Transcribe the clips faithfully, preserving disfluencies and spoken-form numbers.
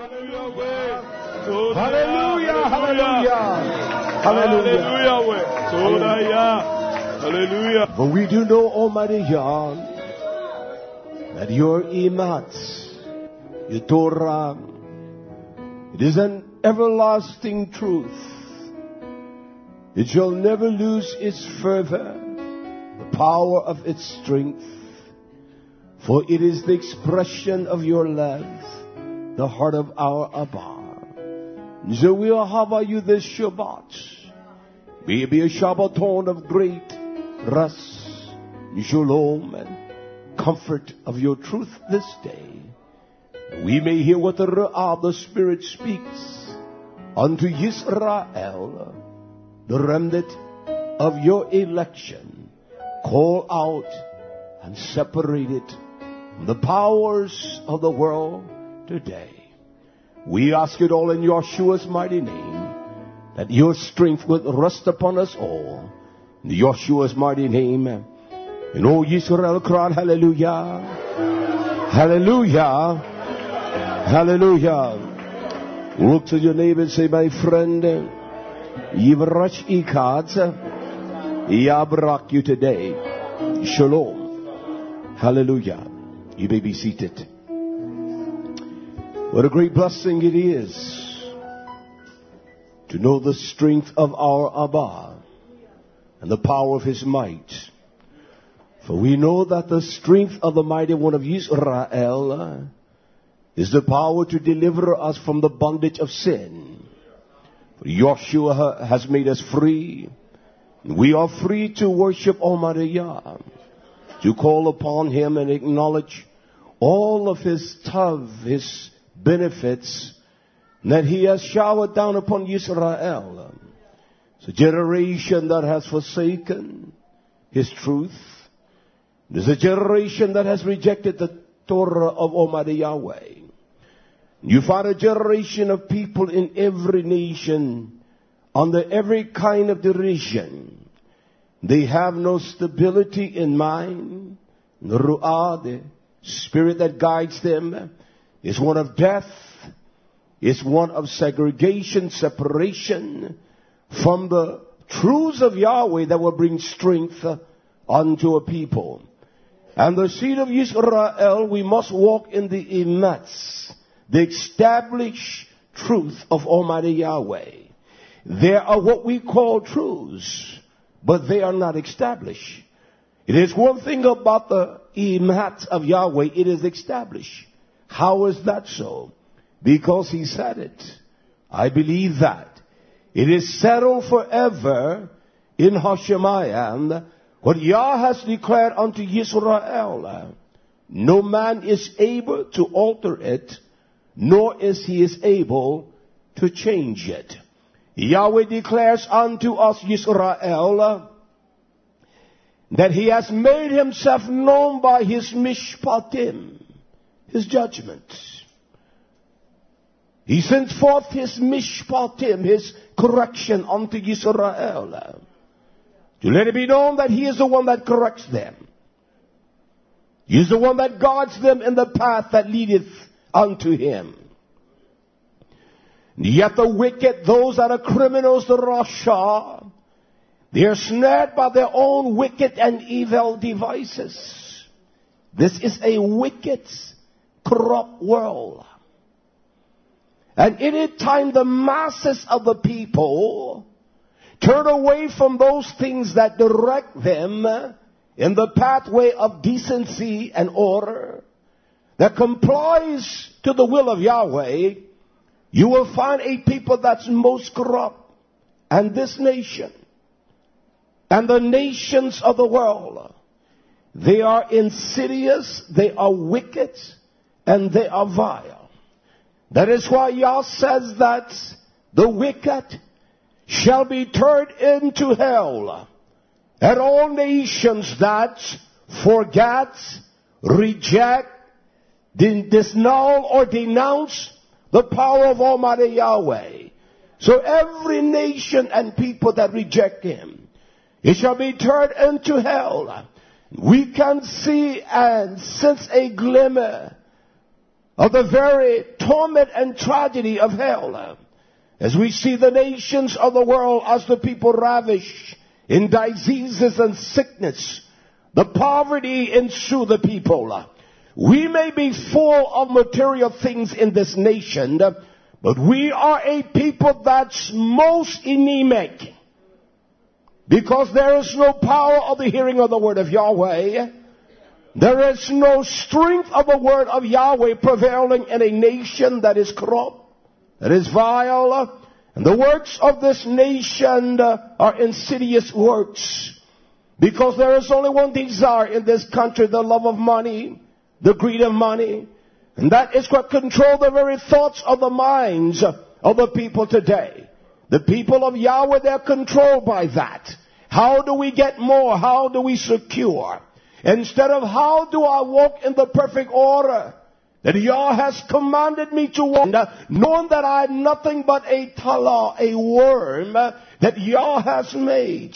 Hallelujah, hallelujah, hallelujah. Hallelujah. For we do know, Almighty Yah, that your Ematz, your Torah, it is an everlasting truth. It shall never lose its fervor, the power of its strength. For it is the expression of your love, the heart of our Abba. So we will have you this Shabbat. May it be a Shabbaton of great rest, shalom, and comfort of your truth this day. We may hear what the Ru'ah, the Spirit, speaks unto Yisrael, the remnant of your election. Call out and separate it from the powers of the world today. We ask it all in Yeshua's mighty name, that your strength would rest upon us all. In Yeshua's mighty name. And oh, Yisrael, cry hallelujah. Hallelujah. Hallelujah. Look to your neighbor and say, my friend, Yivrach Ikad, Yabrak you today. Shalom. Hallelujah. You may be seated. What a great blessing it is to know the strength of our Abba and the power of his might. For we know that the strength of the mighty one of Israel is the power to deliver us from the bondage of sin. For Yeshua has made us free. We are free to worship Almighty Yah, to call upon him and acknowledge all of his tav, his benefits that he has showered down upon Israel. It's a generation that has forsaken his truth. There's a generation that has rejected the Torah of Almighty Yahweh. You find a generation of people in every nation under every kind of derision. They have no stability in mind. The Ru'ah, the spirit that guides them, is one of death, is one of segregation, separation from the truths of Yahweh that will bring strength unto a people. And the seed of Israel, we must walk in the Ematz, the established truth of Almighty Yahweh. There are what we call truths, but they are not established. It is one thing about the Ematz of Yahweh, it is established. How is that so? Because he said it. I believe that. It is settled forever in Hashemayim. What Yah has declared unto Yisrael, no man is able to alter it, nor is he is able to change it. Yahweh declares unto us, Yisrael, that he has made himself known by his mishpatim, his judgments. He sent forth his mishpatim, his correction unto Yisrael, to let it be known that he is the one that corrects them. He is the one that guides them in the path that leadeth unto him. Yet the wicked, those that are criminals, the Rasha, they are snared by their own wicked and evil devices. This is a wicked, corrupt world. And any time the masses of the people turn away from those things that direct them in the pathway of decency and order, that complies to the will of Yahweh, you will find a people that's most corrupt. And this nation, and the nations of the world, they are insidious, they are wicked, and they are vile. That is why Yah says that the wicked shall be turned into hell, and all nations that forget, reject, disannul, or denounce the power of Almighty Yahweh. So every nation and people that reject him, it shall be turned into hell. We can see and sense a glimmer of the very torment and tragedy of hell. As we see the nations of the world as the people ravish in diseases and sickness, the poverty ensue the people. We may be full of material things in this nation, but we are a people that's most anemic, because there is no power of the hearing of the word of Yahweh. There is no strength of the word of Yahweh prevailing in a nation that is corrupt, that is vile. And the works of this nation are insidious works, because there is only one desire in this country, the love of money, the greed of money. And that is what controls the very thoughts of the minds of the people today. The people of Yahweh, they're controlled by that. How do we get more? How do we secure? Instead of how do I walk in the perfect order that Yah has commanded me to walk, knowing that I am nothing but a tala, a worm that Yah has made.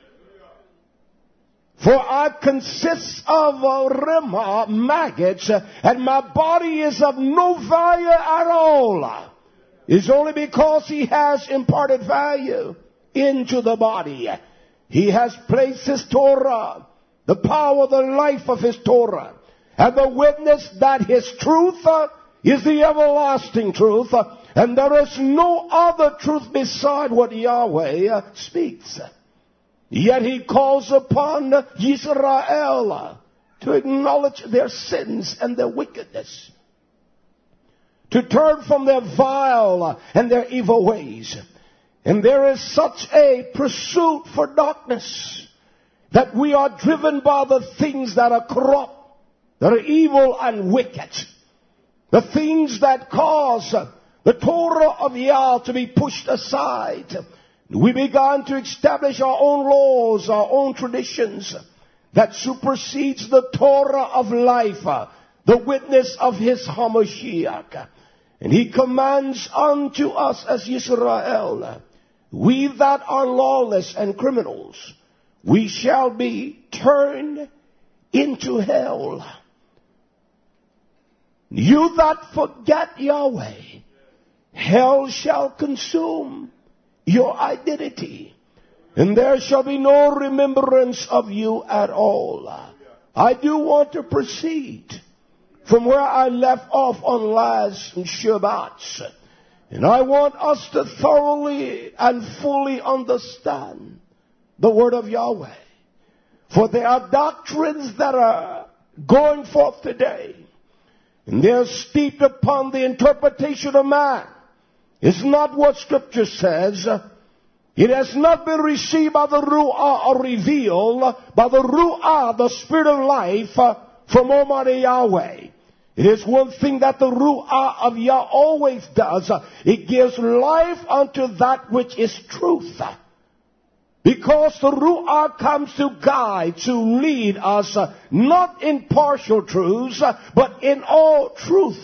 For I consist of uh, rema, maggots, and my body is of no value at all. It's only because He has imparted value into the body. He has placed His Torah, the power, the life of His Torah, and the witness that His truth uh, is the everlasting truth, uh, and there is no other truth beside what Yahweh uh, speaks. Yet He calls upon Israel to acknowledge their sins and their wickedness, to turn from their vile and their evil ways. And there is such a pursuit for darkness that we are driven by the things that are corrupt, that are evil and wicked, the things that cause the Torah of Yah to be pushed aside. We began to establish our own laws, our own traditions that supersedes the Torah of life, the witness of His Hamashiach. And He commands unto us as Israel, we that are lawless and criminals, we shall be turned into hell. You that forget Yahweh, hell shall consume your identity, and there shall be no remembrance of you at all. I do want to proceed from where I left off on last Shabbat, and I want us to thoroughly and fully understand the word of Yahweh. For there are doctrines that are going forth today, and they're steeped upon the interpretation of man. It's not what Scripture says. It has not been received by the Ru'ah or revealed by the Ru'ah, the Spirit of life, from Almighty Yahweh. It is one thing that the Ru'ah of Yah always does. It gives life unto that which is truth. Because the Ru'ah comes to guide, to lead us, not in partial truths, but in all truth.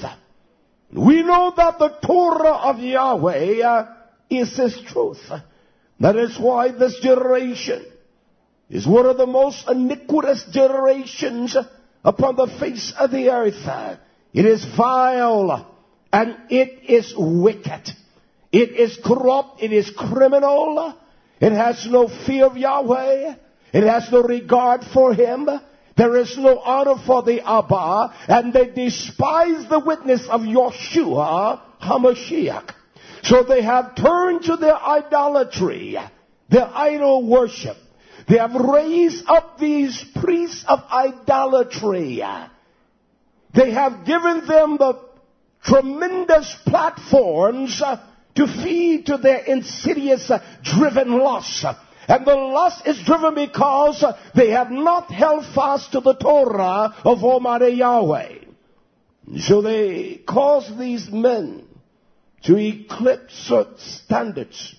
We know that the Torah of Yahweh uh, is His truth. That is why this generation is one of the most iniquitous generations upon the face of the earth. It is vile and it is wicked. It is corrupt. It is criminal. It has no fear of Yahweh. It has no regard for Him. There is no honor for the Abba, and they despise the witness of Yeshua HaMashiach. So they have turned to their idolatry, their idol worship. They have raised up these priests of idolatry. They have given them the tremendous platforms to feed to their insidious driven lusts. And the lust is driven because they have not held fast to the Torah of Almighty Yahweh. So they cause these men to eclipse certain standards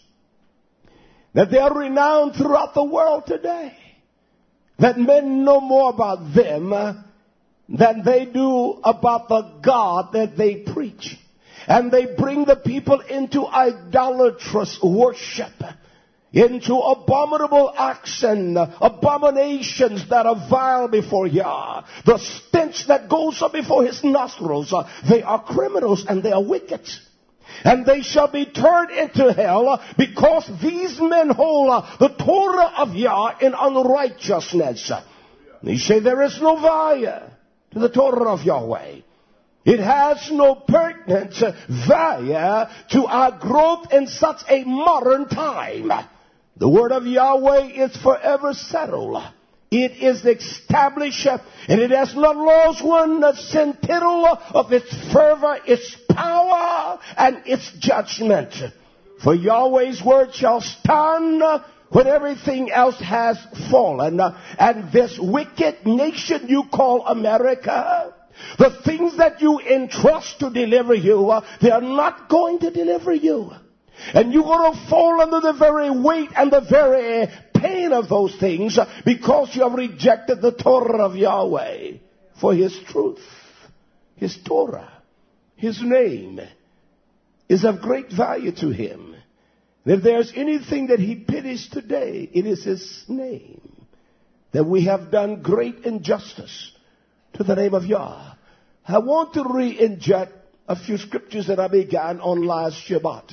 that they are renowned throughout the world today. That men know more about them than they do about the God that they preach. And they bring the people into idolatrous worship. into abominable acts and uh, abominations that are vile before Yah. The stench that goes up before his nostrils, uh, they are criminals and they are wicked. And they shall be turned into hell uh, because these men hold uh, the Torah of Yah in unrighteousness. They say there is no value to the Torah of Yahweh. It has no pertinent value to our growth in such a modern time. The word of Yahweh is forever settled. It is established, and it has not lost one scintilla of its fervor, its power, and its judgment. For Yahweh's word shall stand when everything else has fallen. And this wicked nation you call America, the things that you entrust to deliver you, uh, they are not going to deliver you. And you're going to fall under the very weight and the very pain of those things uh, because you have rejected the Torah of Yahweh for his truth. His Torah, his name, is of great value to him. And if there's anything that he pities today, it is his name. That we have done great injustice to the name of Yah. I want to re-inject a few scriptures that I began on last Shabbat,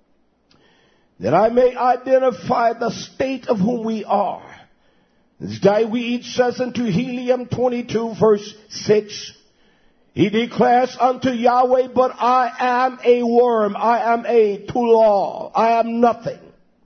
that I may identify the state of whom we are. This David says unto Helium twenty-two verse six, he declares unto Yahweh, but I am a worm, I am a tulah, I am nothing,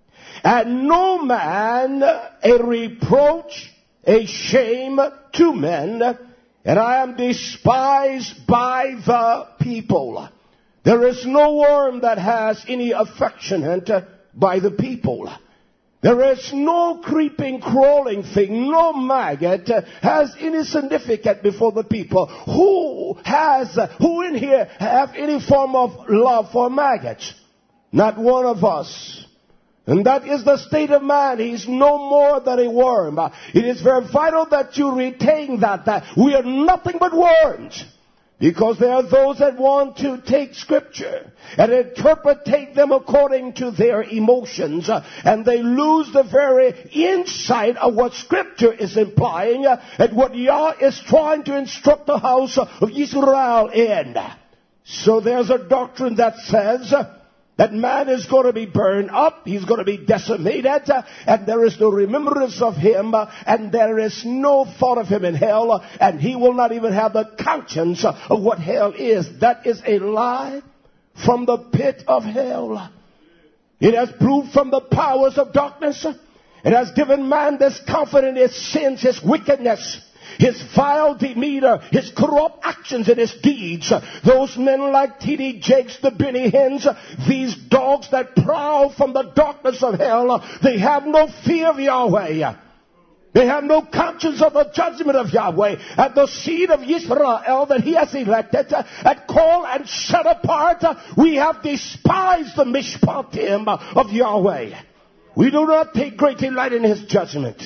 and no man a reproach, a shame to men, and I am despised by the people. There is no worm that has any affectionate by the people. There is no creeping, crawling thing, no maggot has any significance before the people. Who has, who in here have any form of love for maggots? Not one of us. And that is the state of man. He's no more than a worm. It is very vital that you retain that, that we are nothing but worms. Because there are those that want to take Scripture and interpretate them according to their emotions. And they lose the very insight of what Scripture is implying and what Yah is trying to instruct the house of Israel in. So there's a doctrine that says that man is going to be burned up, he's going to be decimated, uh, and there is no remembrance of him, uh, and there is no thought of him in hell, uh, and he will not even have the conscience uh, of what hell is. That is a lie from the pit of hell. It has proved from the powers of darkness. It has given man this comfort in his sins, his wickedness, his vile demeanor, his corrupt actions and his deeds. Those men like T D Jakes, the Benny Hinns, these dogs that prowl from the darkness of hell, they have no fear of Yahweh. They have no conscience of the judgment of Yahweh. And the seed of Israel that he has elected and called and set apart, we have despised the mishpatim of Yahweh. We do not take great delight in his judgment.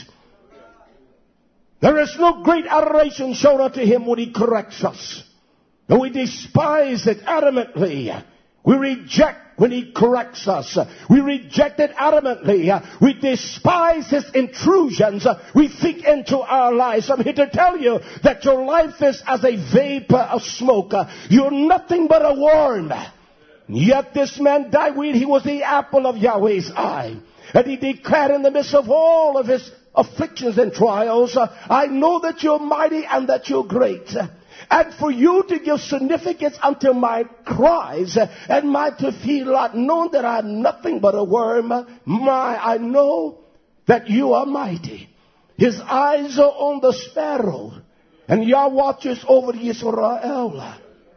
There is no great adoration shown unto him when he corrects us. And we despise it adamantly. We reject when he corrects us. We reject it adamantly. We despise his intrusions. We think into our lives. I'm here to tell you that your life is as a vapor of smoke. You're nothing but a worm. Yet this man died when he was the apple of Yahweh's eye. And he declared in the midst of all of his afflictions and trials, uh, I know that you're mighty and that you're great. And for you to give significance unto my cries uh, and my tefillah, knowing that I'm nothing but a worm, my, I know that you are mighty. His eyes are on the sparrow, and Yah watches over Israel.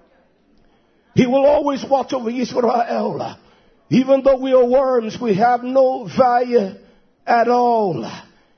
He will always watch over Israel. Even though we are worms, we have no value at all.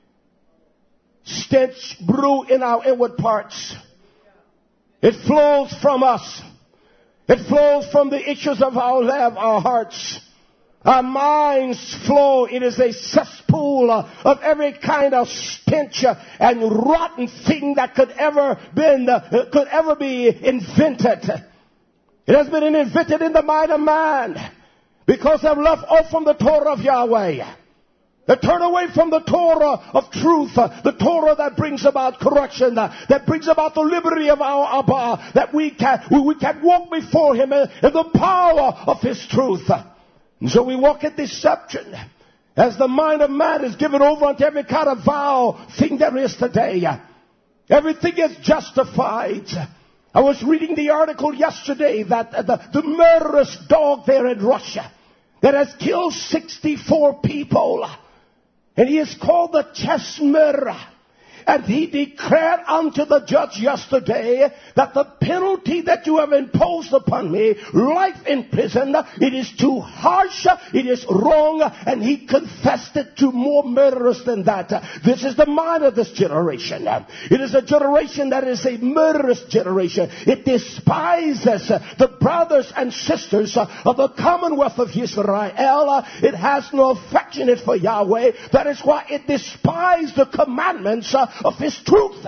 Stench brew in our inward parts. It flows from us. It flows from the issues of our love, our hearts. Our minds flow. It is a cesspool of every kind of stench and rotten thing that could ever been, could ever be invented. It has been invented in the mind of man because they've left off from the Torah of Yahweh. They turn away from the Torah of truth, uh, the Torah that brings about correction, uh, that brings about the liberty of our Abba, that we can, we, we can walk before Him in, in the power of His truth. And so we walk in deception as the mind of man is given over unto every kind of vile thing there is today. Everything is justified. I was reading the article yesterday that uh, the, the murderous dog there in Russia that has killed sixty-four people. And he is called the chess murderer. And he declared unto the judge yesterday that the penalty that you have imposed upon me, life in prison, it is too harsh, it is wrong, and he confessed it to more murderers than that. This is the mind of this generation. It is a generation that is a murderous generation. It despises the brothers and sisters of the Commonwealth of Israel. It has no affection for Yahweh. That is why it despises the commandments of His truth.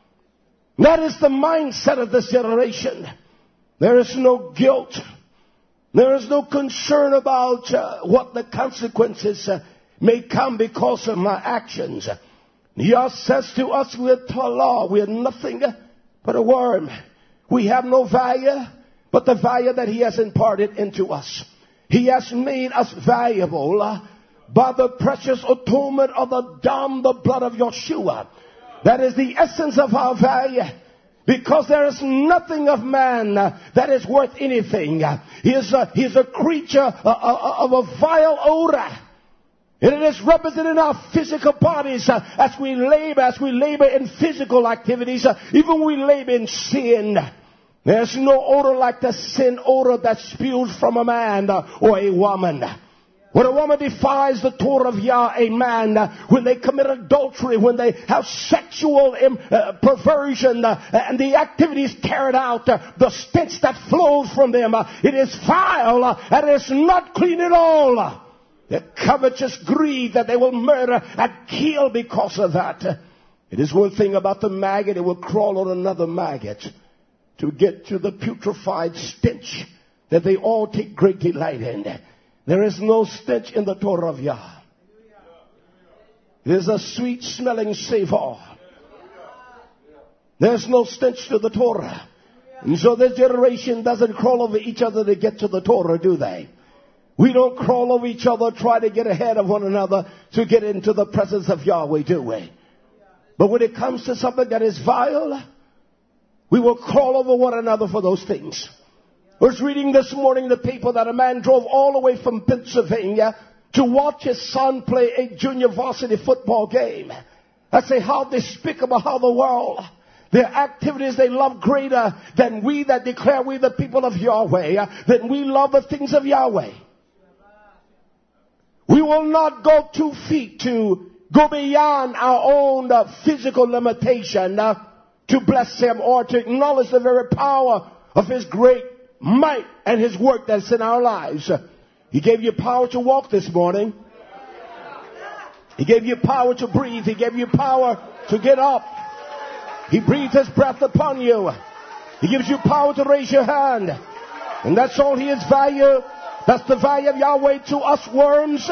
That is the mindset of this generation. There is no guilt. There is no concern about uh, what the consequences uh, may come because of my actions. Yah says to us, we're Talah, we're nothing but a worm. We have no value but the value that He has imparted into us. He has made us valuable uh, by the precious atonement of the dam, the blood of Yeshua. That is the essence of our value. Because there is nothing of man uh, that is worth anything. He is a, he is a creature uh, uh, of a vile odor. And it is represented in our physical bodies uh, as we labor, as we labor in physical activities, uh, even when we labor in sin. There's no odor like the sin odor that spews from a man uh, or a woman. When a woman defies the Torah of Yah, a man, uh, when they commit adultery, when they have sexual um, uh, perversion, uh, and the activities carried out, uh, the stench that flows from them, uh, it is vile, uh, and it is not clean at all. Uh, the covetous greed that they will murder and kill because of that. Uh, it is one thing about the maggot, it will crawl on another maggot to get to the putrefied stench that they all take great delight in. There is no stench in the Torah of Yah. It is a sweet smelling savor. There's no stench to the Torah. And so this generation doesn't crawl over each other to get to the Torah, do they? We don't crawl over each other, try to get ahead of one another to get into the presence of Yahweh, do we? But when it comes to something that is vile, we will crawl over one another for those things. I was reading this morning in the paper that a man drove all the way from Pennsylvania to watch his son play a junior varsity football game. I say, how despicable, how the world, their activities they love greater than we that declare we the people of Yahweh, than we love the things of Yahweh. We will not go two feet to go beyond our own uh, physical limitation uh, to bless Him or to acknowledge the very power of His great might and His work that's in our lives. He gave you power to walk this morning. He gave you power to breathe. He gave you power to get up. He breathed His breath upon you. He gives you power to raise your hand. And that's all He is value. That's the value of Yahweh to us worms.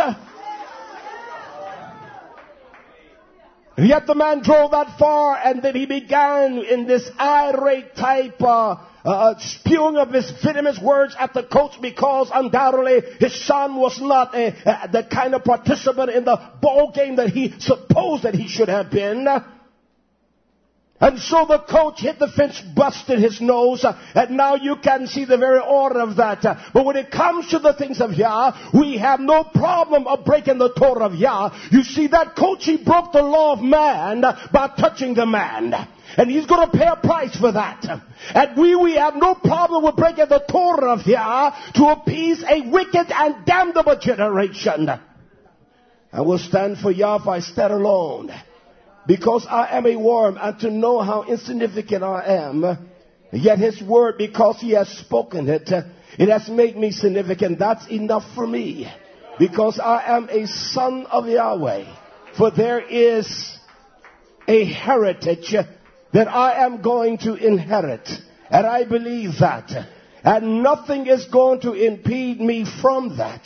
And yet the man drove that far, and then he began in this irate type uh, uh, spewing of his venomous words at the coach, because undoubtedly his son was not a, uh, the kind of participant in the ball game that he supposed that he should have been. And so the coach hit the fence, busted his nose, uh, and now you can see the very order of that. Uh, but when it comes to the things of Yah, we have no problem of breaking the Torah of Yah. You see, that coach, he broke the law of man uh, by touching the man. And he's going to pay a price for that. And we, we have no problem with breaking the Torah of Yah to appease a wicked and damnable generation. I will stand for Yah if I stand alone. Because I am a worm, and to know how insignificant I am, yet His word, because He has spoken it, it has made me significant. That's enough for me. Because I am a son of Yahweh. For there is a heritage that I am going to inherit. And I believe that. And nothing is going to impede me from that.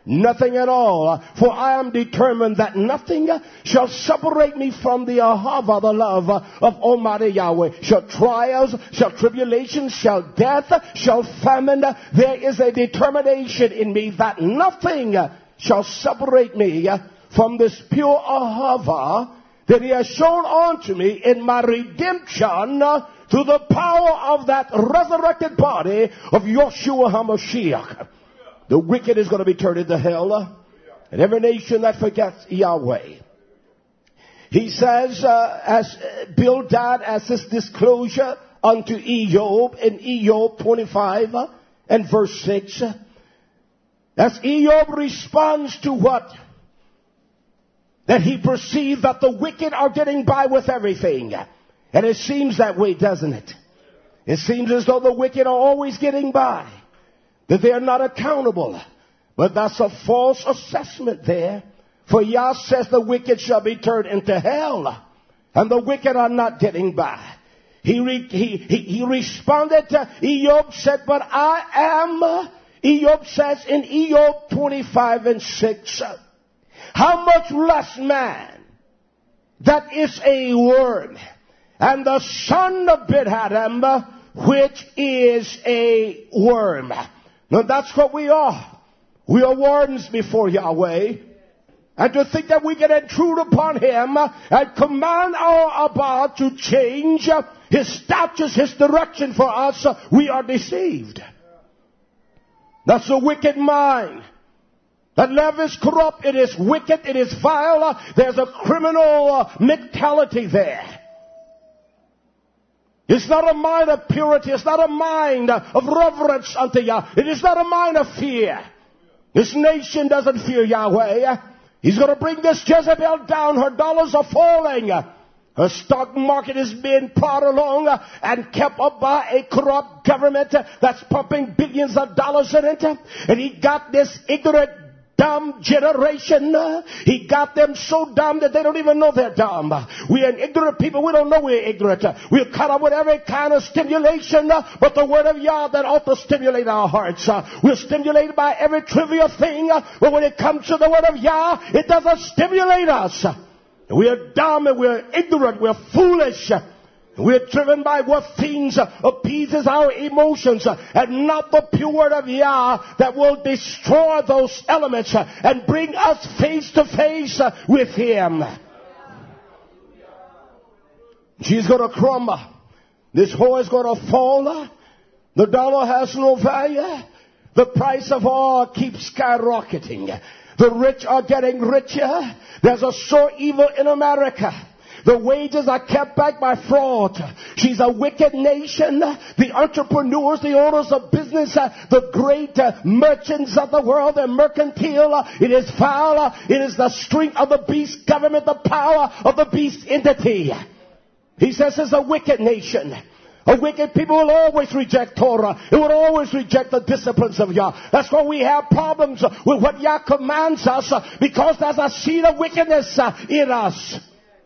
Nothing at all. For I am determined that nothing shall separate me from the ahava, the love of Almighty Yahweh. Shall trials, shall tribulations, shall death, shall famine. There is a determination in me that nothing shall separate me from this pure ahava that he has shown unto me in my redemption through the power of that resurrected body of Yeshua HaMashiach. The wicked is going to be turned into hell, and every nation that forgets Yahweh. He says, uh, as Bildad, as his disclosure unto Ejob in Ejob twenty-five and verse six, as Ejob responds to what? That he perceived that the wicked are getting by with everything. And it seems that way, doesn't it? It seems as though the wicked are always getting by. That they are not accountable. But that's a false assessment there. For Yah says the wicked shall be turned into hell. And the wicked are not getting by. He, re, he, he, he responded to Ejob, said, but I am, Ejob says in Ejob twenty-five and six, how much less man that is a worm, and the son of Ben-Adam, which is a worm. Now that's what we are. We are worms before Yahweh. And to think that we can intrude upon him and command our Abba to change his statutes, his direction for us, we are deceived. That's a wicked mind. That love is corrupt, it is wicked, it is vile. There's a criminal mentality there. It's not a mind of purity. It's not a mind of reverence unto Yah. It is not a mind of fear. This nation doesn't fear Yahweh. He's going to bring this Jezebel down. Her dollars are falling. Her stock market is being plowed along and kept up by a corrupt government that's pumping billions of dollars in it. And he got this ignorant, dumb generation. He got them so dumb that they don't even know they're dumb. We are ignorant people. We don't know we're ignorant. We're caught up with every kind of stimulation, but the word of Yah that ought to stimulate our hearts. We're stimulated by every trivial thing, but when it comes to the word of Yah, it doesn't stimulate us. We're dumb and we're ignorant. We're foolish. We're driven by what things appeases our emotions and not the pure word of Yah that will destroy those elements and bring us face to face with him. She's going to crumble. This whore is going to fall. The dollar has no value. The price of oil keeps skyrocketing. The rich are getting richer. There's a sore evil in America. The wages are kept back by fraud. She's a wicked nation. The entrepreneurs, the owners of business, the great merchants of the world, they're mercantile. It is foul. It is the strength of the beast government, the power of the beast entity. He says it's a wicked nation. A wicked people will always reject Torah. It will always reject the disciplines of Yah. That's why we have problems with what Yah commands us, because there's a seed of wickedness in us.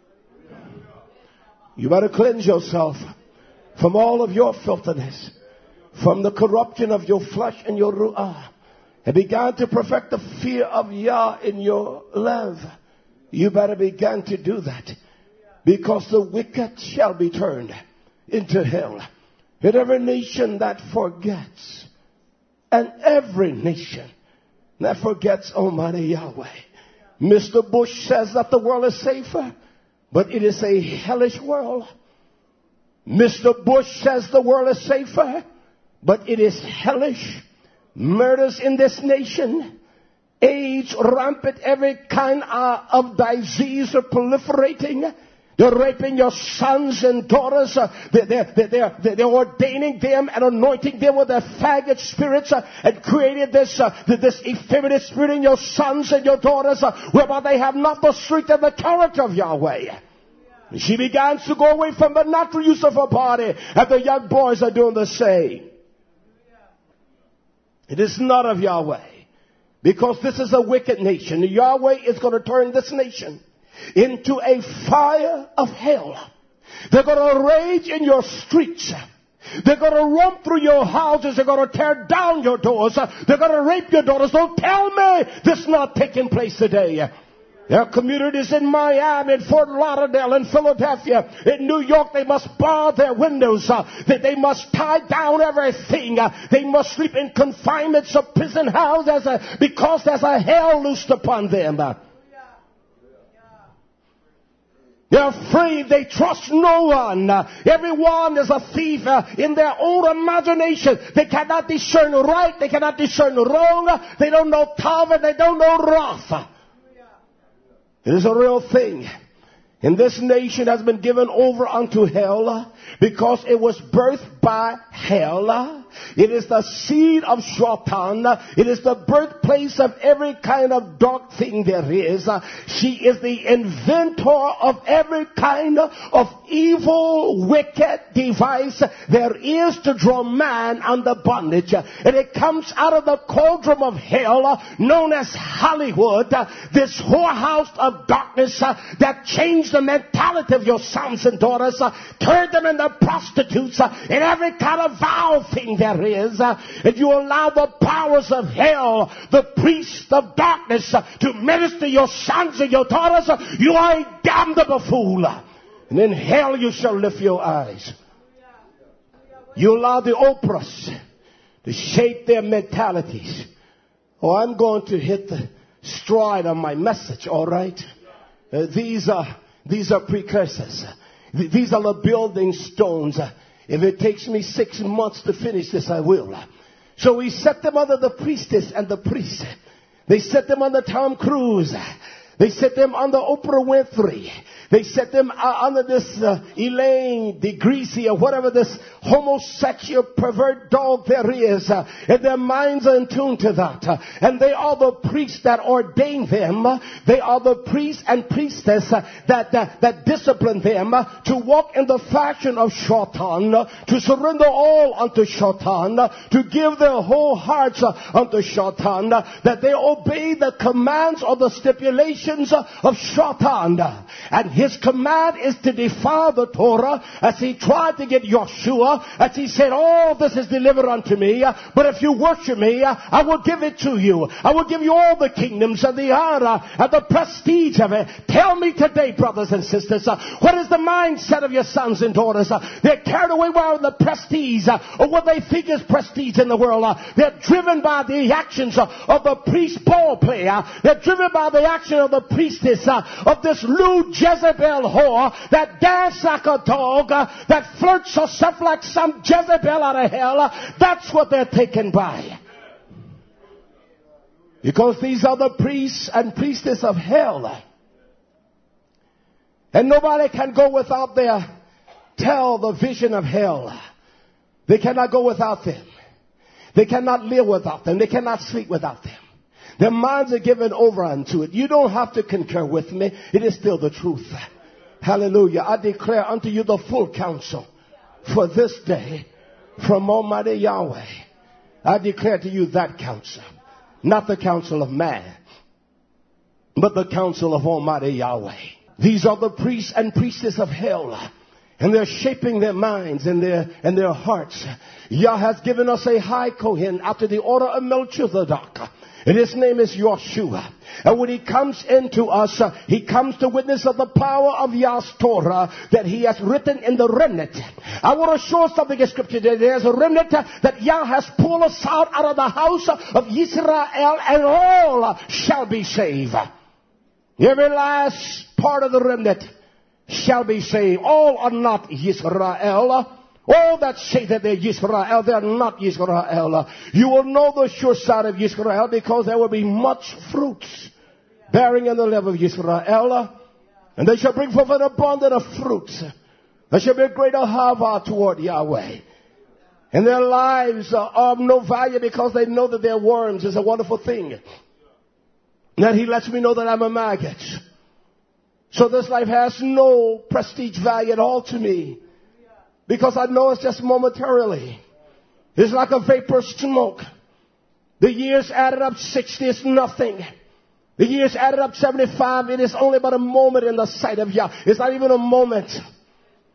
You better cleanse yourself from all of your filthiness, from the corruption of your flesh and your ru'ah, and begin to perfect the fear of Yah in your love. You better begin to do that, because the wicked shall be turned into hell. And every nation that forgets, and every nation that forgets Almighty Yahweh. Mister Bush says that the world is safer, but it is a hellish world. Mister Bush says the world is safer, but it is hellish. Murders in this nation, AIDS rampant, every kind of disease are proliferating. They're raping your sons and daughters. They're, they're, they're, they're ordaining them and anointing them with their faggot spirits and created this, uh, this effeminate spirit in your sons and your daughters, uh, whereby they have not the strength and the character of Yahweh. And she begins to go away from the natural use of her body, and the young boys are doing the same. It is not of Yahweh, because this is a wicked nation. Yahweh is going to turn this nation into a fire of hell. They're going to rage in your streets. They're going to roam through your houses. They're going to tear down your doors. They're going to rape your daughters. Don't tell me this is not taking place today. There are communities in Miami, in Fort Lauderdale, in Philadelphia, in New York. They must bar their windows. Uh, they, they must tie down everything. Uh, they must sleep in confinements of prison houses uh, because there's a hell loosed upon them. Uh, They're afraid. They trust no one. Uh, everyone is a thief uh, in their own imagination. They cannot discern right. They cannot discern wrong. Uh, they don't know Tava. They don't know Roth. Uh, it is a real thing. And this nation has been given over unto hell uh, because it was birthed by hell. Uh, It is the seed of Satan. It is the birthplace of every kind of dark thing there is. She is the inventor of every kind of evil, wicked device there is to draw man under bondage. And it comes out of the cauldron of hell known as Hollywood, this whorehouse of darkness that changed the mentality of your sons and daughters, turned them into prostitutes and every kind of vile thing there is. If you allow the powers of hell, the priests of darkness, to minister your sons and your daughters, you are a damnable fool. And in hell you shall lift your eyes. You allow the Oprahs to shape their mentalities. Oh, I'm going to hit the stride on my message, all right? Uh, these are these are precursors. Th- these are the building stones. Uh, if it takes me six months to finish this, I will. Uh, so we set them under the priestess and the priest. They set them under Tom Cruise. They set them under Oprah Winfrey. They set them uh, under this uh, Elaine DeGreasy or whatever this homosexual pervert dog there is. Uh, and their minds are in tune to that. Uh, and they are the priests that ordain them. Uh, they are the priests and priestess uh, that, that, that discipline them uh, to walk in the fashion of Shaitan, uh, to surrender all unto Shaitan, uh, to give their whole hearts uh, unto Shaitan, uh, that they obey the commands or the stipulations uh, of Shaitan. Uh, and his command is to defile the Torah, as he tried to get Joshua, as he said, all this is delivered unto me, but if you worship me, I will give it to you. I will give you all the kingdoms and the honor and the prestige of it. Tell me today, brothers and sisters, what is the mindset of your sons and daughters? They're carried away by the prestige, or what they think is prestige in the world. They're driven by the actions of the priest ball player. They're driven by the action of the priestess, of this lewd Jezebel whore that dance like a dog, uh, that flirts herself like some Jezebel out of hell. Uh, that's what they're taken by. Because these are the priests and priestess of hell. And nobody can go without their tell the vision of hell. They cannot go without them. They cannot live without them. They cannot sleep without them. Their minds are given over unto it. You don't have to concur with me. It is still the truth. Hallelujah. I declare unto you the full counsel for this day from Almighty Yahweh. I declare to you that counsel. Not the counsel of man, but the counsel of Almighty Yahweh. These are the priests and priestesses of hell. And they're shaping their minds and their, and their hearts. Yah has given us a high Kohen after the order of Melchizedek. And his name is Yeshua. And when he comes into us, uh, he comes to witness of the power of Yah's Torah that he has written in the remnant. I want to show something in scripture today. There's a remnant uh, that Yah has pulled us out, out of the house of Israel, and all uh, shall be saved. Every last part of the remnant shall be saved. All are not Israel. All that say that they're Yisrael, they're not Yisrael. You will know the sure side of Yisrael because there will be much fruits bearing in the level of Yisrael. And they shall bring forth an abundance of fruits. There shall be a greater hava toward Yahweh. And their lives are of no value because they know that they're worms. Is a wonderful thing. That he lets me know that I'm a maggot. So this life has no prestige value at all to me. Because I know it's just momentarily. It's like a vapor smoke. The years added up sixty is nothing. The years added up seventy-five, it is only but a moment in the sight of Yah. It's not even a moment.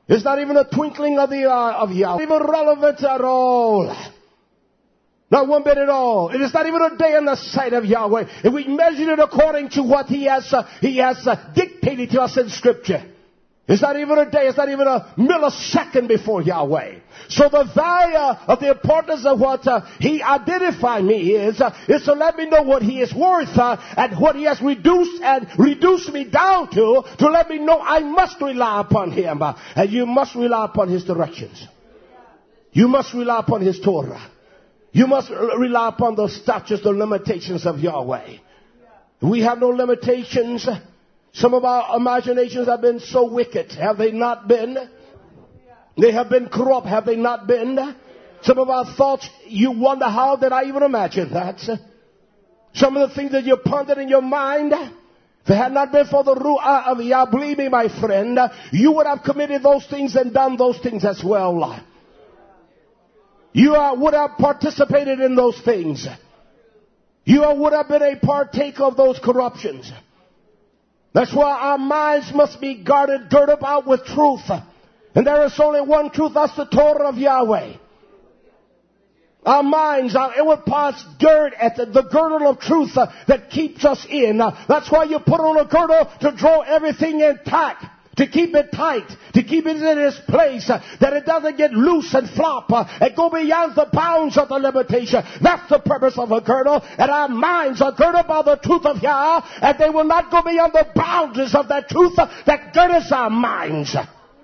It's not even a twinkling of the eye of Yahweh. It's not even relevant at all. Not one bit at all. It is not even a day in the sight of Yahweh. If we measure it according to what He has, uh, He has uh, dictated to us in Scripture. It's not even a day. It's not even a millisecond before Yahweh. So the value of the importance of what uh, He identified me is, uh, is to let me know what He is worth uh, and what He has reduced and reduced me down to, to let me know I must rely upon Him. Uh, and you must rely upon His directions. You must rely upon His Torah. You must rely upon the statutes, the limitations of Yahweh. We have no limitations. Some of our imaginations have been so wicked. Have they not been? They have been corrupt. Have they not been? Some of our thoughts, you wonder, how did I even imagine that? Some of the things that you pondered in your mind, if it had not been for the Ruah of Yah, believe me, my friend, you would have committed those things and done those things as well. You uh, would have participated in those things. You uh, would have been a partaker of those corruptions. That's why our minds must be guarded, girded about with truth. And there is only one truth, that's the Torah of Yahweh. Our minds, our inward parts, gird at the, the girdle of truth uh, that keeps us in. Uh, that's why you put on a girdle to draw everything intact. To keep it tight, to keep it in its place, uh, that it doesn't get loose and flop uh, and go beyond the bounds of the limitation. That's the purpose of a girdle. And our minds are girded by the truth of Yah, and they will not go beyond the boundaries of that truth uh, that girdles our minds.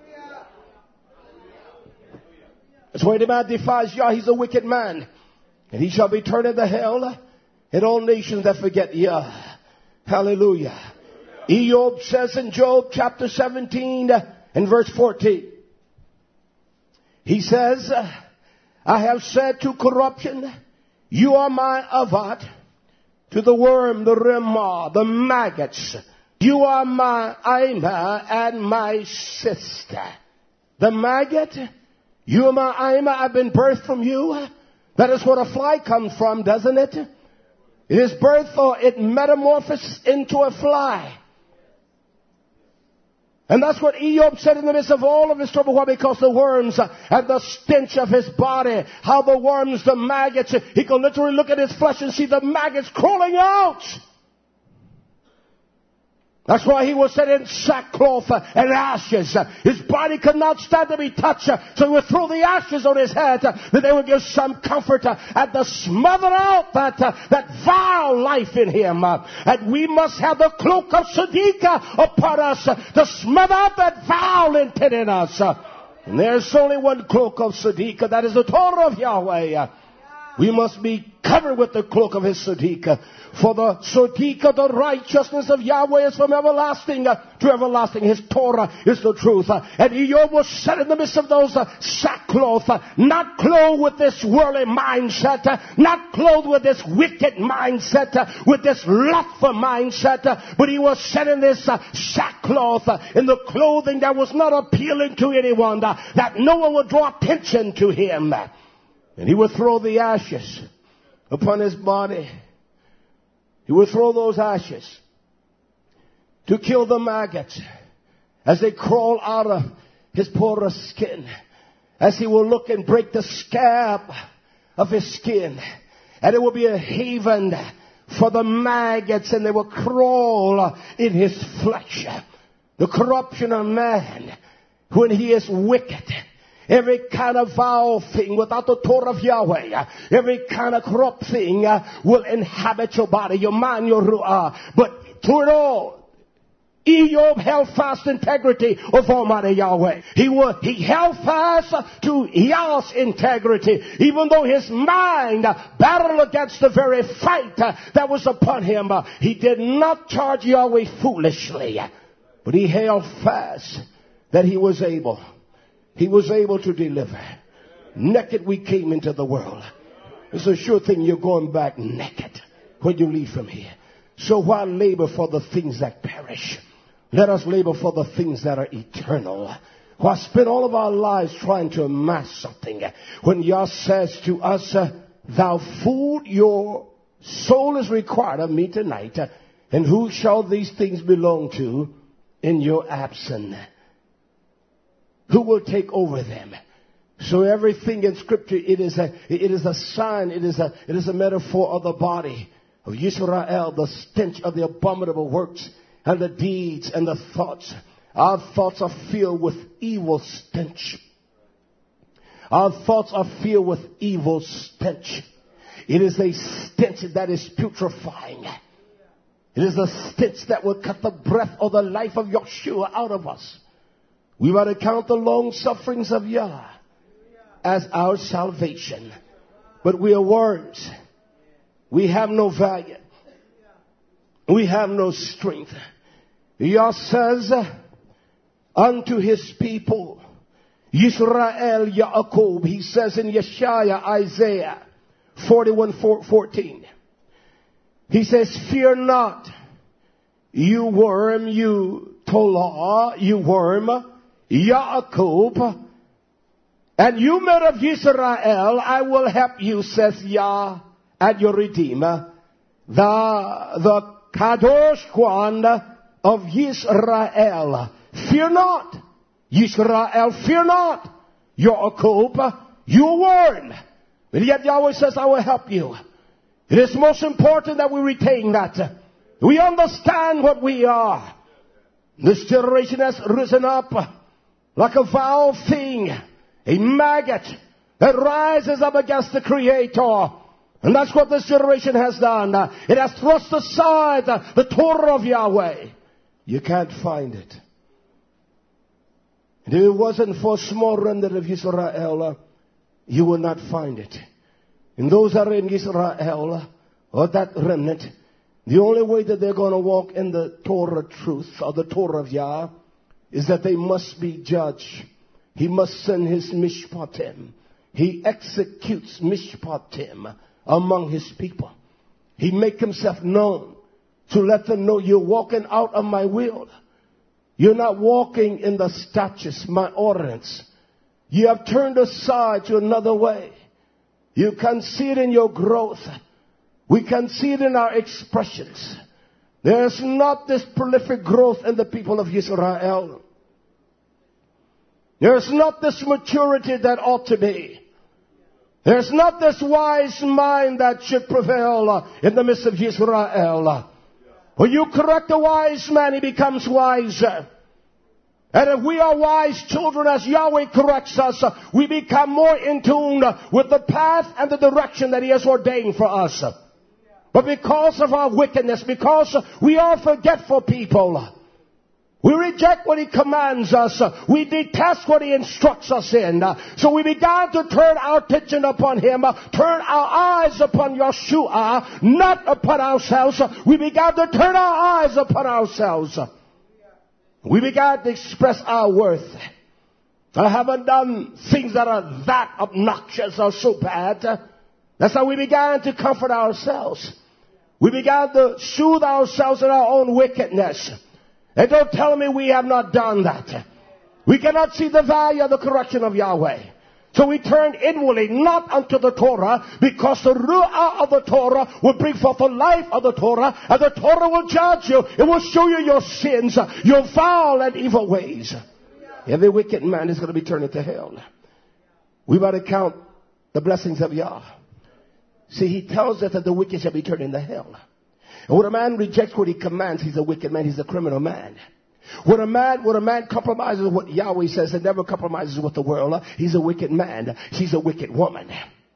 That's why the man defies Yah. He's a wicked man, and he shall be turned into hell, and all nations that forget Yah. Hallelujah. Job says in Job chapter seventeen and verse fourteen, he says, I have said to corruption, you are my avat, to the worm, the remah, the maggots, you are my Ima and my sister. The maggot, you are my Ima, I've been birthed from you. That is what a fly comes from, doesn't it? It is birthed, or it metamorphoses into a fly. And that's what Job said in the midst of all of his trouble. Why? Because the worms and the stench of his body, how the worms, the maggots, he could literally look at his flesh and see the maggots crawling out. That's why he was set in sackcloth and ashes. His body could not stand to be touched, so he would throw the ashes on his head, that they would give some comfort and to smother out that, that vile life in him. And we must have the cloak of Tzedekah upon us to smother out that vile intent in us. And there's only one cloak of Tzedekah, that is the Torah of Yahweh. We must be covered with the cloak of His Tzedekah. For the Tzedekah, the righteousness of Yahweh, is from everlasting to everlasting. His Torah is the truth. And Job was set in the midst of those sackcloth, not clothed with this worldly mindset, not clothed with this wicked mindset, with this lustful mindset, but he was set in this sackcloth, in the clothing that was not appealing to anyone, that no one would draw attention to him. And he would throw the ashes upon his body. He would throw those ashes to kill the maggots as they crawl out of his porous skin. As he will look and break the scab of his skin. And it will be a haven for the maggots, and they will crawl in his flesh. The corruption of man when he is wicked. Every kind of foul thing without the Torah of Yahweh, every kind of corrupt thing uh, will inhabit your body, your mind, your ruah. But through it all, Job held fast integrity of Almighty Yahweh. He was, he held fast to Yah's integrity, even though his mind battled against the very fight uh, that was upon him. Uh, he did not charge Yahweh foolishly, but he held fast that he was able. He was able to deliver. Naked we came into the world. It's a sure thing you're going back naked when you leave from here. So why labor for the things that perish? Let us labor for the things that are eternal. Why spend all of our lives trying to amass something when Yah says to us, thou fool, your soul is required of me tonight. And who shall these things belong to in your absence? who will take over them. So everything in Scripture, it is a, it is a sign, it is a, it is a metaphor of the body of Yisrael, the stench of the abominable works and the deeds and the thoughts. Our thoughts are filled with evil stench. Our thoughts are filled with evil stench. It is a stench that is putrefying. It is a stench that will cut the breath or the life of Yeshua out of us. We ought to count the long sufferings of Yah as our salvation. But we are worms. We have no value. We have no strength. Yah says unto his people, Yisrael Yaakov, he says in Yeshaya, Isaiah forty-one fourteen. He says, fear not, you worm, you Tolah, you worm, Yaakov, and you men of Yisrael, I will help you, says Yah, and your Redeemer, the, the Kadosh one of Yisrael. Fear not, Yisrael, fear not, Yaakov, you worm. But yet Yahweh says, I will help you. It is most important that we retain that. We understand what we are. This generation has risen up like a vile thing, a maggot that rises up against the Creator. And that's what this generation has done. It has thrust aside the Torah of Yahweh. You can't find it. And if it wasn't for a small remnant of Israel, you will not find it. And those that are in Israel, or that remnant, the only way that they're going to walk in the Torah truth, or the Torah of Yah, is that they must be judged. He must send his mishpatim. He executes mishpatim among his people. He make himself known to let them know you're walking out of my will. You're not walking in the statutes, my ordinance. You have turned aside to another way. You can see it in your growth. We can see it in our expressions. There's not this prolific growth in the people of Israel. There's not this maturity that ought to be. There's not this wise mind that should prevail in the midst of Israel. When you correct a wise man, he becomes wiser. And if we are wise children, as Yahweh corrects us, we become more in tune with the path and the direction that he has ordained for us. But because of our wickedness, because we are forgetful people, we reject what he commands us. We detest what he instructs us in. So we began to turn our attention upon him, turn our eyes upon Yeshua, not upon ourselves. We began to turn our eyes upon ourselves. We began to express our worth. I haven't done things that are that obnoxious or so bad. That's how we began to comfort ourselves. We began to soothe ourselves in our own wickedness. And don't tell me we have not done that. We cannot see the value of the correction of Yahweh. So we turn inwardly, not unto the Torah, because the Ruah of the Torah will bring forth the life of the Torah, and the Torah will judge you. It will show you your sins, your foul and evil ways. Every wicked man is going to be turned into hell. We got to count the blessings of Yah. See, he tells us that the wicked shall be turned into hell. And when a man rejects what he commands, he's a wicked man. He's a criminal man. When a man, when a man compromises what Yahweh says and never compromises with the world, he's a wicked man. She's a wicked woman.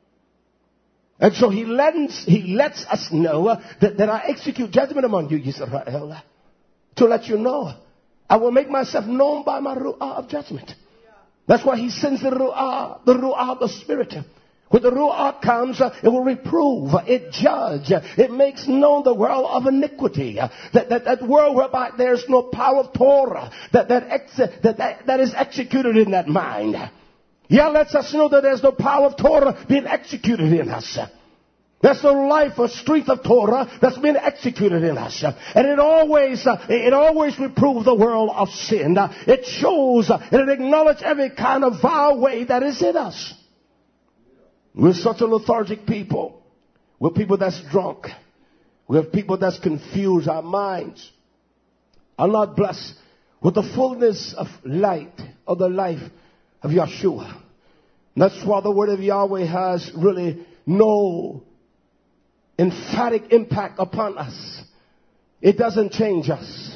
And so he lets, he lets us know that, that I execute judgment among you, Israel, to let you know I will make myself known by my ru'ah of judgment. That's why he sends the ru'ah, the ru'ah of the Spirit. When the Ruach comes, it will reprove, it judge, it makes known the world of iniquity. That, that, that world whereby there's no power of Torah that, that, ex, that, that, that is executed in that mind. Yeah, lets us know that there's no power of Torah being executed in us. There's no life or strength of Torah that's been executed in us. And it always, it always reproves the world of sin. It shows and it acknowledges every kind of vile way that is in us. We're such a lethargic people. We're people that's drunk. We have people that's confused. Our minds are not blessed with the fullness of light of the life of Yeshua. That's why the word of Yahweh has really no emphatic impact upon us. It doesn't change us.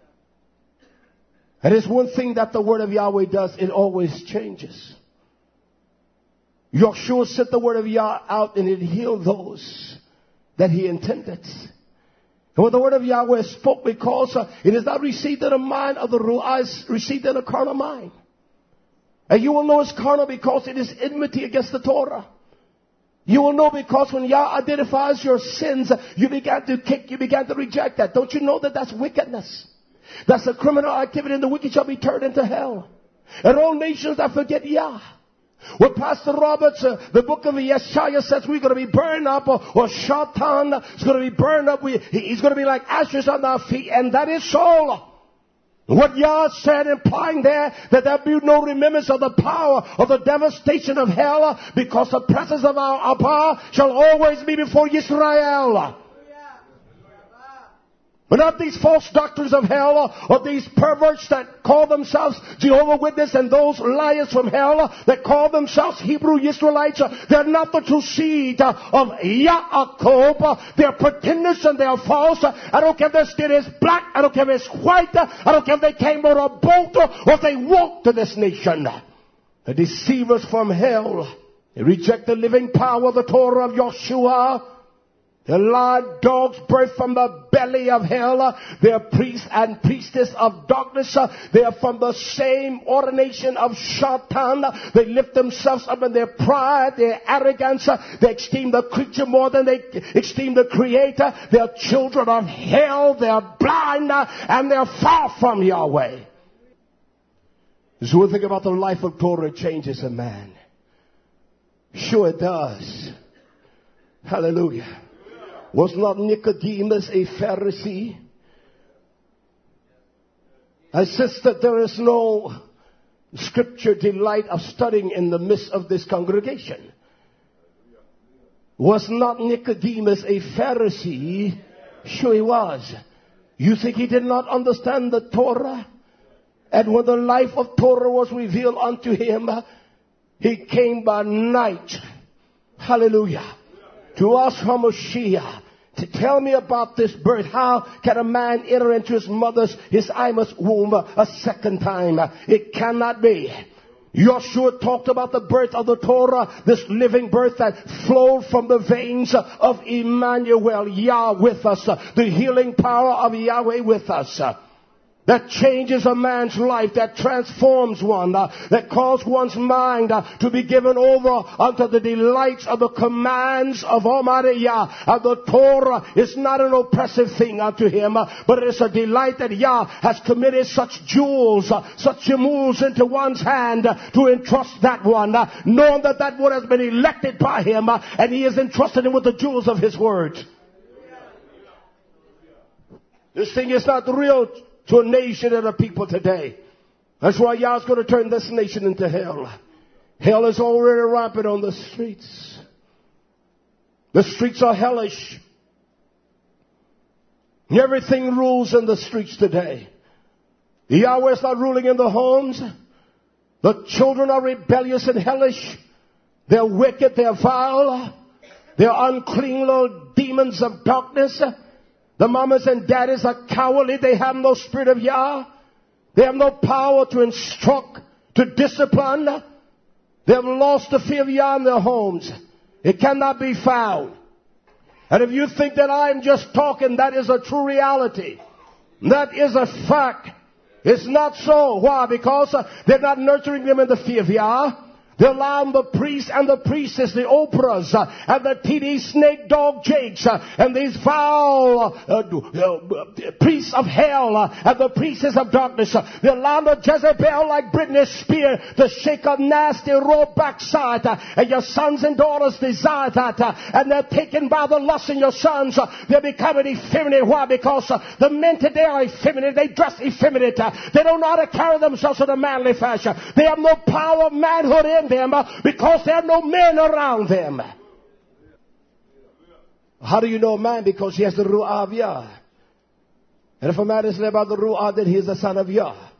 And it's one thing that the word of Yahweh does, it always changes. Yeshua sent the word of Yah out and it healed those that he intended. And when the word of Yahweh spoke, because uh, it is not received in the mind of the Ruah, it's received in a carnal mind. And you will know it's carnal because it is enmity against the Torah. You will know because when Yah identifies your sins, you began to kick, you began to reject that. Don't you know that that's wickedness? That's a criminal activity, and the wicked shall be turned into hell. And all nations that forget Yah. Well, Pastor Roberts, uh, the book of Yeshaya says we're going to be burned up, or, or Shatan is going to be burned up. We, he's going to be like ashes on our feet, and that is so. What Yah said, implying there that there be no remembrance of the power of the devastation of hell, because the presence of our Abba shall always be before Israel. But not these false doctrines of hell, or these perverts that call themselves Jehovah's Witness, and those liars from hell that call themselves Hebrew Israelites. They're not the true seed of Yaakov. They're pretenders and they're false. I don't care if their skin is black. I don't care if it's white. I don't care if they came on a boat or if they walked to this nation. The deceivers from hell. They reject the living power of the Torah of Yeshua. The live dogs birthed from the belly of hell. They are priests and priestess of darkness. They are from the same ordination of Shaitan. They lift themselves up in their pride, their arrogance. They esteem the creature more than they esteem the Creator. They are children of hell. They are blind and they are far from Yahweh. So we think about the life of Torah, it changes a man. Sure it does. Hallelujah. Was not Nicodemus a Pharisee? I insist that there is no scripture delight of studying in the midst of this congregation. Was not Nicodemus a Pharisee? Sure he was. You think he did not understand the Torah? And when the life of Torah was revealed unto him, he came by night. Hallelujah. To ask Hamashiach to tell me about this birth. How can a man enter into his mother's, his Ima's womb a second time? It cannot be. Yeshua talked about the birth of the Torah, this living birth that flowed from the veins of Emmanuel, Yah with us, the healing power of Yahweh with us. That changes a man's life, that transforms one, uh, that calls one's mind uh, to be given over unto the delights of the commands of Almighty Yah. And the Torah is not an oppressive thing unto him, uh, but it is a delight that Yah has committed such jewels, uh, such jewels into one's hand uh, to entrust that one, uh, knowing that that one has been elected by him, uh, and he is entrusted him with the jewels of his word. This thing is not real to a nation and a people today. That's why Yah's going to turn this nation into hell. Hell is already rampant on the streets. The streets are hellish. Everything rules in the streets today. Yahweh is not ruling in the homes. The children are rebellious and hellish. They're wicked. They're vile. They're unclean little demons of darkness. The mamas and daddies are cowardly. They have no spirit of Yah. They have no power to instruct, to discipline. They have lost the fear of Yah in their homes. It cannot be found. And if you think that I'm just talking, that is a true reality. That is a fact. It's not so. Why? Because uh, they're not nurturing them in the fear of Yah. They're allowing the priests and the priestess, the Oprahs, uh, and the T D snake dog Jakes, uh, and these foul uh, uh, priests of hell, uh, and the priestess of darkness. Uh, they're allowing the Jezebel like Britney Spears to shake a nasty raw backside, uh, and your sons and daughters desire that, uh, and they're taken by the lust in your sons. Uh, they're becoming effeminate. Why? Because uh, the men today are effeminate. They dress effeminate. Uh, they don't know how to carry themselves in a manly fashion. They have no power of manhood in them because there are no men around them. How do you know a man? Because he has the Ruah of Yah. And if a man is led by the Ruah, then he is the son of Yah.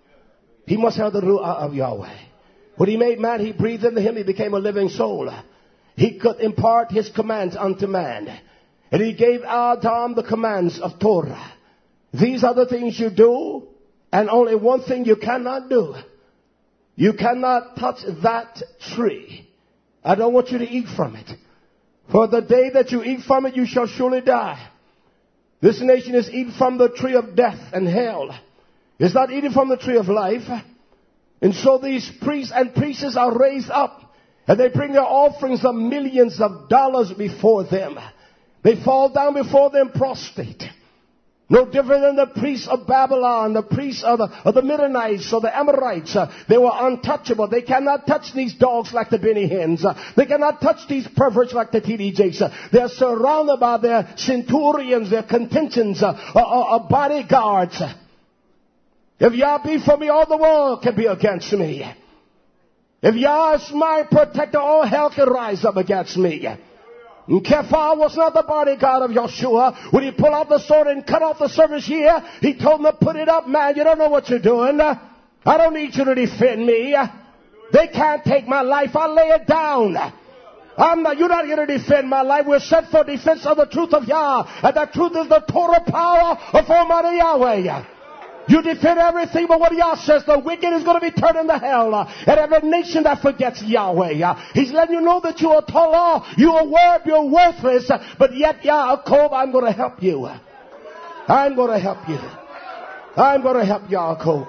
He must have the ruah of Yahweh. When he made man, he breathed into him. He became a living soul. He could impart his commands unto man. And he gave Adam the commands of Torah. These are the things you do. And only one thing you cannot do. You cannot touch that tree. I don't want you to eat from it. For the day that you eat from it, you shall surely die. This nation is eating from the tree of death and hell. It's not eating from the tree of life. And so these priests and priestesses are raised up. And they bring their offerings of millions of dollars before them. They fall down before them prostrate. No different than the priests of Babylon, the priests of the, of the Midianites or the Amorites. Uh, they were untouchable. They cannot touch these dogs like the Benny Hinn's. Uh, they cannot touch these perverts like the T D Jakes. Uh, they are surrounded by their centurions, their contingents, uh, uh, uh, bodyguards. If Yah be for me, all the world can be against me. If Yah is my protector, all hell can rise up against me. And Kephah was not the bodyguard of Joshua. When he pulled out the sword and cut off the servant's ear, he told him to put it up. Man, you don't know what you're doing. I don't need you to defend me. They can't take my life. I'll lay it down. I'm not, you're not going to defend my life. We're set for defense of the truth of Yah. And that truth is the Torah power of Almighty Yahweh. You defend everything, but what Yah says, the wicked is going to be turned into hell. Uh, and every nation that forgets Yahweh. Uh, he's letting you know that you are talah, you are worth, you're worthless. Uh, but yet, Yaakov, I'm going to help you. Uh, I'm going to help you. I'm going to help Yaakov.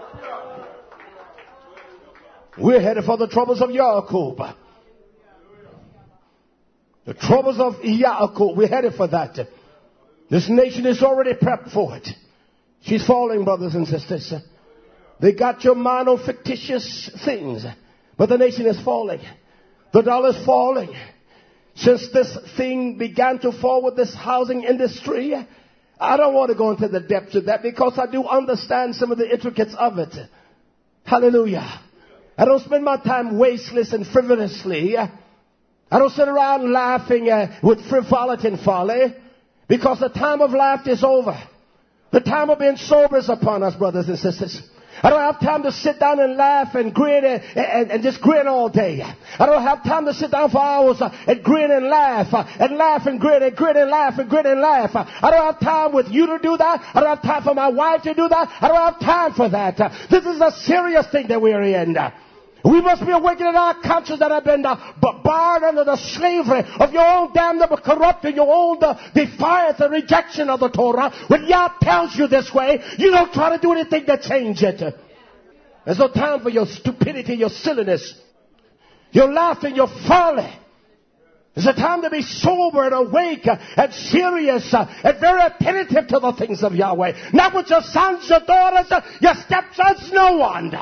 We're headed for the troubles of Yaakov. The troubles of Yaakov. We're headed for that. This nation is already prepped for it. She's falling, brothers and sisters. They got your mind on fictitious things. But the nation is falling. The dollar is falling. Since this thing began to fall with this housing industry, I don't want to go into the depths of that because I do understand some of the intricacies of it. Hallelujah. I don't spend my time wasteless and frivolously. I don't sit around laughing uh, with frivolity and folly because the time of laughter is over. The time of being sober is upon us, brothers and sisters. I don't have time to sit down and laugh and grin and, and, and just grin all day. I don't have time to sit down for hours and grin and laugh and laugh and grin and grin and laugh and grin and laugh. I don't have time with you to do that. I don't have time for my wife to do that. I don't have time for that. This is a serious thing that we're in. We must be awakening our conscience that have been uh, barred under the slavery of your own damnable corruption, your own uh, defiance and rejection of the Torah. When Yah tells you this way, you don't try to do anything to change it. There's no time for your stupidity, your silliness, your laughing, your folly. It's a time to be sober and awake uh, and serious uh, and very attentive to the things of Yahweh. Not with your sons, your daughters, uh, your stepsons, no one.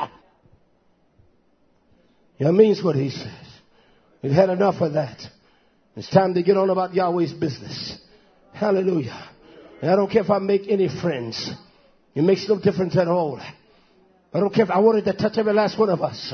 That means what he says. We've had enough of that. It's time to get on about Yahweh's business. Hallelujah. And I don't care if I make any friends. It makes no difference at all. I don't care if I wanted to touch every last one of us.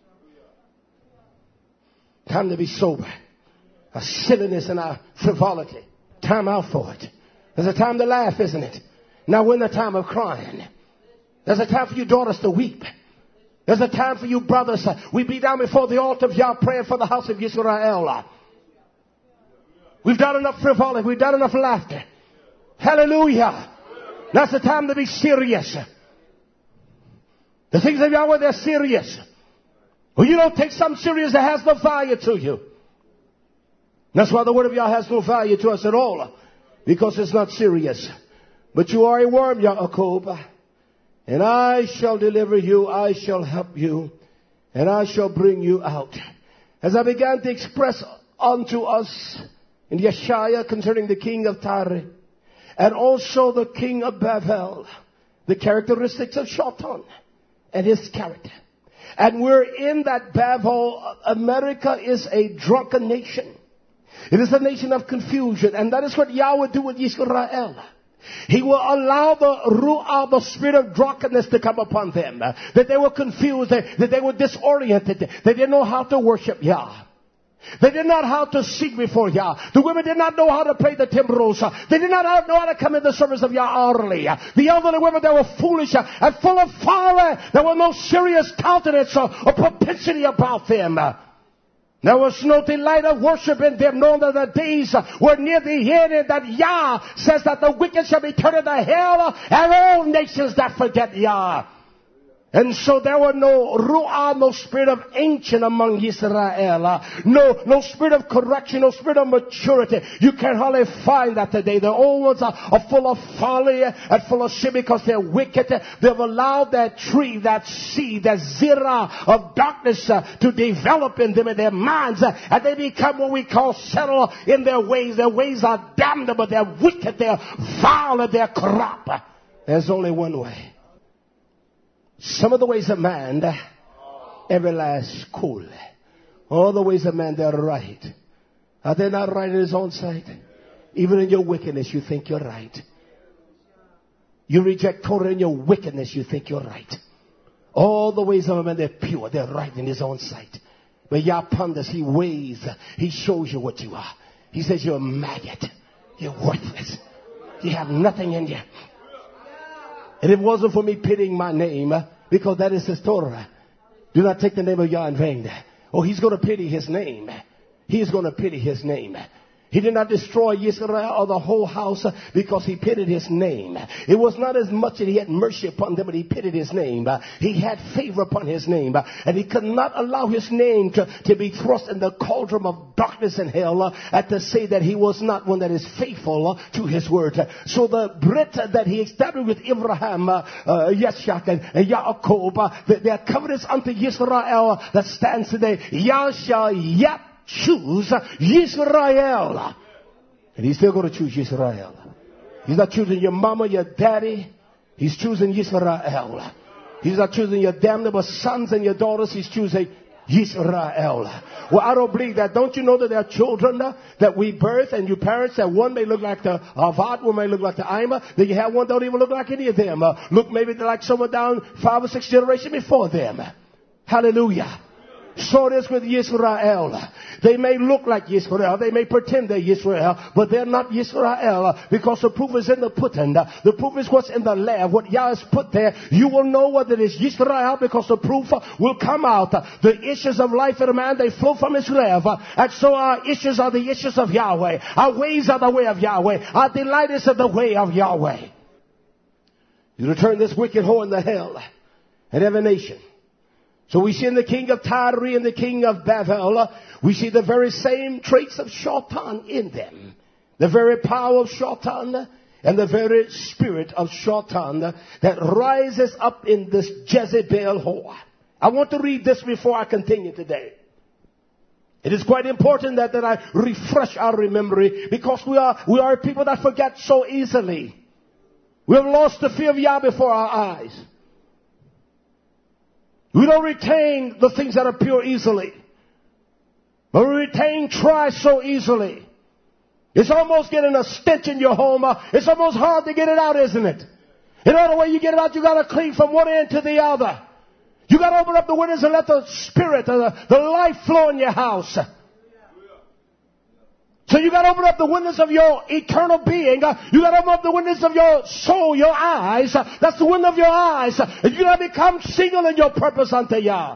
Time to be sober. Our silliness and our frivolity. Time out for it. There's a time to laugh, isn't it? Now when the time of crying. There's a time for you daughters to weep. There's a time for you brothers. Uh, we be down before the altar of Yah praying for the house of Yisrael. We've done enough frivolity. We've done enough laughter. Hallelujah. Now's the time to be serious. The things of Yahweh, they're serious. Well, you don't take something serious that has no value to you. That's why the word of Yah has no value to us at all. Because it's not serious. But you are a worm, Yaakov. And I shall deliver you, I shall help you, and I shall bring you out. As I began to express unto us in Yeshaya concerning the king of Tyre, and also the king of Babel, the characteristics of Shaitan and his character. And we're in that Babel. America is a drunken nation. It is a nation of confusion, and that is what Yah would do with Yisrael. He will allow the ru'ah, the spirit of drunkenness, to come upon them. Uh, that they were confused, that, that they were disoriented, they didn't know how to worship Yah. They did not know how to seek before Yah. The women did not know how to play the timbrels. They did not know how to come in the service of Yah early. The elderly women, they were foolish and full of folly. There was no serious countenance or, or propensity about them. There was no delight of worship in them, knowing that the days were near the end, and that Yah says that the wicked shall be turned into hell, and all nations that forget Yah. And so there were no ru'ah, no spirit of ancient among Israel. Uh, no, no spirit of correction, no spirit of maturity. You can hardly find that today. The old ones are, are full of folly and full of sin because they're wicked. They've allowed that tree, that seed, that zirah of darkness uh, to develop in them in their minds. Uh, and they become what we call settled in their ways. Their ways are damnable. They're wicked. They're vile. And they're corrupt. There's only one way. Some of the ways of man, every last cool. All the ways of man, they're right. Are they not right in his own sight? Even in your wickedness, you think you're right. You reject Torah in your wickedness, you think you're right. All the ways of a man, they're pure. They're right in his own sight. But Yah ponders, he weighs, he shows you what you are. He says you're a maggot. You're worthless. You have nothing in you. And if it wasn't for me pitying my name, because that is his Torah, do not take the name of Yah in vain. Oh, he's going to pity his name. He is going to pity his name. He did not destroy Israel or the whole house because he pitied his name. It was not as much that he had mercy upon them, but he pitied his name. He had favor upon his name. And he could not allow his name to, to be thrust in the cauldron of darkness and hell and to say that he was not one that is faithful to his word. So the Brit that he established with Abraham, uh, uh, Yitzchak and, and Yaakov, uh, their covenants unto Israel that stands today, Yah shall yet choose Israel. And he's still going to choose Israel. He's not choosing your mama, your daddy. He's choosing Israel. He's not choosing your damnable sons and your daughters. He's choosing Israel. Well, I don't believe that. Don't you know that there are children uh, that we birth, and you parents, that one may look like the Avad, one may look like the Ima. Then you have one that don't even look like any of them. Uh, look maybe like someone down five or six generations before them. Hallelujah. So it is with Israel. They may look like Israel. They may pretend they're Israel, but they're not Israel because the proof is in the pudding. The proof is what's in the lab. What Yah has put there, you will know whether it is Israel because the proof will come out. The issues of life in a man, they flow from Israel. And so our issues are the issues of Yahweh. Our ways are the way of Yahweh. Our delight is in the way of Yahweh. You return this wicked whore in the hell and every nation. So we see in the king of Tyre and the king of Babel, we see the very same traits of Shaitan in them. The very power of Shaitan and the very spirit of Shaitan that rises up in this Jezebel whore. I want to read this before I continue today. It is quite important that, that I refresh our memory because we are, we are people that forget so easily. We have lost the fear of Yah before our eyes. We don't retain the things that are pure easily. But we retain trash so easily. It's almost getting a stench in your home. It's almost hard to get it out, isn't it? In order way you get it out, you got to clean from one end to the other. You got to open up the windows and let the spirit, the, the life flow in your house. So you got to open up the windows of your eternal being. You got to open up the windows of your soul, your eyes. That's the window of your eyes. And you got to become single in your purpose unto Yah.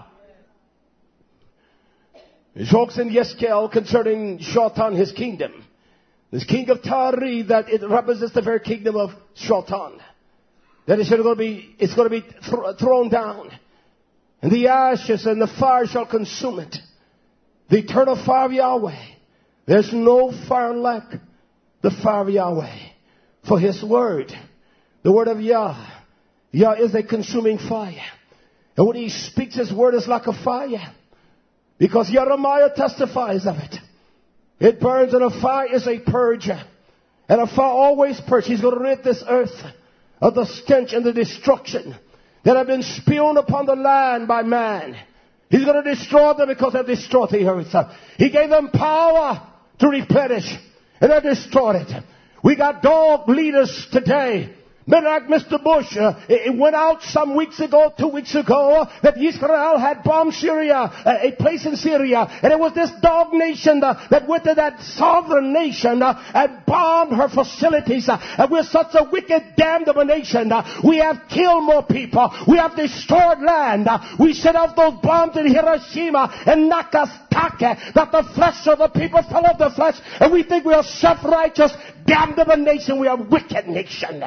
It talks in Yeskel concerning Shaitan, his kingdom. This king of Tyre, that it represents the very kingdom of Shaitan. That it's going to be, it's going to be th- thrown down. And the ashes and the fire shall consume it. The eternal fire of Yahweh. There's no fire like the fire of Yahweh. For his word, the word of Yah, Yah is a consuming fire. And when he speaks, his word is like a fire. Because Jeremiah testifies of it. It burns, and a fire is a purger. And a fire always purges. He's going to rid this earth of the stench and the destruction that have been spewed upon the land by man. He's going to destroy them because they've destroyed the earth. He gave them power to replenish, and they destroyed it. We got dog leaders today Men like Mister Bush, uh, it went out some weeks ago, two weeks ago, uh, that Israel had bombed Syria, uh, a place in Syria. And it was this dog nation uh, that went to that sovereign nation uh, and bombed her facilities. Uh, and we're such a wicked, damnable nation. Uh, we have killed more people. We have destroyed land. Uh, we set off those bombs in Hiroshima and Nagasaki that the flesh of the people fell off the flesh. And we think we are self-righteous, damnable nation. We are a wicked nation.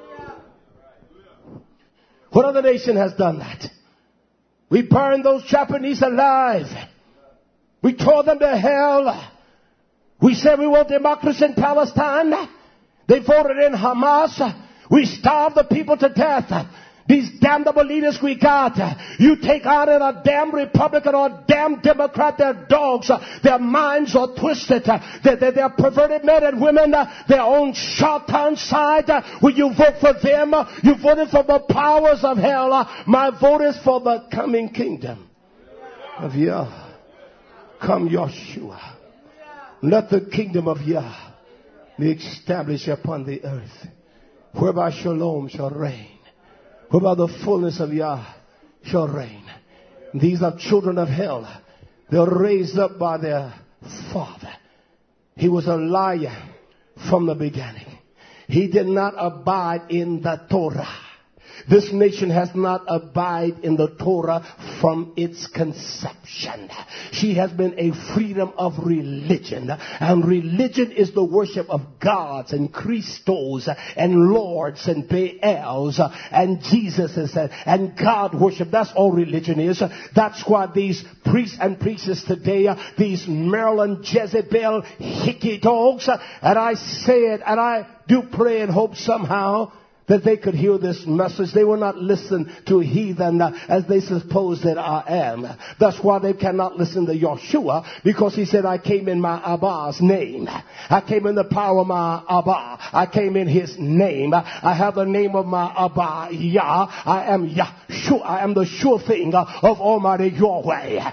What other nation has done that? We burned those Japanese alive. We tore them to hell. We said we want democracy in Palestine. They voted in Hamas. We starved the people to death. These damnable leaders we got, you take out in a damn Republican or a damn Democrat, they're dogs. Their minds are twisted. They're, they're, they're perverted men and women. Their own shaitan side. When you vote for them, you voted for the powers of hell. My vote is for the coming kingdom of Yah. Come Yeshua. Let the kingdom of Yah be established upon the earth, whereby shalom shall reign. Whereby the fullness of Yah shall reign. These are children of hell. They're raised up by their father. He was a liar from the beginning. He did not abide in the Torah. This nation has not abided in the Torah from its conception. She has been a freedom of religion. And religion is the worship of gods and Christos and lords and Baals and Jesuses and God worship. That's all religion is. That's why these priests and priestesses today, these Maryland Jezebel hickey dogs, and I say it and I do pray and hope somehow that they could hear this message. They will not listen to heathen uh, as they suppose that I am. That's why they cannot listen to Yeshua, because he said, I came in my Abba's name. I came in the power of my Abba. I came in his name. I have the name of my Abba, Yah. I am Yahshua. I am the sure thing of Almighty Yahweh.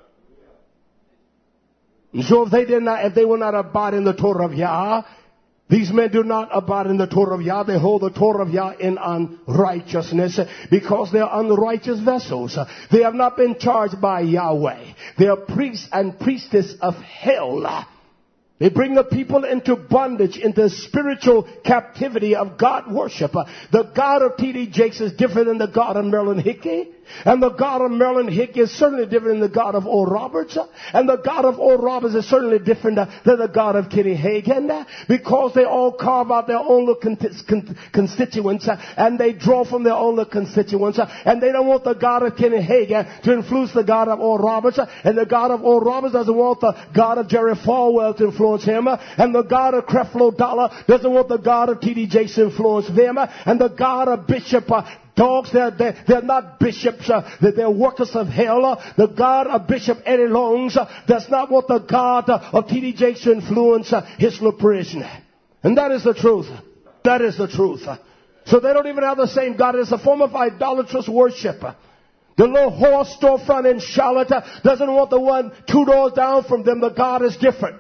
And so if they did not, if they will not abide in the Torah of Yah, these men do not abide in the Torah of Yah. They hold the Torah of Yah in unrighteousness because they are unrighteous vessels. They have not been charged by Yahweh. They are priests and priestesses of hell. They bring the people into bondage, into spiritual captivity of God worship. The God of T D Jakes is different than the God of Marilyn Hickey. And the God of Marilyn Hickey is certainly different than the God of Oral Roberts. And the God of Oral Roberts is certainly different than the God of Kenny Hagin. Because they all carve out their own little constituents. And they draw from their own little constituents. And they don't want the God of Kenny Hagin to influence the God of Oral Roberts. And the God of Oral Roberts doesn't want the God of Jerry Falwell to influence him. And the God of Creflo Dollar doesn't want the God of T D Jakes to influence them. And the God of Bishop uh, Dogs, they're, they're, they're not bishops, uh, they're workers of hell. Uh, the God of Bishop Eddie Longs uh, does not want the God uh, of T D Jakes to influence uh, his little prisoner. And that is the truth. That is the truth. So they don't even have the same God. It's a form of idolatrous worship. The little horse storefront in Charlotte uh, doesn't want the one two doors down from them. The God is different.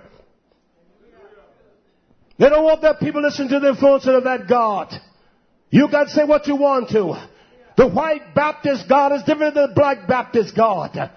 They don't want their people listening to the influence of that God. You can say what you want to. The white Baptist God is different than the black Baptist God.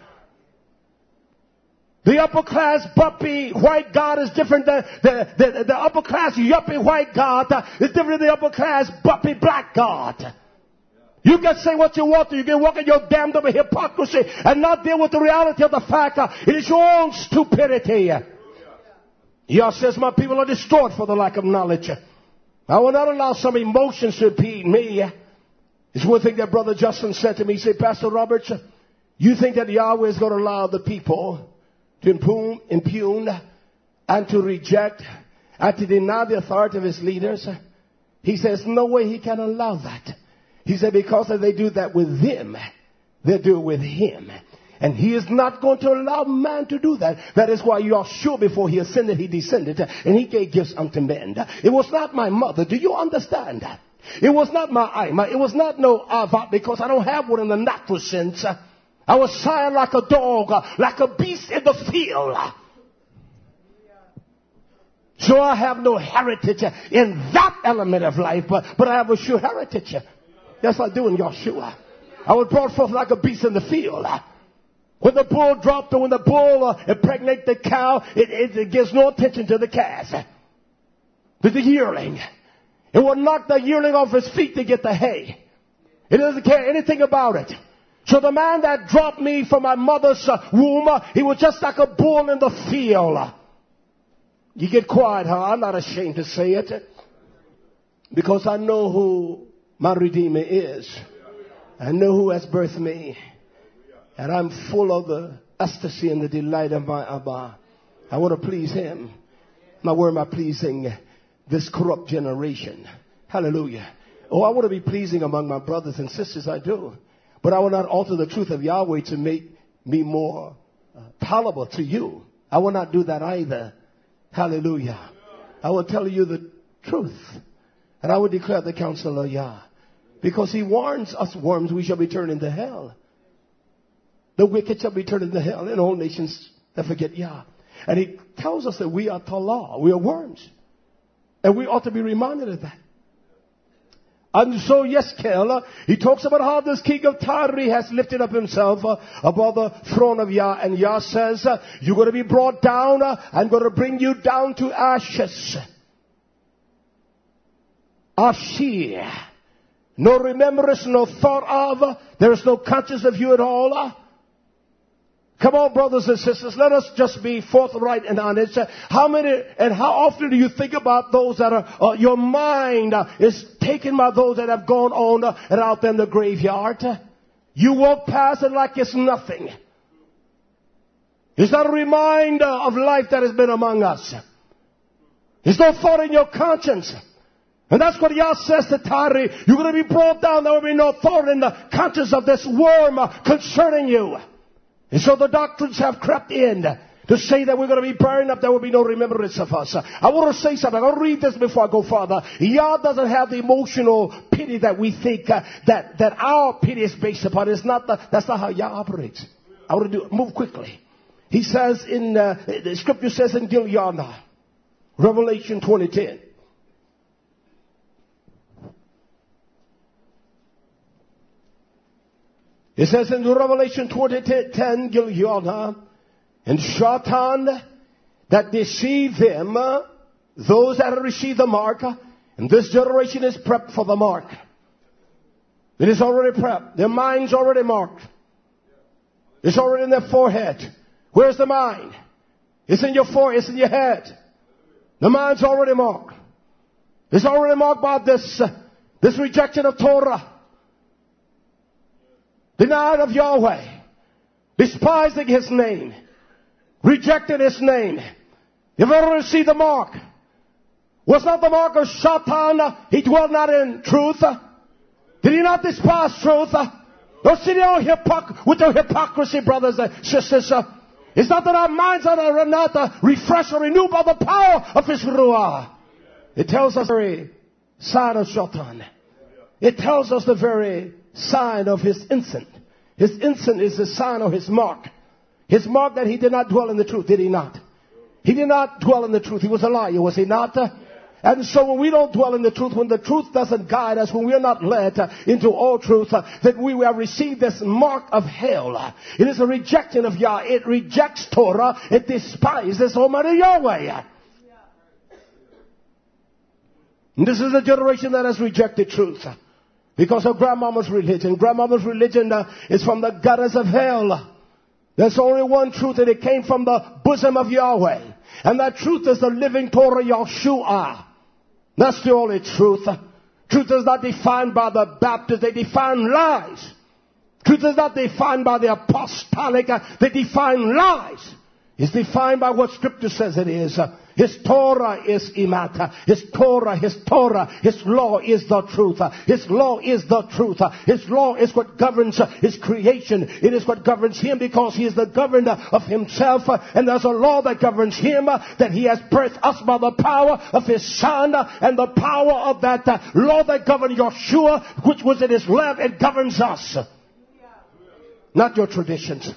The upper class bumpy white God is different than the, the, the upper class yuppie white God is different than the upper class bumpy black God. You can say what you want to. You can walk in your damned up hypocrisy and not deal with the reality of the fact that it is your own stupidity. Yah says my people are destroyed for the lack of knowledge. I will not allow some emotions to impede me. It's one thing that Brother Justin said to me. He said, Pastor Roberts, you think that Yahweh is going to allow the people to impugn, impugn and to reject and to deny the authority of his leaders? He says, no way he can allow that. He said, because if they do that with them, they do it with him. And he is not going to allow man to do that. That is why you are sure before he ascended, he descended, and he gave gifts unto men. It was not my mother. Do you understand that? It was not my Ima. It was not no Avat, because I don't have one in the natural sense. I was sired like a dog, like a beast in the field. So I have no heritage in that element of life, but, but I have a sure heritage. Yes, I do in Yeshua. I was brought forth like a beast in the field. When the bull dropped or when the bull uh, impregnates the cow, it, it, it gives no attention to the calf. But the yearling, it will knock the yearling off his feet to get the hay. It doesn't care anything about it. So the man that dropped me from my mother's uh, womb, uh, he was just like a bull in the field. You get quiet, huh? I'm not ashamed to say it. Because I know who my Redeemer is. I know who has birthed me. And I'm full of the ecstasy and the delight of my Abba. I want to please him. Now, where am I pleasing this corrupt generation? Hallelujah. Oh, I want to be pleasing among my brothers and sisters. I do. But I will not alter the truth of Yahweh to make me more uh, palatable to you. I will not do that either. Hallelujah. I will tell you the truth. And I will declare the counsel of Yah. Because he warns us worms, we shall be turned into hell. The wicked shall be turned into hell, and all nations that forget Yah. And he tells us that we are talah, we are worms. And we ought to be reminded of that. And so, yes, Kel, he talks about how this king of Tyre has lifted up himself uh, above the throne of Yah. And Yah says, uh, you're going to be brought down. Uh, I'm going to bring you down to ashes. Ashir. No remembrance, no thought of. There is no conscience of you at all. Come on, brothers and sisters, let us just be forthright and honest. How many and how often do you think about those that are, uh, your mind uh, is taken by those that have gone on uh, and out there in the graveyard? You walk past it like it's nothing. It's not a reminder of life that has been among us. There's no thought in your conscience. And that's what Yah says to Tyre. You're going to be brought down. There will be no thought in the conscience of this worm uh, concerning you. And so the doctrines have crept in to say that we're going to be burned up. There will be no remembrance of us. I want to say something. I'll read this before I go further. Yah doesn't have the emotional pity that we think uh, that, that our pity is based upon. It's not the, that's not how Yah operates. I want to do move quickly. He says in, uh, the scripture says in Gilead, Revelation twenty ten. It says in Revelation twenty ten, Gilead, and Shatan that deceive them, uh, those that have received the mark, uh, and this generation is prepped for the mark. It is already prepped. Their mind's already marked. It's already in their forehead. Where's the mind? It's in your forehead. It's in your head. The mind's already marked. It's already marked by this, uh, this rejection of Torah. Denied of Yahweh, despising his name, rejecting his name. You've already seen the mark. Was not the mark of Satan? He dwelt not in truth. Did he not despise truth? Don't sit down hypocr- with your hypocrisy, brothers and sisters. It's not that our minds are not refreshed or renewed by the power of his Ruah. It tells us the very sign of Satan. It tells us the very sign of his ensign. His ensign is the sign of his mark. His mark that he did not dwell in the truth, did he not? He did not dwell in the truth. He was a liar, was he not? And so when we don't dwell in the truth, when the truth doesn't guide us, when we are not led uh, into all truth, uh, that we have received this mark of hell. It is a rejection of Yah. It rejects Torah. It despises Almighty Yahweh. And this is a generation that has rejected truth. Because of grandmama's religion. Grandmama's religion uh, is from the gutters of hell. There's only one truth, and it came from the bosom of Yahweh. And that truth is the living Torah Yahshua. That's the only truth. Truth is not defined by the Baptists. They define lies. Truth is not defined by the apostolic. They define lies. It's defined by what Scripture says it is. His Torah is imata. His Torah, His Torah, His law is the truth. His law is the truth. His law is what governs His creation. It is what governs Him because He is the governor of Himself. And there's a law that governs Him, that He has birthed us by the power of His Son. And the power of that law that governed Yeshua, which was in His lap, it governs us. Not your traditions.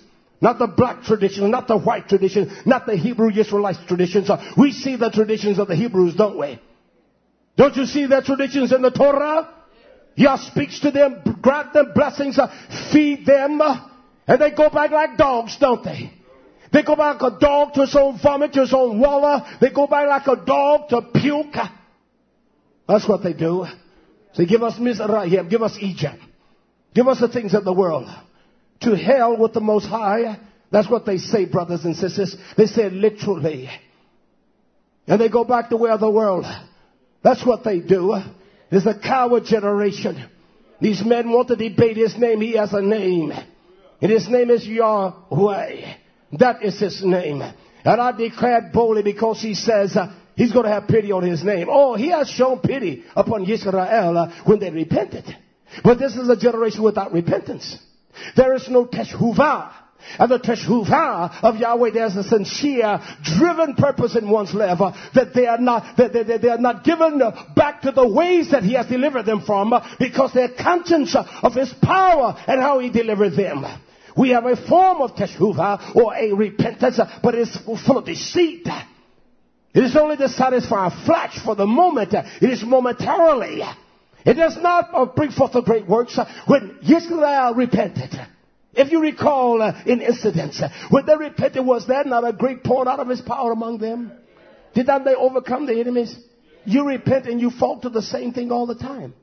Not the black tradition, not the white tradition, not the Hebrew Israelites traditions. We see the traditions of the Hebrews, don't we? Don't you see their traditions in the Torah? Yah speaks to them, grant them blessings, feed them, and they go back like dogs, don't they? They go back like a dog to his own vomit, to his own waller. They go back like a dog to puke. That's what they do. They give us Mizraim, give us Egypt. Give us the things of the world. To hell with the Most High. That's what they say, brothers and sisters. They say it literally. And they go back the way of the world. That's what they do. It's a coward generation. These men want to debate his name. He has a name. And his name is Yahweh. That is his name. And I declared boldly because he says uh, he's going to have pity on his name. Oh, he has shown pity upon Israel uh, when they repented. But this is a generation without repentance. There is no teshuvah. And the teshuvah of Yahweh, there's a sincere, driven purpose in one's life uh, that they are not that they, they, they are not given uh, back to the ways that he has delivered them from uh, because they're conscious uh, of his power and how he delivered them. We have a form of teshuvah or a repentance, uh, but it's full of deceit. It is only to satisfy our flesh for the moment. Uh, it is momentarily. It does not uh, bring forth the great works. Uh, when Israel repented, if you recall uh, in incidents, uh, when they repented, was there not a great pouring out of his power among them? Did not they overcome the enemies? You repent and you fall to the same thing all the time.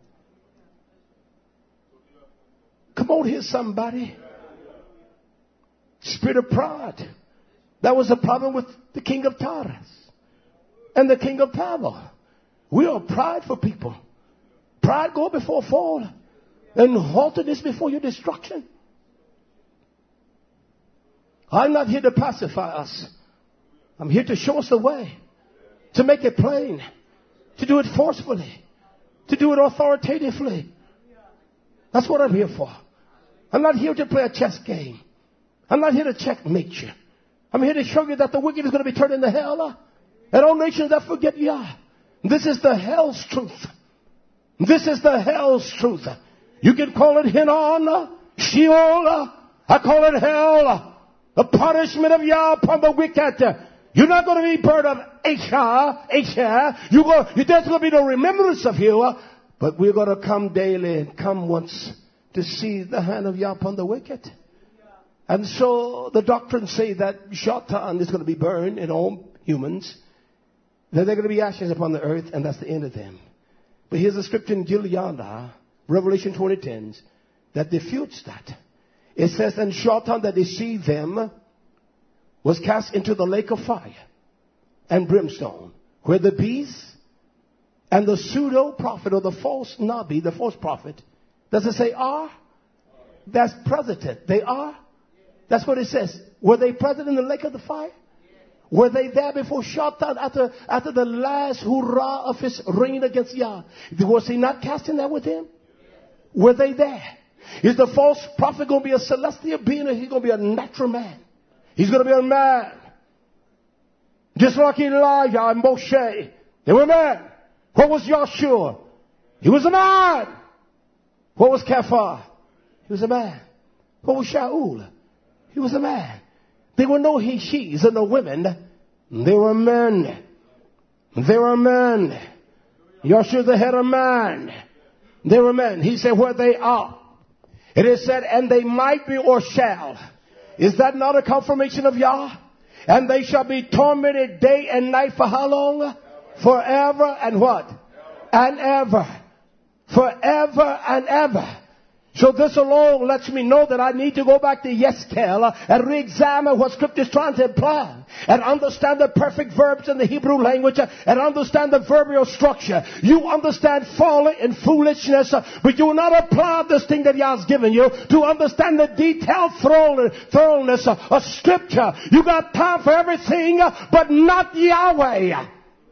Come on here, somebody. Spirit of pride. That was the problem with the king of Taras and the king of Tabor. We are prideful people. Pride go before fall, and haughtiness before your destruction. I'm not here to pacify us. I'm here to show us the way, to make it plain, to do it forcefully, to do it authoritatively. That's what I'm here for. I'm not here to play a chess game. I'm not here to checkmate you. I'm here to show you that the wicked is going to be turned into hell, and all nations that forget Yah. This is the hell's truth. This is the hell's truth. You can call it Hinnon, Sheol. I call it hell. The punishment of Yah upon the wicked. You're not going to be burned of Asher, Asher. You go, there's going to be no remembrance of you. But we're going to come daily and come once to see the hand of Yah upon the wicked. And so the doctrines say that Shatan is going to be burned in all humans. That they're going to be ashes upon the earth, and that's the end of them. But here's a scripture in Gilead, Revelation twenty ten, that defutes that. It says, and Shatan that deceived them was cast into the lake of fire and brimstone, where the beast and the pseudo prophet or the false nabi, the false prophet, does it say are? That's present. They are. That's what it says. Were they present in the lake of the fire? Were they there before Shatan after, after the last hurrah of his reign against Yah? Was he not casting that with him? Were they there? Is the false prophet going to be a celestial being, or is he going to be a natural man? He's going to be a man. Just like Elijah and Moshe. They were men. What was Yahshua? He was a man. What was Kephah? He was a man. What was Shaul? He was a man. There were no he, she's and no women. They were men. They were men. Yahshua the head of man. They were men. He said where they are. It is said, and they might be or shall. Is that not a confirmation of Yah? And they shall be tormented day and night for how long? Forever and what? And ever. Forever and ever. So this alone lets me know that I need to go back to Yeskel and re-examine what Scripture is trying to imply and understand the perfect verbs in the Hebrew language and understand the verbal structure. You understand folly and foolishness, but you will not apply this thing that Yah has given you to understand the detailed thoroughness of Scripture. You got time for everything, but not Yahweh.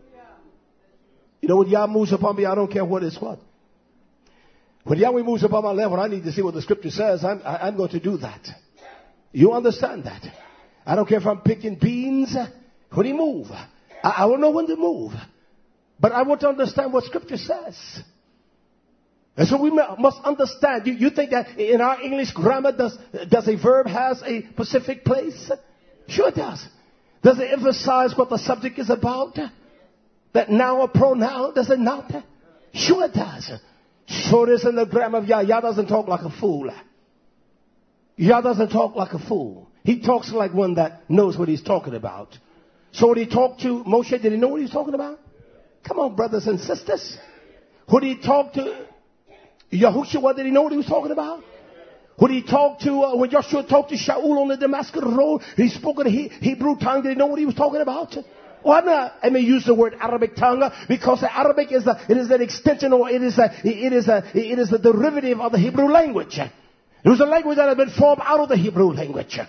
You know, when Yah moves upon me, I don't care what is what. When Yahweh moves upon my level, I need to see what the Scripture says. I'm, I'm going to do that. You understand that? I don't care if I'm picking beans. When he move, I, I will know when to move. But I want to understand what Scripture says. And so we must understand. You, you think that in our English grammar, does, does a verb has a specific place? Sure it does. Does it emphasize what the subject is about? That noun or pronoun, does it not? Sure it does. Sure it is in the grammar of Yah. Yah doesn't talk like a fool. Yah doesn't talk like a fool. He talks like one that knows what he's talking about. So when he talked to Moshe, did he know what he was talking about? Come on, brothers and sisters. When he talked to Yahushua, did he know what he was talking about? When he talked to, uh, when Joshua talked to Shaul on the Damascus road, he spoke in the he, Hebrew tongue. Did he know what he was talking about? Well, I'm not, I may use the word Arabic tongue because the Arabic is a, it is an extension, or it is a, it is a, it is a derivative of the Hebrew language. It was a language that had been formed out of the Hebrew language.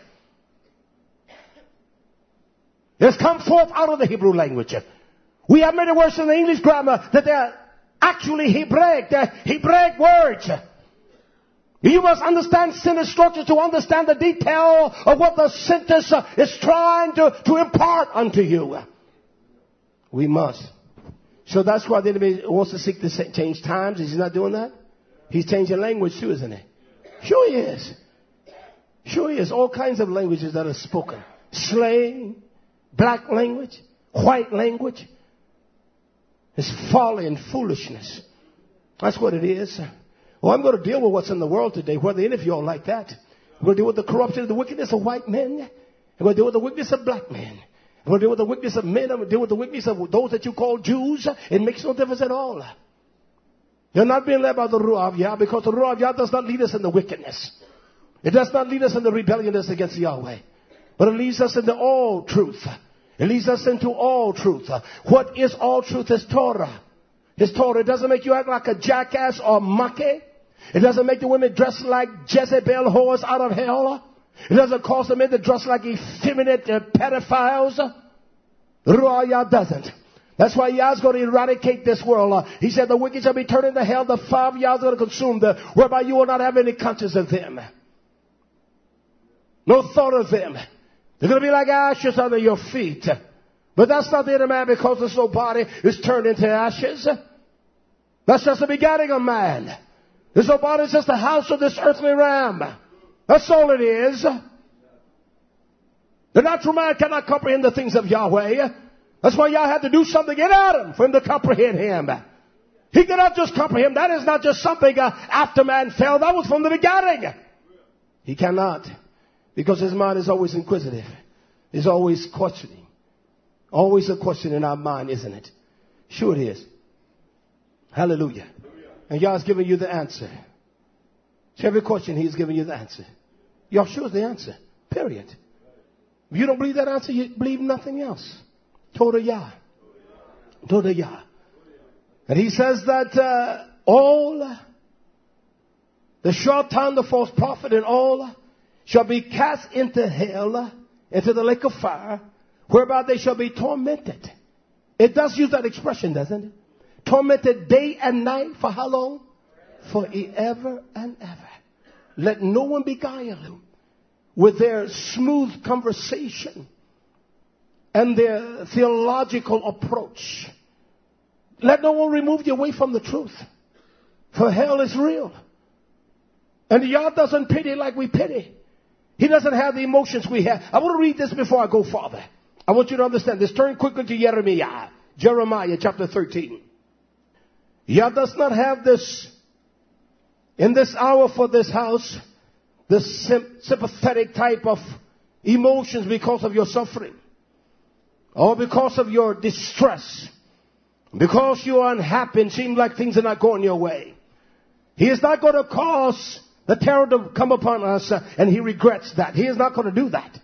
It has come forth out of the Hebrew language. We have many words in the English grammar that they are actually Hebraic. They're Hebraic words. You must understand sentence structure to understand the detail of what the sentence is trying to, to impart unto you. We must. So that's why the enemy wants to seek to change times. Is he not doing that? He's changing language too, isn't he? Sure he is. Sure he is. All kinds of languages that are spoken. Slang, black language, white language. It's folly and foolishness. That's what it is. Well, I'm going to deal with what's in the world today, whether any of you all like that. I'm going to deal with the corruption and the wickedness of white men. I'm going to deal with the wickedness of black men. I'm going to deal with the wickedness of men. I'm going to deal with the wickedness of those that you call Jews. It makes no difference at all. You're not being led by the Ruach of Yah, because the Ruach of Yah does not lead us in the wickedness. It does not lead us in the rebelliousness against Yahweh. But it leads us into all truth. It leads us into all truth. What is all truth? Is Torah. His Torah. It doesn't make you act like a jackass or monkey. It doesn't make the women dress like Jezebel whores out of hell. It doesn't cause the men to dress like effeminate uh, pedophiles. The Ruach Yah doesn't. That's why Yah's going to eradicate this world. Uh, he said the wicked shall be turned into hell. The fire of Yah is going to consume them, whereby you will not have any conscience of them. No thought of them. They're going to be like ashes under your feet. But that's not the inner man, because this whole body is turned into ashes. That's just the beginning of man. This whole body is just the house of this earthly realm. That's all it is. The natural man cannot comprehend the things of Yahweh. That's why Yah had to do something in Adam for him to comprehend him. He cannot just comprehend. That is not just something uh, after man fell. That was from the beginning. He cannot. Because his mind is always inquisitive. He's always questioning. Always a question in our mind, isn't it? Sure it is. Hallelujah. And Yah's giving you the answer. To every question, He's giving you the answer. Yahshua is the answer. Period. If you don't believe that answer, you believe nothing else. Toda Yah. Toda Yah. And He says that uh, all, the shaitan, the false prophet, and all shall be cast into hell, into the lake of fire, whereby they shall be tormented. It does use that expression, doesn't it? Tormented day and night for how long? Forever and ever. Let no one beguile you with their smooth conversation and their theological approach. Let no one remove you away from the truth. For hell is real. And Yah doesn't pity like we pity. He doesn't have the emotions we have. I want to read this before I go farther. I want you to understand this. Turn quickly to Jeremiah. Jeremiah chapter thirteen. Yah does not have this, in this hour for this house, this sympathetic type of emotions because of your suffering. Or because of your distress. Because you are unhappy and seem like things are not going your way. He is not going to cause the terror to come upon us, uh, and He regrets that. He is not going to do that.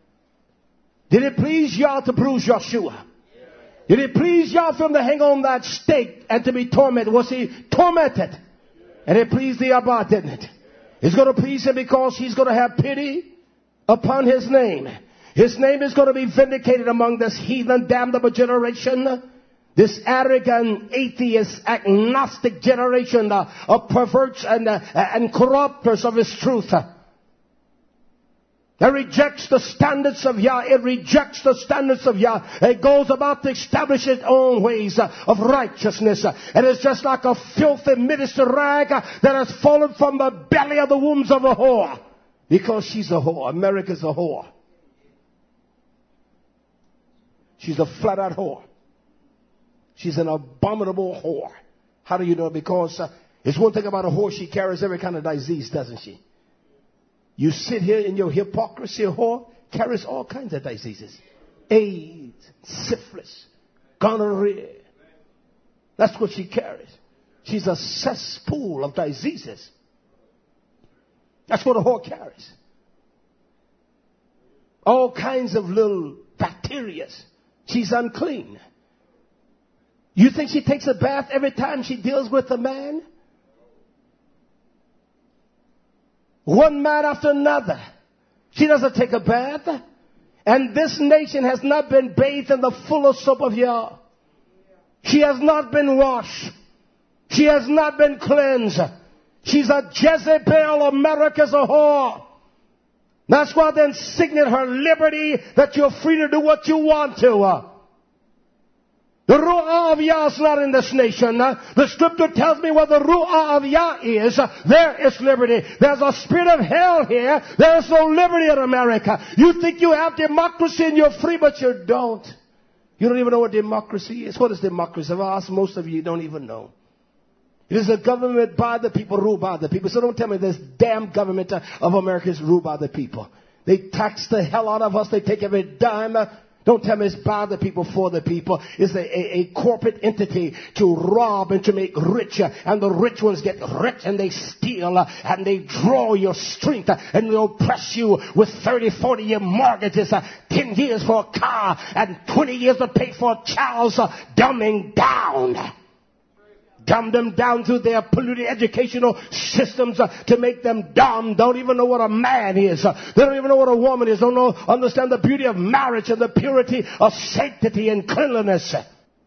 Did it please Yah to bruise Yeshua? Did it please Yah for Him to hang on that stake and to be tormented? Was He tormented? And it pleased the Abba, didn't it? It's going to please Him because He's going to have pity upon His name. His name is going to be vindicated among this heathen, damnable generation. This arrogant, atheist, agnostic generation uh, of perverts and, uh, and corrupters of His truth. It rejects the standards of Yah. It rejects the standards of Yah. It goes about to establish its own ways uh, of righteousness. Uh, and it's just like a filthy minister rag uh, that has fallen from the belly of the wombs of a whore. Because she's a whore. America's a whore. She's a flat-out whore. She's an abominable whore. How do you know? Because uh, it's one thing about a whore. She carries every kind of disease, doesn't she? You sit here in your hypocrisy. A whore carries all kinds of diseases. AIDS, syphilis, gonorrhea. That's what she carries. She's a cesspool of diseases. That's what a whore carries. All kinds of little bacteria. She's unclean. You think she takes a bath every time she deals with a man? One man after another. She doesn't take a bath. And this nation has not been bathed in the fullest soap of Yah. She has not been washed. She has not been cleansed. She's a Jezebel. America's a whore. That's why they insignate her liberty that you're free to do what you want to. The Ru'ah of Yah is not in this nation. The scripture tells me where the Ru'ah of Yah is, there is liberty. There's a spirit of hell here. There is no liberty in America. You think you have democracy and you're free, but you don't. You don't even know what democracy is. What is democracy? I've asked most of you, you don't even know. It is a government by the people, ruled by the people. So don't tell me this damn government of America is ruled by the people. They tax the hell out of us. They take every dime. Don't tell me it's by the people, for the people. It's a, a, a corporate entity to rob and to make rich. And the rich ones get rich and they steal and they draw your strength and they oppress you with thirty, forty year mortgages, ten years for a car and twenty years to pay for a child's dumbing down. Dumb them down through their polluted educational systems uh, to make them dumb. Don't even know what a man is. Uh, they don't even know what a woman is. Don't know, understand the beauty of marriage and the purity of sanctity and cleanliness.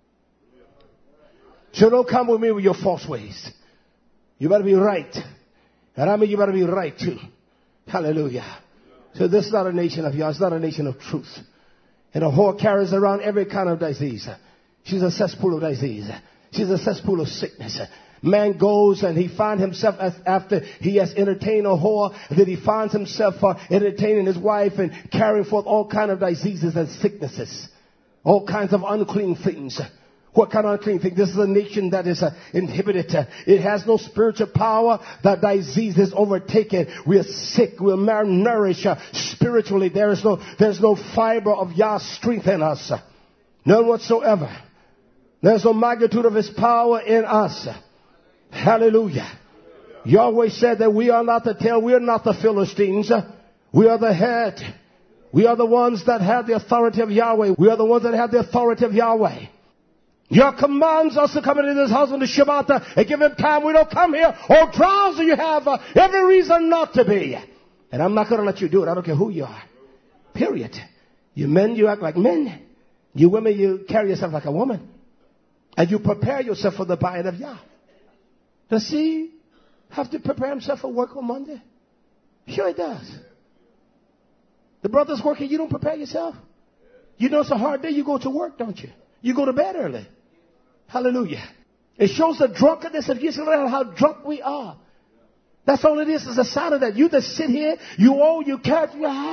So don't come with me with your false ways. You better be right. And I mean you better be right too. Hallelujah. So this is not a nation of Yah. It's not a nation of truth. And a whore carries around every kind of disease. She's a cesspool of disease. She's a cesspool of sickness. Man goes and he finds himself as, after he has entertained a whore, that he finds himself uh, entertaining his wife and carrying forth all kinds of diseases and sicknesses. All kinds of unclean things. What kind of unclean thing? This is a nation that is uh, inhibited. Uh, it has no spiritual power. The disease is overtaken. We are sick. We are malnourished uh, spiritually. There is no, there's no fiber of Yah's strength in us. None whatsoever. There's no magnitude of his power in us. Hallelujah. Yahweh said that we are not the tail. We are not the Philistines. We are the head. We are the ones that have the authority of Yahweh. We are the ones that have the authority of Yahweh. Yah commands us to come into this house on the Shabbat and give him time. We don't come here. Oh, drowsy, you have uh, every reason not to be. And I'm not going to let you do it. I don't care who you are. Period. You men, you act like men. You women, you carry yourself like a woman. And you prepare yourself for the bayit of Yah. Does he have to prepare himself for work on Monday? Sure he does. The brother's working, you don't prepare yourself. You know it's a hard day, you go to work, don't you? You go to bed early. Hallelujah. It shows the drunkenness of Israel, how drunk we are. That's all it is, is a sign of that. You that sit here, you owe, you carry,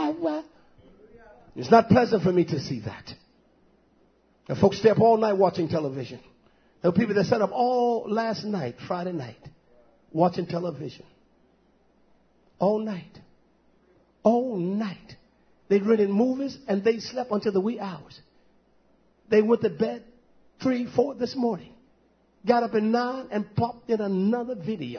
it's not pleasant for me to see that. And folks stay up all night watching television. There were people that sat up all last night, Friday night, watching television. All night. All night. They rented movies and they slept until the wee hours. They went to bed three, four this morning. Got up at nine and popped in another video.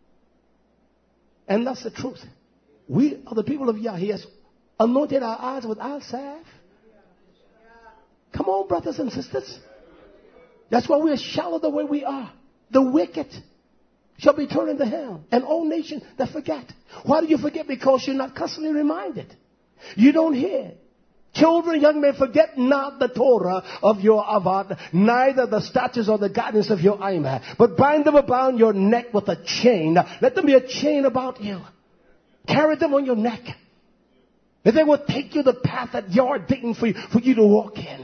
And that's the truth. We are the people of Yah. He has anointed our eyes with our salve. Come on, brothers and sisters. That's why we are shallow the way we are. The wicked shall be turned into hell. An old nation that forget. Why do you forget? Because you're not constantly reminded. You don't hear. Children, young men, forget not the Torah of your avad, neither the statutes or the guidance of your imah, but bind them about your neck with a chain. Let them be a chain about you. Carry them on your neck. That they will take you the path that you're ordained for you, for you to walk in.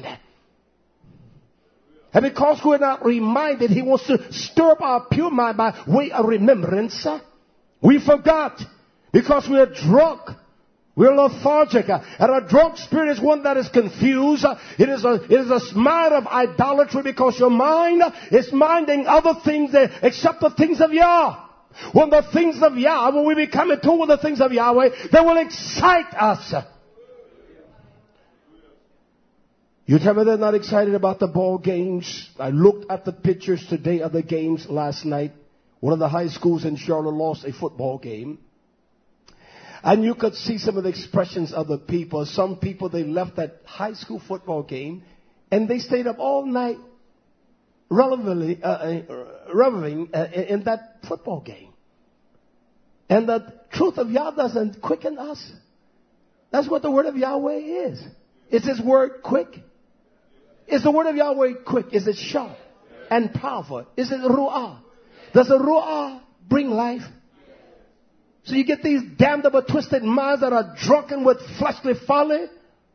And because we're not reminded, he wants to stir up our pure mind by way of remembrance. We forgot because we're drunk. We're lethargic. And a drunk spirit is one that is confused. It is a, it is a mind of idolatry because your mind is minding other things except the things of Yah. When the things of Yah, when we become in tune with the things of Yahweh, they will excite us. You tell me they're not excited about the ball games. I looked at the pictures today of the games last night. One of the high schools in Charlotte lost a football game. And you could see some of the expressions of the people. Some people, they left that high school football game and they stayed up all night reveling, uh, reveling uh, in that football game. And the truth of Yah doesn't quicken us. That's what the word of Yahweh is. Is his word quick? Is the word of Yahweh quick? Is it sharp and powerful? Is it ru'ah? Does the ru'ah bring life? So you get these damned up or twisted minds that are drunken with fleshly folly.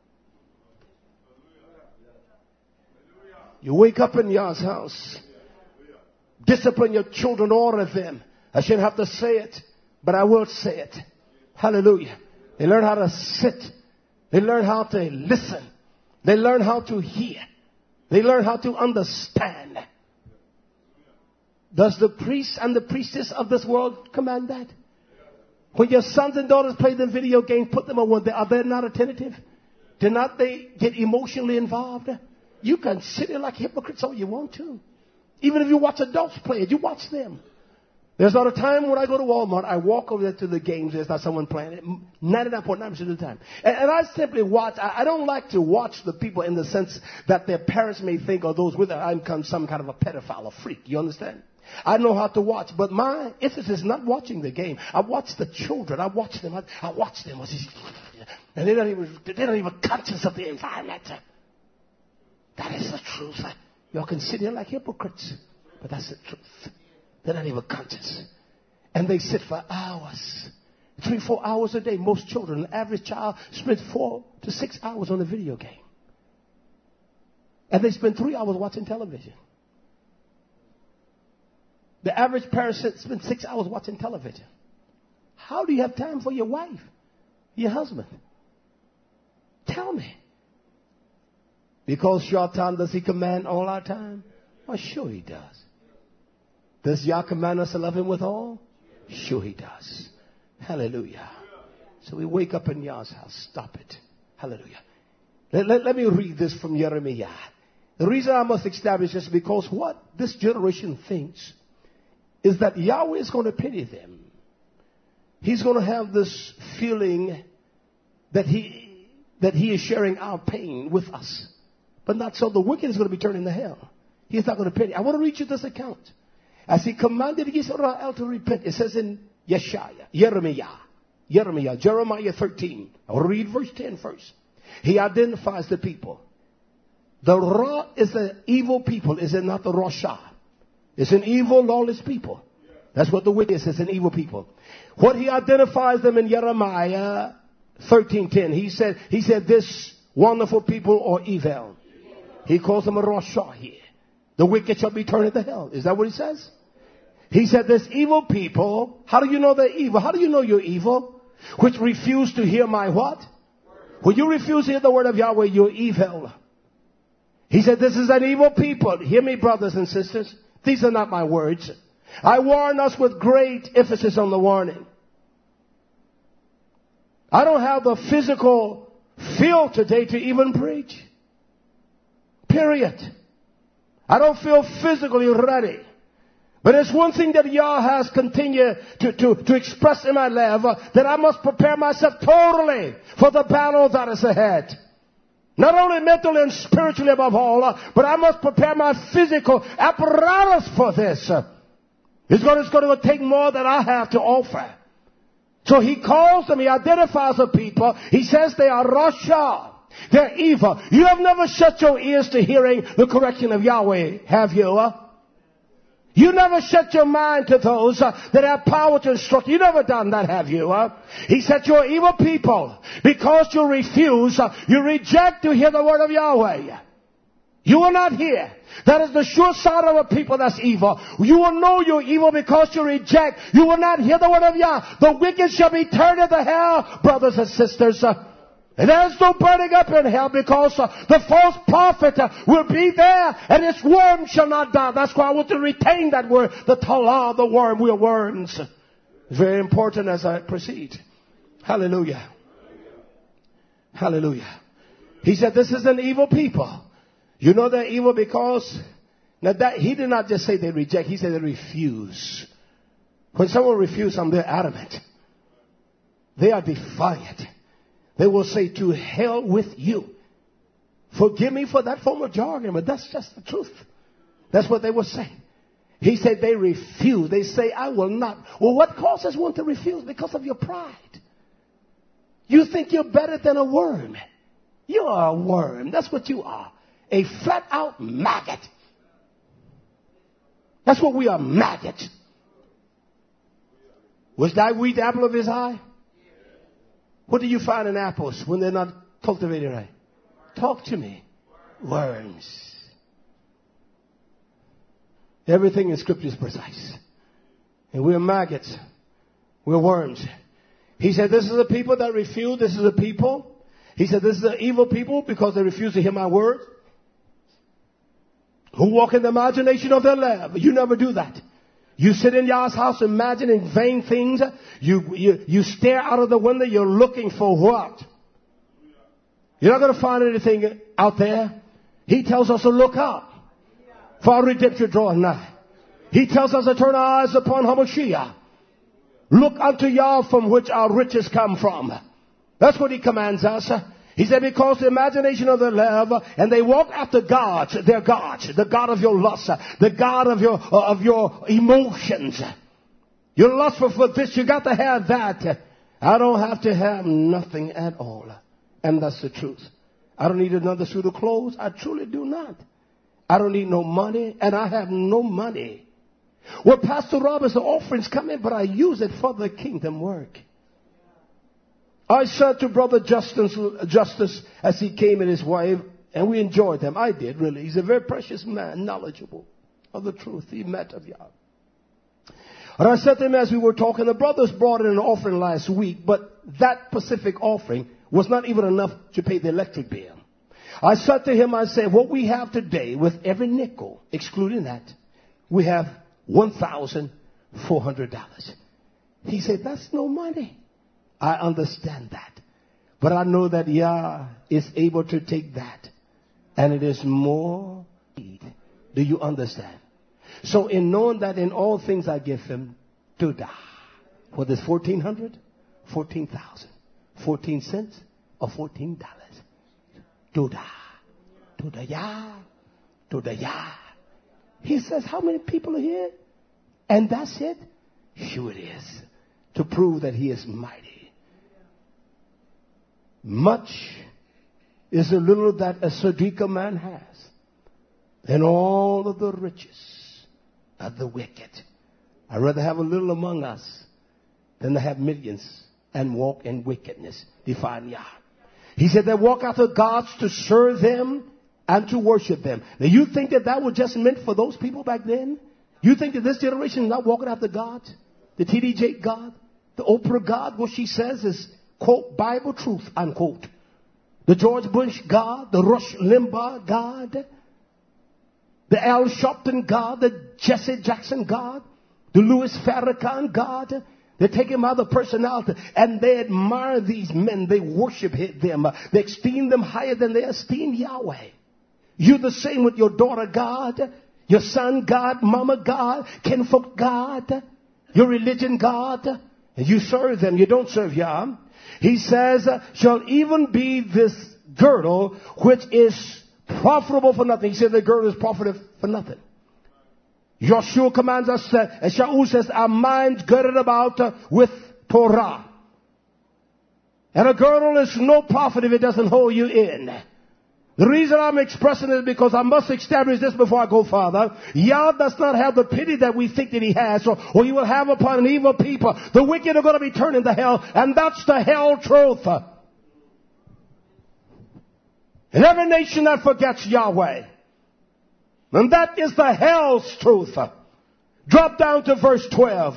You wake up in Yah's house. Discipline your children, order them. I shouldn't have to say it, but I will say it. Hallelujah. They learn how to sit. They learn how to listen. They learn how to hear. They learn how to understand. Does the priest and the priestess of this world command that? When your sons and daughters play the video game, put them on. Are they not attentive? Do not they get emotionally involved? You can sit there like hypocrites all you want to. Even if you watch adults play it, you watch them. There's not a time when I go to Walmart, I walk over there to the games, there's not someone playing it. ninety-nine point nine percent of the time. And, and I simply watch. I, I don't like to watch the people in the sense that their parents may think, or those with them, I'm some kind of a pedophile or freak. You understand? I know how to watch, but my interest is not watching the game. I watch the children. I watch them. I, I watch them. And they're not even, they're not even conscious of the environment. That is the truth. Y'all can sit here like hypocrites, but that's the truth. They're not even conscious. And they sit for hours. Three, four hours a day. Most children, an average child, spends four to six hours on a video game. And they spend three hours watching television. The average parent spends six hours watching television. How do you have time for your wife, your husband? Tell me. Because Shaitan, does he command all our time? Oh, sure he does. Does Yah command us to love him with all? Sure he does. Hallelujah. So we wake up in Yah's house. Stop it. Hallelujah. Let, let, let me read this from Jeremiah. The reason I must establish this is because what this generation thinks is that Yahweh is going to pity them. He's going to have this feeling that he, that he is sharing our pain with us. But not so. The wicked is going to be turned into hell. He's not going to pity. I want to read you this account. As he commanded Israel to repent, it says in Yeshaya, Jeremiah, Jeremiah, Jeremiah thirteen. I'll read verse ten first. He identifies the people. The Ra is the evil people. Is it not the Rasha? It's an evil, lawless people. That's what the wicked is. It's an evil people. What he identifies them in Jeremiah thirteen ten. He said, he said, this wonderful people or evil. He calls them a Rasha here. The wicked shall be turned into hell. Is that what he says? He said, this evil people, how do you know they're evil? How do you know you're evil? Which refuse to hear my what? When you refuse to hear the word of Yahweh, you're evil. He said, this is an evil people. Hear me, brothers and sisters. These are not my words. I warn us with great emphasis on the warning. I don't have the physical feel today to even preach. Period. I don't feel physically ready. But it's one thing that Yah has continued to, to, to express in my life, uh, that I must prepare myself totally for the battle that is ahead. Not only mentally and spiritually above all, uh, but I must prepare my physical apparatus for this. Uh, it's going, it's going to take more than I have to offer. So he calls them, he identifies the people. He says they are Rasha. They're evil. You have never shut your ears to hearing the correction of Yahweh, have you? Uh? You never set your mind to those uh, that have power to instruct. You never done that, have you? Uh? He said, you're evil people because you refuse, uh, you reject to hear the word of Yahweh. You will not hear. That is the sure sign of a people that's evil. You will know you're evil because you reject. You will not hear the word of Yah. The wicked shall be turned into hell, brothers and sisters. Uh, And there's no burning up in hell because uh, the false prophet uh, will be there and its worm shall not die. That's why I want to retain that word. The talah, the worm, we are worms. It's very important as I proceed. Hallelujah. Hallelujah. He said this is an evil people. You know they're evil because, now that, he did not just say they reject, he said they refuse. When someone refuses something, they're adamant. They are defiant. They will say, to hell with you. Forgive me for that form of jargon, but that's just the truth. That's what they will say. He said they refuse. They say, I will not. Well, what causes one to refuse? Because of your pride. You think you're better than a worm. You are a worm. That's what you are. A flat out maggot. That's what we are, maggots. Was thy wheat the apple of his eye? What do you find in apples when they're not cultivated right? Talk to me. Worms. Everything in Scripture is precise. And we're maggots. We're worms. He said, this is a people that refuse. This is a people. He said, this is an evil people because they refuse to hear my word. Who walk in the imagination of their love. You never do that. You sit in Yah's house imagining vain things. You, you, you stare out of the window. You're looking for what? You're not going to find anything out there. He tells us to look up. For our redemption draweth nigh. He tells us to turn our eyes upon Hamashiach. Look unto Yah from which our riches come from. That's what he commands us. He said, because the imagination of their love, and they walk after gods, their gods, the God of your lust, the God of your, uh, of your emotions. You're lustful for this, you got to have that. I don't have to have nothing at all. And that's the truth. I don't need another suit of clothes. I truly do not. I don't need no money, and I have no money. Well, Pastor Robert's offerings come in, but I use it for the kingdom work. I said to Brother Justice, Justice as he came and his wife, and we enjoyed them. I did, really. He's a very precious man, knowledgeable of the truth. He met of Yah. And I said to him as we were talking, the brothers brought in an offering last week, but that specific offering was not even enough to pay the electric bill. I said to him, I said, what we have today with every nickel, excluding that, we have one thousand four hundred dollars. He said, that's no money. I understand that. But I know that Yah is able to take that. And it is more. Do you understand? So in knowing that in all things I give him to die. What is fourteen hundred? fourteen thousand. fourteen cents or fourteen dollars. To die. To the Yah. To the Yah. He says, how many people are here? And that's it? Sure it is. To prove that he is mighty. Much is a little that a Sadiqa man has, and all of the riches of the wicked. I'd rather have a little among us than to have millions and walk in wickedness. Define Yah. He said they walk after gods to serve them and to worship them. Now you think that that was just meant for those people back then? You think that this generation is not walking after God? The T D J God? The Oprah God? What she says is, quote, Bible truth, unquote. The George Bush God, the Rush Limbaugh God, the Al Sharpton God, the Jesse Jackson God, the Louis Farrakhan God. They take him out of personality and they admire these men. They worship them. They esteem them higher than they esteem Yahweh. You're the same with your daughter God, your son God, mama God, kinfolk God, your religion God. And you serve them. You don't serve Yah. He says, shall even be this girdle which is profitable for nothing. He said the girdle is profitable for nothing. Joshua commands us, uh, and Shaul says, our minds girded about uh, with Torah. And a girdle is no profit if it doesn't hold you in. The reason I'm expressing it is because I must establish this before I go farther. Yah does not have the pity that we think that he has, or, or he will have upon an evil people. The wicked are going to be turned into hell, and that's the hell truth. And every nation that forgets Yahweh, and that is the hell's truth. Drop down to verse twelve.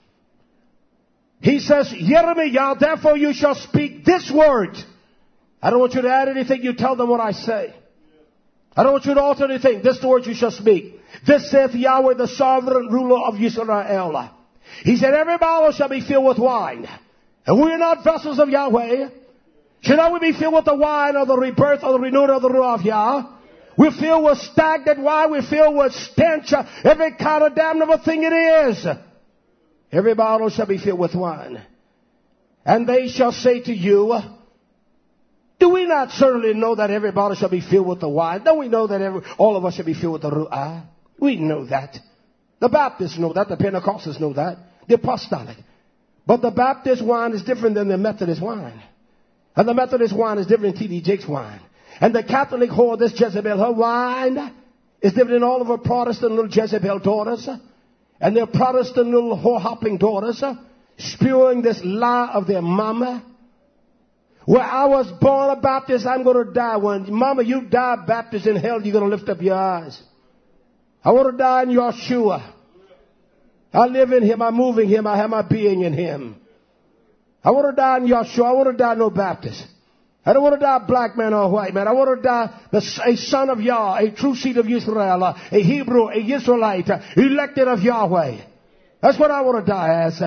He says, Yirmiyah, therefore you shall speak this word. I don't want you to add anything. You tell them what I say. I don't want you to alter anything. This is the word you shall speak. This saith Yahweh, the sovereign ruler of Israel. He said, every bottle shall be filled with wine. And we are not vessels of Yahweh. Should not we be filled with the wine of the rebirth or the renewal of the Ruach of Yah? We're filled with stagnant wine. We're filled with stench. Every kind of damnable thing it is. Every bottle shall be filled with wine. And they shall say to you, do we not certainly know that every bottle shall be filled with the wine? Don't we know that every, all of us shall be filled with the Ruah? We know that. The Baptists know that. The Pentecostals know that. The Apostolic. But the Baptist wine is different than the Methodist wine. And the Methodist wine is different than T D Jakes wine. And the Catholic whore, this Jezebel, her wine is different than all of her Protestant little Jezebel daughters. And their Protestant little whore-hopping daughters spewing this lie of their mama. Where I was born a Baptist, I'm going to die one. Mama, you die Baptist in hell, you're going to lift up your eyes. I want to die in Yeshua. I live in him, I move in him, I have my being in him. I want to die in Yeshua. I want to die no Baptist. I don't want to die a black man or a white man. I want to die the, a son of Yah, a true seed of Israel, a Hebrew, a Israelite, elected of Yahweh. That's what I want to die as.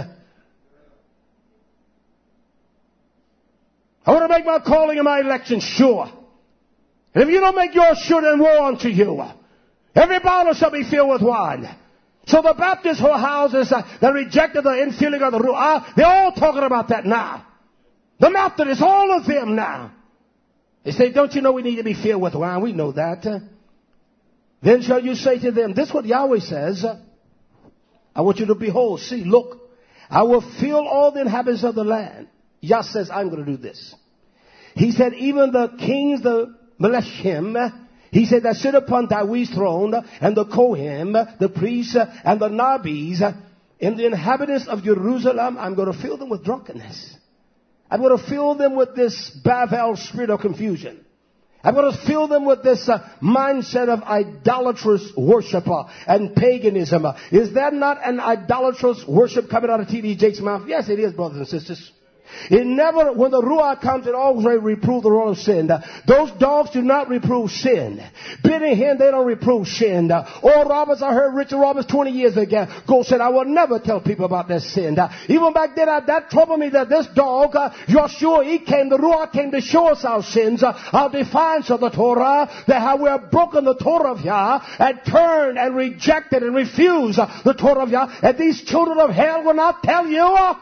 I want to make my calling and my election sure. And if you don't make yours sure, then woe unto you. Every bottle shall be filled with wine. So the Baptist whorehouses uh, that rejected the infilling of the Ruah, they're all talking about that now. The Methodists, all of them now. They say, don't you know we need to be filled with wine? We know that. Uh, then shall you say to them, this is what Yahweh says. Uh, I want you to behold, see, look. I will fill all the inhabitants of the land. Yah says, I'm going to do this. He said, even the kings, the Melechim, he said, that sit upon David's throne, and the Kohen, the priests, and the Nabis, and the inhabitants of Jerusalem, I'm going to fill them with drunkenness. I'm going to fill them with this Bavel spirit of confusion. I'm going to fill them with this uh, mindset of idolatrous worship uh, and paganism. Uh, is that not an idolatrous worship coming out of T D Jakes' mouth? Yes, it is, brothers and sisters. It never, when the Ruach comes, it always reprove the wrong of sin. Uh, those dogs do not reprove sin. Benny Hinn, they don't reprove sin. Uh, Oral Roberts, I heard Richard Roberts twenty years ago go said, I will never tell people about their sin. Uh, even back then, uh, that troubled me that this dog, uh, Yeshua, he came, the Ruach came to show us our sins, uh, our defiance of the Torah, that how we have broken the Torah of Yah and turned and rejected and refused uh, the Torah of Yah. And these children of hell will not tell you. Uh,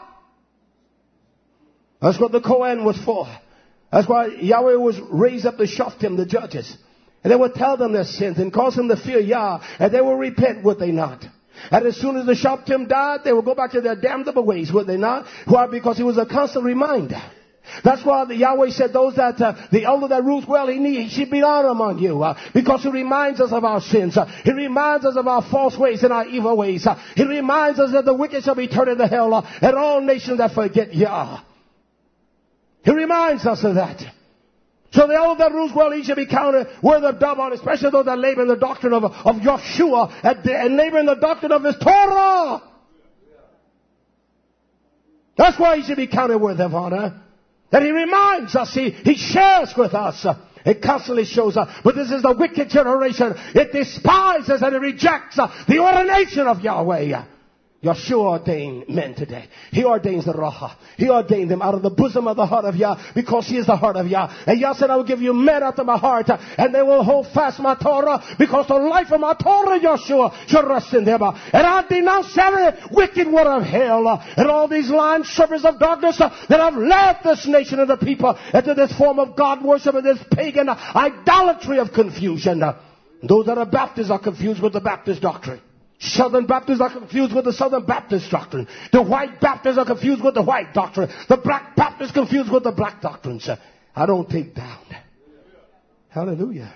That's what the Kohen was for. That's why Yahweh was raised up to Shoftim, the judges. And they would tell them their sins and cause them to fear Yah. And they will repent, would they not? And as soon as the Shoftim died, they would go back to their damnable ways, would they not? Why? Because it was a constant reminder. That's why the Yahweh said those that, uh, the elder that rules well, he, need, he should be honored among you. Uh, because he reminds us of our sins. Uh, he reminds us of our false ways and our evil ways. Uh, he reminds us that the wicked shall be turned into hell. Uh, and all nations that forget Yah. He reminds us of that. So the elder that rules well, he should be counted worth of double, especially those that labor in the doctrine of, of Yeshua and, and labor in the doctrine of his Torah. That's why he should be counted worth of honor. That he reminds us, he, he shares with us. It constantly shows up. But this is the wicked generation. It despises and it rejects the ordination of Yahweh. Yeshua ordained men today. He ordains the Raha. He ordained them out of the bosom of the heart of Yah, because he is the heart of Yah. And Yah said, I will give you men after my heart, and they will hold fast my Torah, because the life of my Torah, Yeshua, shall rest in them. And I denounce every wicked word of hell, and all these lying serpents of darkness that have led this nation and the people into this form of God worship and this pagan idolatry of confusion. Those that are Baptists are confused with the Baptist doctrine. Southern Baptists are confused with the Southern Baptist doctrine. The white Baptists are confused with the white doctrine. The black Baptists confused with the black doctrines. I don't take down. Hallelujah.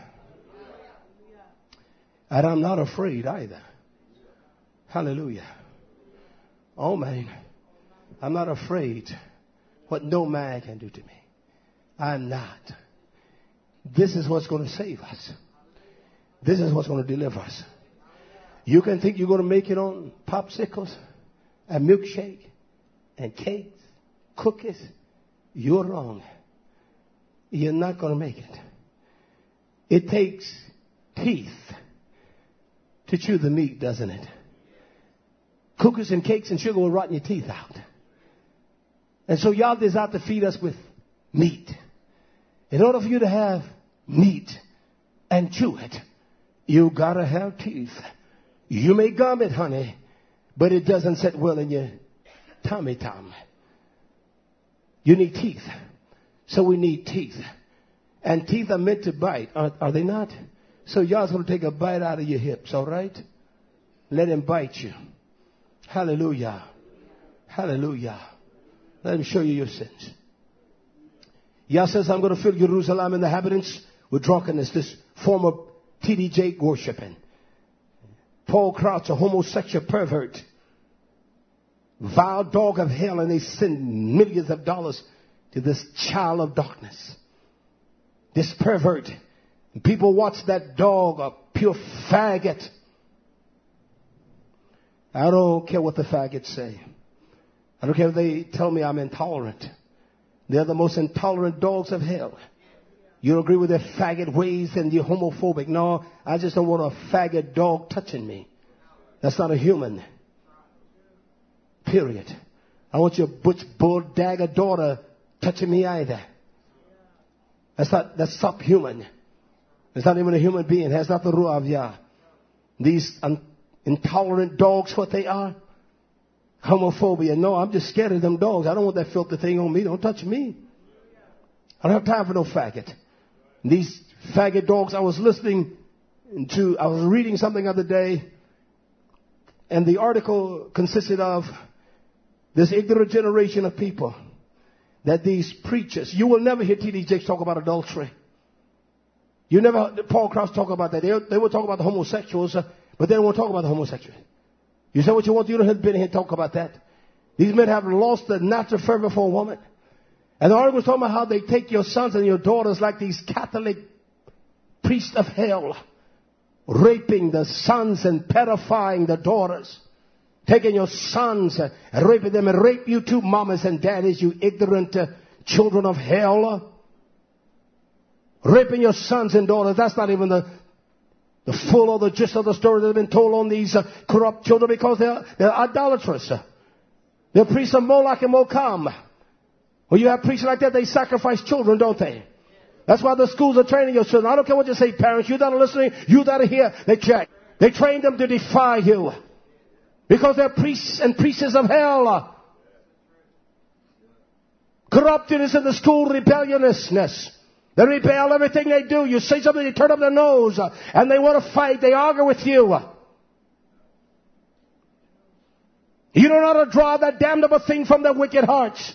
And I'm not afraid either. Hallelujah. Oh man, I'm not afraid what no man can do to me. I'm not. This is what's going to save us. This is what's going to deliver us. You can think you're going to make it on popsicles and milkshake and cakes, cookies. You're wrong. You're not going to make it. It takes teeth to chew the meat, doesn't it? Cookies and cakes and sugar will rotten your teeth out. And so y'all desire to feed us with meat. In order for you to have meat and chew it, you gotta have teeth. You may gum it, honey, but it doesn't sit well in your tummy tom. You need teeth. So we need teeth. And teeth are meant to bite, are, are they not? So y'all's going to take a bite out of your hips, all right? Let him bite you. Hallelujah. Hallelujah. Let him show you your sins. Yah says, I'm going to fill Jerusalem inhabitants with drunkenness, this form of T D J worshiping. Paul Crouch, a homosexual pervert, vile dog of hell, and they send millions of dollars to this child of darkness. This pervert. And people watch that dog, a pure faggot. I don't care what the faggots say. I don't care if they tell me I'm intolerant. They're the most intolerant dogs of hell. You don't agree with their faggot ways and you're homophobic. No, I just don't want a faggot dog touching me. That's not a human. Period. I want your butch bull dagger daughter touching me either. That's not, that's subhuman. It's not even a human being. It has not the ruah of Yah. These un- intolerant dogs, what they are. Homophobia. No, I'm just scared of them dogs. I don't want that filthy thing on me. Don't touch me. I don't have time for no faggot. These faggot dogs, I was listening to, I was reading something the other day, and the article consisted of this ignorant generation of people that these preachers, you will never hear T D Jakes talk about adultery. You never heard Paul Crouch talk about that. They, they will talk about the homosexuals, uh, but they won't talk about the homosexuals. You say what you want, you don't have been here and talk about that. These men have lost the natural fervor for a woman. And the article was talking about how they take your sons and your daughters like these Catholic priests of hell, raping the sons and pedifying the daughters. Taking your sons and raping them, and rape you too, mamas and daddies, you ignorant uh, children of hell. Raping your sons and daughters. That's not even the, the full or the gist of the story that has been told on these uh, corrupt children, because they're, they're idolatrous. They're priests of Moloch and Mokam. When you have priests like that, they sacrifice children, don't they? That's why the schools are training your children. I don't care what you say, parents. You that are listening, you that are here, they check. They train them to defy you. Because they're priests and priestesses of hell. Corruptedness in the school, rebelliousness. They rebel everything they do. You say something, they turn up their nose. And they want to fight. They argue with you. You don't know how to draw that damnable thing from their wicked hearts.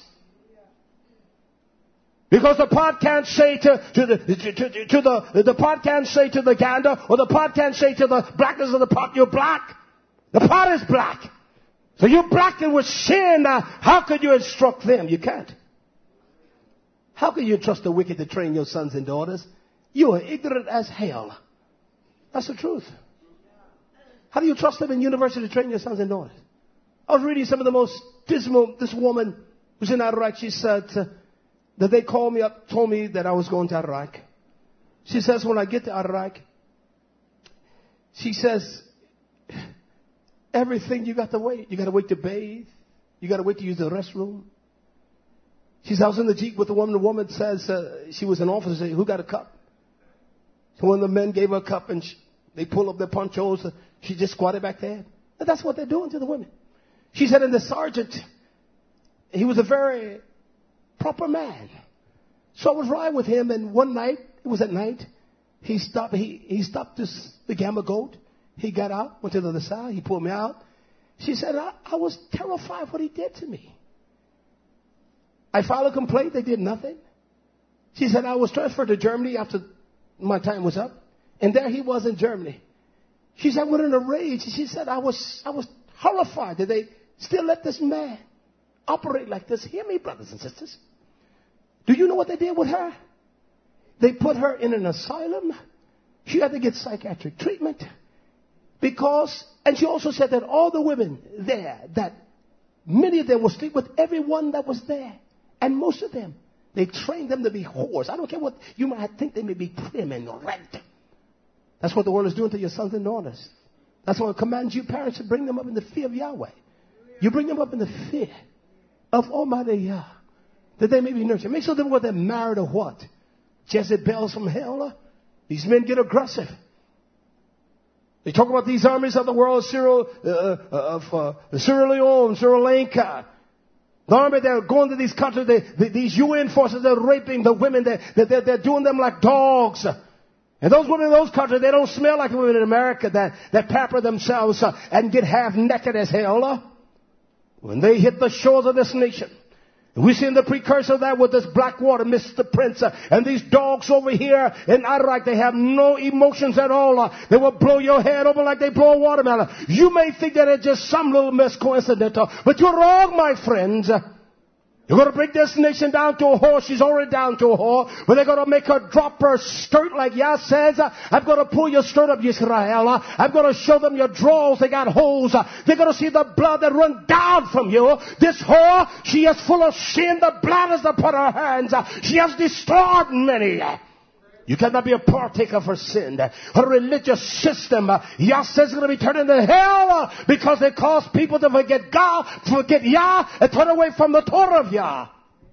Because the pot can't say to, to the, to, to, to the, the pot can't say to the gander, or the pot can't say to the blackness of the pot, you're black. The pot is black. So you're blackened with sin. Now, how could you instruct them? You can't. How can you trust the wicked to train your sons and daughters? You are ignorant as hell. That's the truth. How do you trust them in university to train your sons and daughters? I was reading some of the most dismal, this woman who's in Iraq, she said uh, that they called me up, told me that I was going to Iraq. She says, when I get to Iraq, she says, everything you got to wait. You got to wait to bathe. You got to wait to use the restroom. She says, I was in the Jeep with the woman. The woman says, uh, she was an officer. Who got a cup? So when the men gave her a cup and she, they pulled up their ponchos, uh, she just squatted back there. And that's what they're doing to the women. She said, and the sergeant, he was a very proper man. So I was riding with him, and one night, it was at night, he stopped, he, he stopped this, the Gamma goat. He got out, went to the other side. He pulled me out. She said, I, I was terrified what he did to me. I filed a complaint. They did nothing. She said, I was transferred to Germany after my time was up. And there he was in Germany. She said, I went in a rage. She said, I was, I was horrified that they still let this man operate like this. Hear me, brothers and sisters. Do you know what they did with her? They put her in an asylum. She had to get psychiatric treatment. Because, and she also said that all the women there, that many of them would sleep with everyone that was there. And most of them, they trained them to be whores. I don't care what, you might think they may be prim and rent. That's what the world is doing to your sons and daughters. That's why I command you parents to bring them up in the fear of Yahweh. You bring them up in the fear of Almighty Yah, that they may be nurtured. Make sure that what they're married or what? Jezebels from hell. These men get aggressive. They talk about these armies of the world, Sierra, uh, of uh, Sierra Leone, Sri Lanka. The army, they're going to these countries. They, they, these U N forces, they're raping the women. They, they, they're, they're doing them like dogs. And those women in those countries, they don't smell like the women in America that, that pamper themselves uh, and get half naked as hell. Uh, when they hit the shores of this nation. We see in the precursor of that with this Blackwater, Mister Prince, uh, and these dogs over here in Iraq, they have no emotions at all. Uh, they will blow your head over like they blow a watermelon. You may think that it's just some little mess coincidental, but you're wrong, my friends. Uh, You're going to bring this nation down to a whore. She's already down to a whore. But they're going to make her drop her skirt like Yah says. I'm going to pull your skirt up, Yisrael. I'm going to show them your drawers. They got holes. They're going to see the blood that run down from you. This whore, she is full of sin. The blood is upon her hands. She has destroyed many. You cannot be a partaker of her sin. Her religious system, uh, Yah says, is going to be turned into hell uh, because they cause people to forget God, forget Yah, and turn away from the Torah of Yah.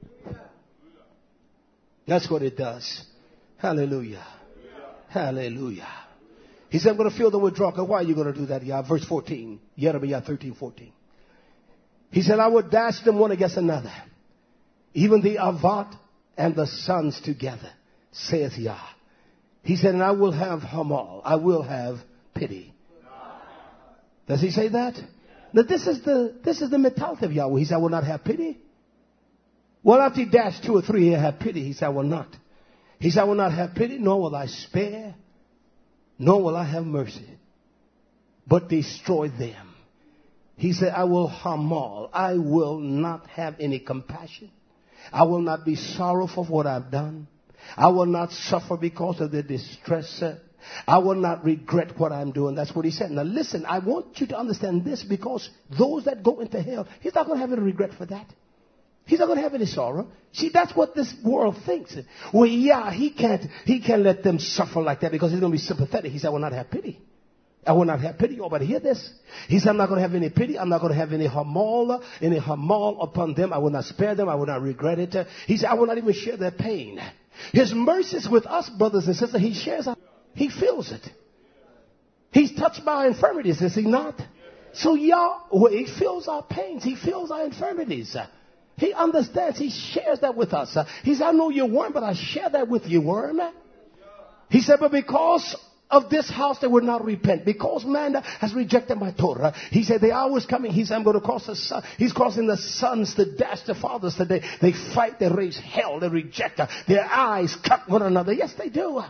That's what it does. Hallelujah. Hallelujah. He said, I'm going to fill them with drunkards. Why are you going to do that, Yah? Verse fourteen. Jeremiah thirteen, fourteen. He said, I will dash them one against another, even the Avat and the sons together, saith Yah. He said, and I will have Hamal. I will have pity. Does he say that? Now this is the, this is the mentality of Yahweh. He said, I will not have pity. Well, after he dashed two or three, he'll have pity. He said, I will not. He said, I will not have pity, nor will I spare, nor will I have mercy, but destroy them. He said, I will Hamal. I will not have any compassion. I will not be sorrowful for what I've done. I will not suffer because of the distress. I will not regret what I'm doing. That's what he said. Now listen, I want you to understand this, because those that go into hell, he's not going to have any regret for that. He's not going to have any sorrow. See, that's what this world thinks. Well, yeah, he can't, he can't let them suffer like that because he's going to be sympathetic. He said, I will not have pity. I will not have pity. You better hear this. He said, I'm not going to have any pity. I'm not going to have any hamal, any hamal upon them. I will not spare them. I will not regret it. He said, I will not even share their pain. His mercies with us, brothers and sisters, he shares. Our, he feels it. He's touched by our infirmities, is he not? So Yahweh, he feels our pains. He feels our infirmities. He understands. He shares that with us. He said, I know you're worm, but I share that with you, worm. He said, but because of this house, they would not repent. Because man has rejected my Torah. He said, the hour is coming. He said, I'm going to cross the sun. He's crossing the sons to dash the fathers today. They fight, they raise hell, they reject her. Their eyes cut one another. Yes, they do.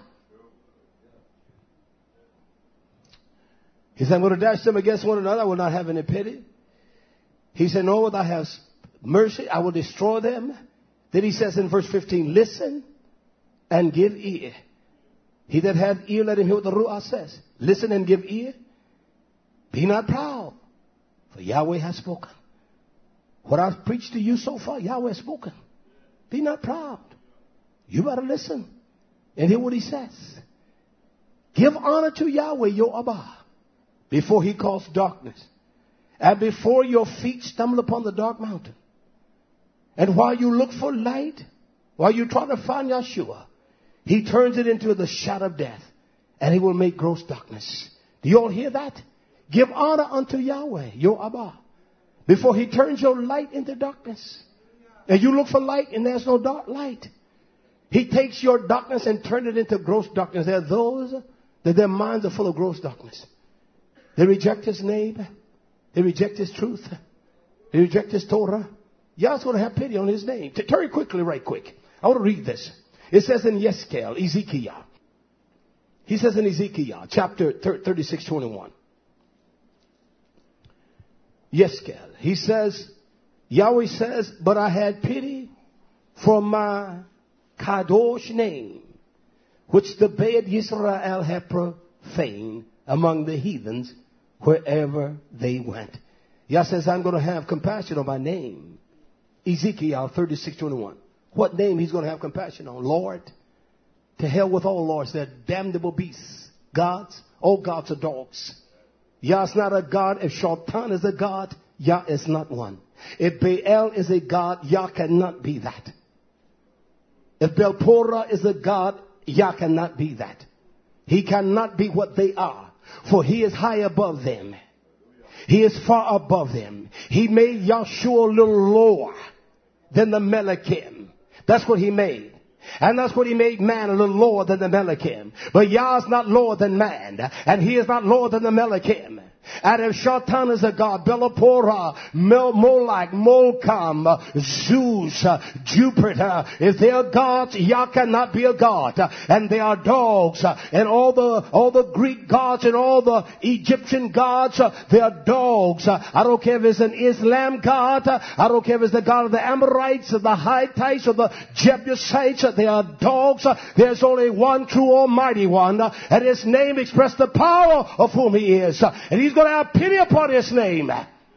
He said, I'm going to dash them against one another. I will not have any pity. He said, no, will I have mercy? I will destroy them. Then he says in verse fifteen, listen and give ear. He that hath ear, let him hear what the Ruach says. Listen and give ear. Be not proud, for Yahweh has spoken. What I've preached to you so far, Yahweh has spoken. Be not proud. You better listen and hear what he says. Give honor to Yahweh, your Abba, before he calls darkness, and before your feet stumble upon the dark mountain. And while you look for light, while you try to find Yeshua, he turns it into the shadow of death, and he will make gross darkness. Do you all hear that? Give honor unto Yahweh, your Abba, before he turns your light into darkness. And you look for light, and there's no dark light. He takes your darkness and turns it into gross darkness. There are those that their minds are full of gross darkness. They reject his name. They reject his truth. They reject his Torah. Yah's going to have pity on his name. Turn quickly, right quick. I want to read this. It says in Yeskel, Ezekiel, He says in Ezekiel chapter thirty-six twenty-one. Yeskel. He says, Yahweh says, but I had pity for my Kadosh name, which the Beit Yisrael had profaned among the heathens wherever they went. Yah says, I'm going to have compassion on my name. Ezekiel thirty-six twenty-one. What name he's going to have compassion on? Lord. To hell with all lords. They're damnable beasts. Gods. All gods are dogs. Yah's not a god. If Shaitan is a god, Yah is not one. If Baal is a god, Yah cannot be that. If Belporah is a god, Yah cannot be that. He cannot be what they are. For he is high above them. He is far above them. He made Yahshua a little lower than the Melachim. That's what he made. And that's what he made man a little lower than the Melachim. But Yah's not lower than man. And he is not lower than the Melachim. And if Shaitan is a god, Belapora, Molech, Molcom, Zeus, Jupiter, if they are gods, Yah cannot be a god. And they are dogs. And all the all the Greek gods and all the Egyptian gods, they are dogs. I don't care if it's an Islam god. I don't care if it's the god of the Amorites or the Hittites or the Jebusites. They are dogs. There's only one true Almighty One. And his name expresses the power of whom he is. And he's going to have pity upon his name.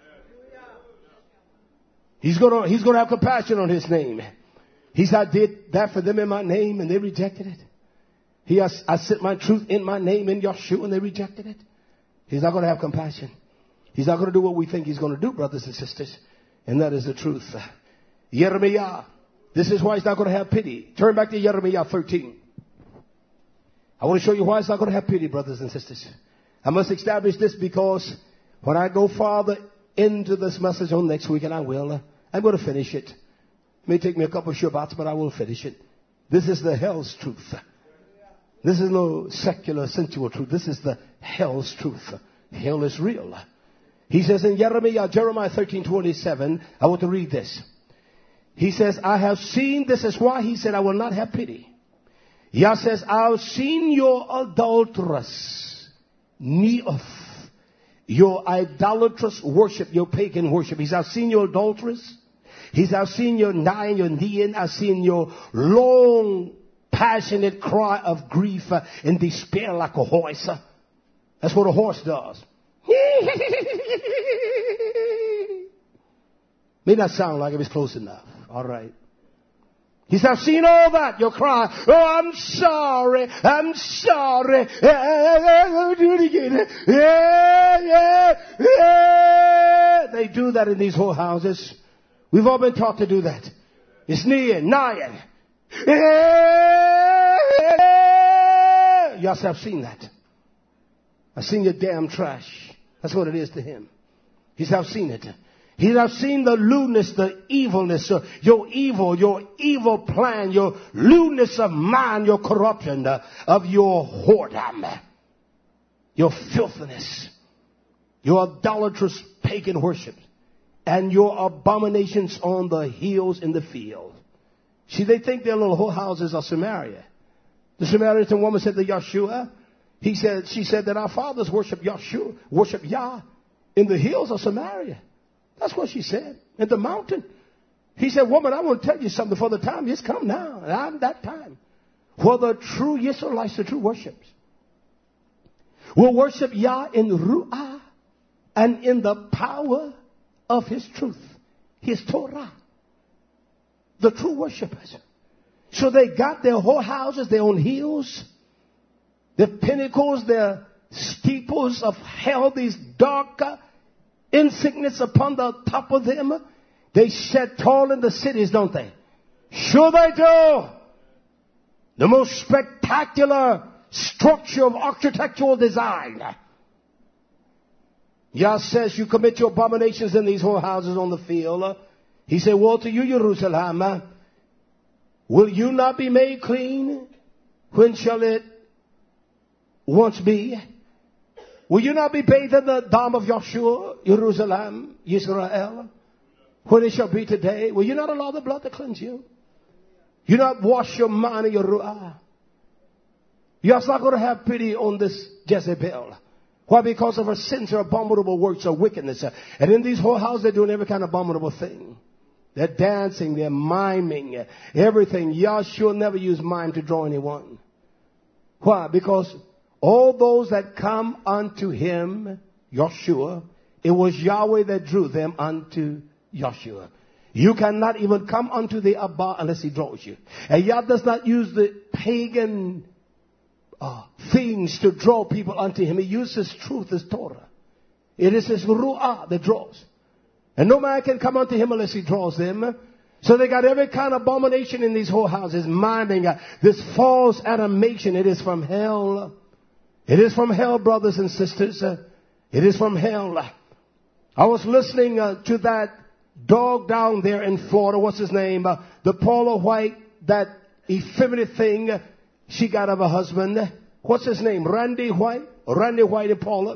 He's going to, he's going to have compassion on his name. He said, I did that for them in my name and they rejected it. He has, I sent my truth in my name in Yahshua and they rejected it. He's not going to have compassion. He's not going to do what we think he's going to do, brothers and sisters. And that is the truth. Jeremiah. This is why he's not going to have pity. Turn back to Jeremiah thirteen. I want to show you why he's not going to have pity, brothers and sisters. I must establish this because when I go farther into this message on next week, and I will, uh, I'm going to finish it. It may take me a couple of Shabbats, but I will finish it. This is the hell's truth. This is no secular, sensual truth. This is the hell's truth. Hell is real. He says in Jeremiah, Jeremiah thirteen twenty-seven, I want to read this. He says, I have seen, this is why he said, I will not have pity. Yah says, I have seen your adulteress. Neoth, your idolatrous worship, your pagan worship. He says, I've seen your adulteress. He says, I've seen your nine, your neon. I've seen your long, passionate cry of grief uh, and despair like a horse. Uh, that's what a horse does. May not sound like it, it's close enough. All right. He said, I've seen all that. Your cry, oh, I'm sorry. I'm sorry. I'll do it again. Yeah, yeah, yeah. They do that in these whorehouses. We've all been taught to do that. It's Nian, Nian. Yes, I've seen that. I've seen your damn trash. That's what it is to him. He said, I've seen it. He said, I've seen the lewdness, the evilness, uh, your evil, your evil plan, your lewdness of mind, your corruption, uh, of your whoredom, your filthiness, your idolatrous pagan worship, and your abominations on the hills in the field. See, they think their little whorehouses are Samaria. The Samaritan woman said to Yahshua, he said, she said that our fathers worship Yahshua, worship Yah in the hills of Samaria. That's what she said. In the mountain. He said, woman, I want to tell you something for the time is come now. And I'm that time. For the true Israelites, the true worships, will worship Yah in Ru'ah and in the power of his truth. His Torah. The true worshipers. So they got their whorehouses, their own hills, their pinnacles, their steeples of hell, these dark insignias upon the top of them. They set tall in the cities, don't they? Sure they do. The most spectacular structure of architectural design. Yah says you commit your abominations in these whorehouses on the field. He said, woe to you, Jerusalem. Will you not be made clean? When shall it once be? Will you not be bathed in the dam of Yahshua, Jerusalem, Israel? When it shall be today? Will you not allow the blood to cleanse you? You not wash your mind and your ru'ah? Yah's not going to have pity on this Jezebel. Why? Because of her sins, her abominable works, her wickedness. And in these whole houses, they're doing every kind of abominable thing. They're dancing, they're miming, everything. Yahshua never used mime to draw anyone. Why? Because all those that come unto him, Yahshua, it was Yahweh that drew them unto Yahshua. You cannot even come unto the Abba unless he draws you. And Yah does not use the pagan uh, things to draw people unto him. He uses truth, his Torah. It is his Ru'ah that draws. And no man can come unto him unless he draws them. So they got every kind of abomination in these whole houses, miming uh, this false animation. It is from hell. It is from hell, brothers and sisters. Uh, it is from hell. I was listening uh, to that dog down there in Florida. What's his name? Uh, the Paula White, that effeminate thing uh, she got of her husband. What's his name? Randy White? Randy White and Paula.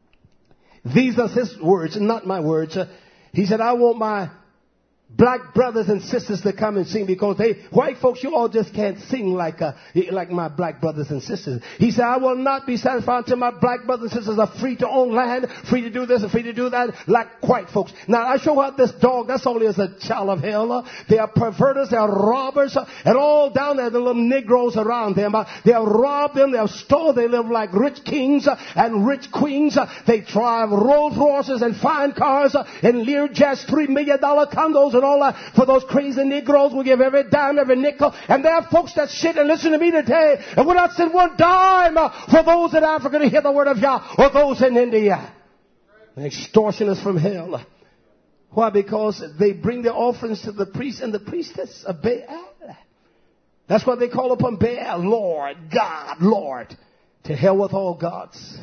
These are his words, not my words. Uh, he said, I want my black brothers and sisters to come and sing because they, white folks, you all just can't sing like uh, like my black brothers and sisters. He said, I will not be satisfied until my black brothers and sisters are free to own land, free to do this and free to do that, like white folks. Now, I show out this dog, that's only as a child of hell. Uh, they are perverters, they are robbers, uh, and all down there, the little Negroes around them. Uh, they have robbed them, they have stolen, they live like rich kings uh, and rich queens. Uh, they drive Rolls Royces and fine cars uh, and Learjets, three million dollar condos and all that. For those crazy Negroes, we give every dime, every nickel. And there are folks that sit and listen to me today and will not send one dime for those in Africa to hear the word of Yah or those in India. An extortionist from hell. Why? Because they bring their offerings to the priest and the priestess of Baal. That's why they call upon Baal, Lord, God, Lord. To hell with all gods.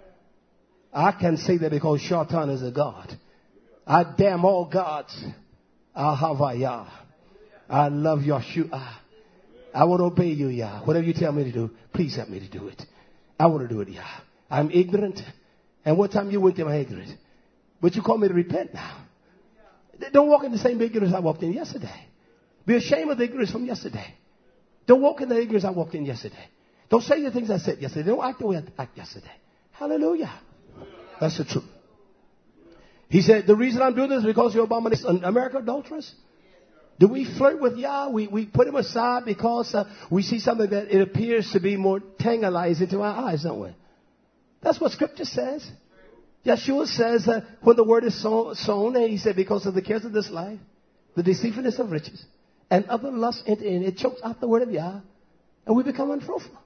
I can say that because Shaitan is a god. I damn all gods. Ahavaya. I love Yahshua. I will obey you, Yah. Whatever you tell me to do, please help me to do it. I want to do it, Yah. I'm ignorant. And what time you went there, I'm ignorant. But you call me to repent now. Don't walk in the same ignorance I walked in yesterday. Be ashamed of the ignorance from yesterday. Don't walk in the ignorance I walked in yesterday. Don't say the things I said yesterday. Don't act the way I acted yesterday. Hallelujah. That's the truth. He said, the reason I'm doing this is because you're abomination. America adulterous? Do we flirt with Yah? We, we put him aside because uh, we see something that it appears to be more tantalizing to our eyes, don't we? That's what Scripture says. Yeshua says uh, when the word is sown, sown, and he said, because of the cares of this life, the deceitfulness of riches, and other lusts enter in, it chokes out the word of Yah, and we become unfruitful.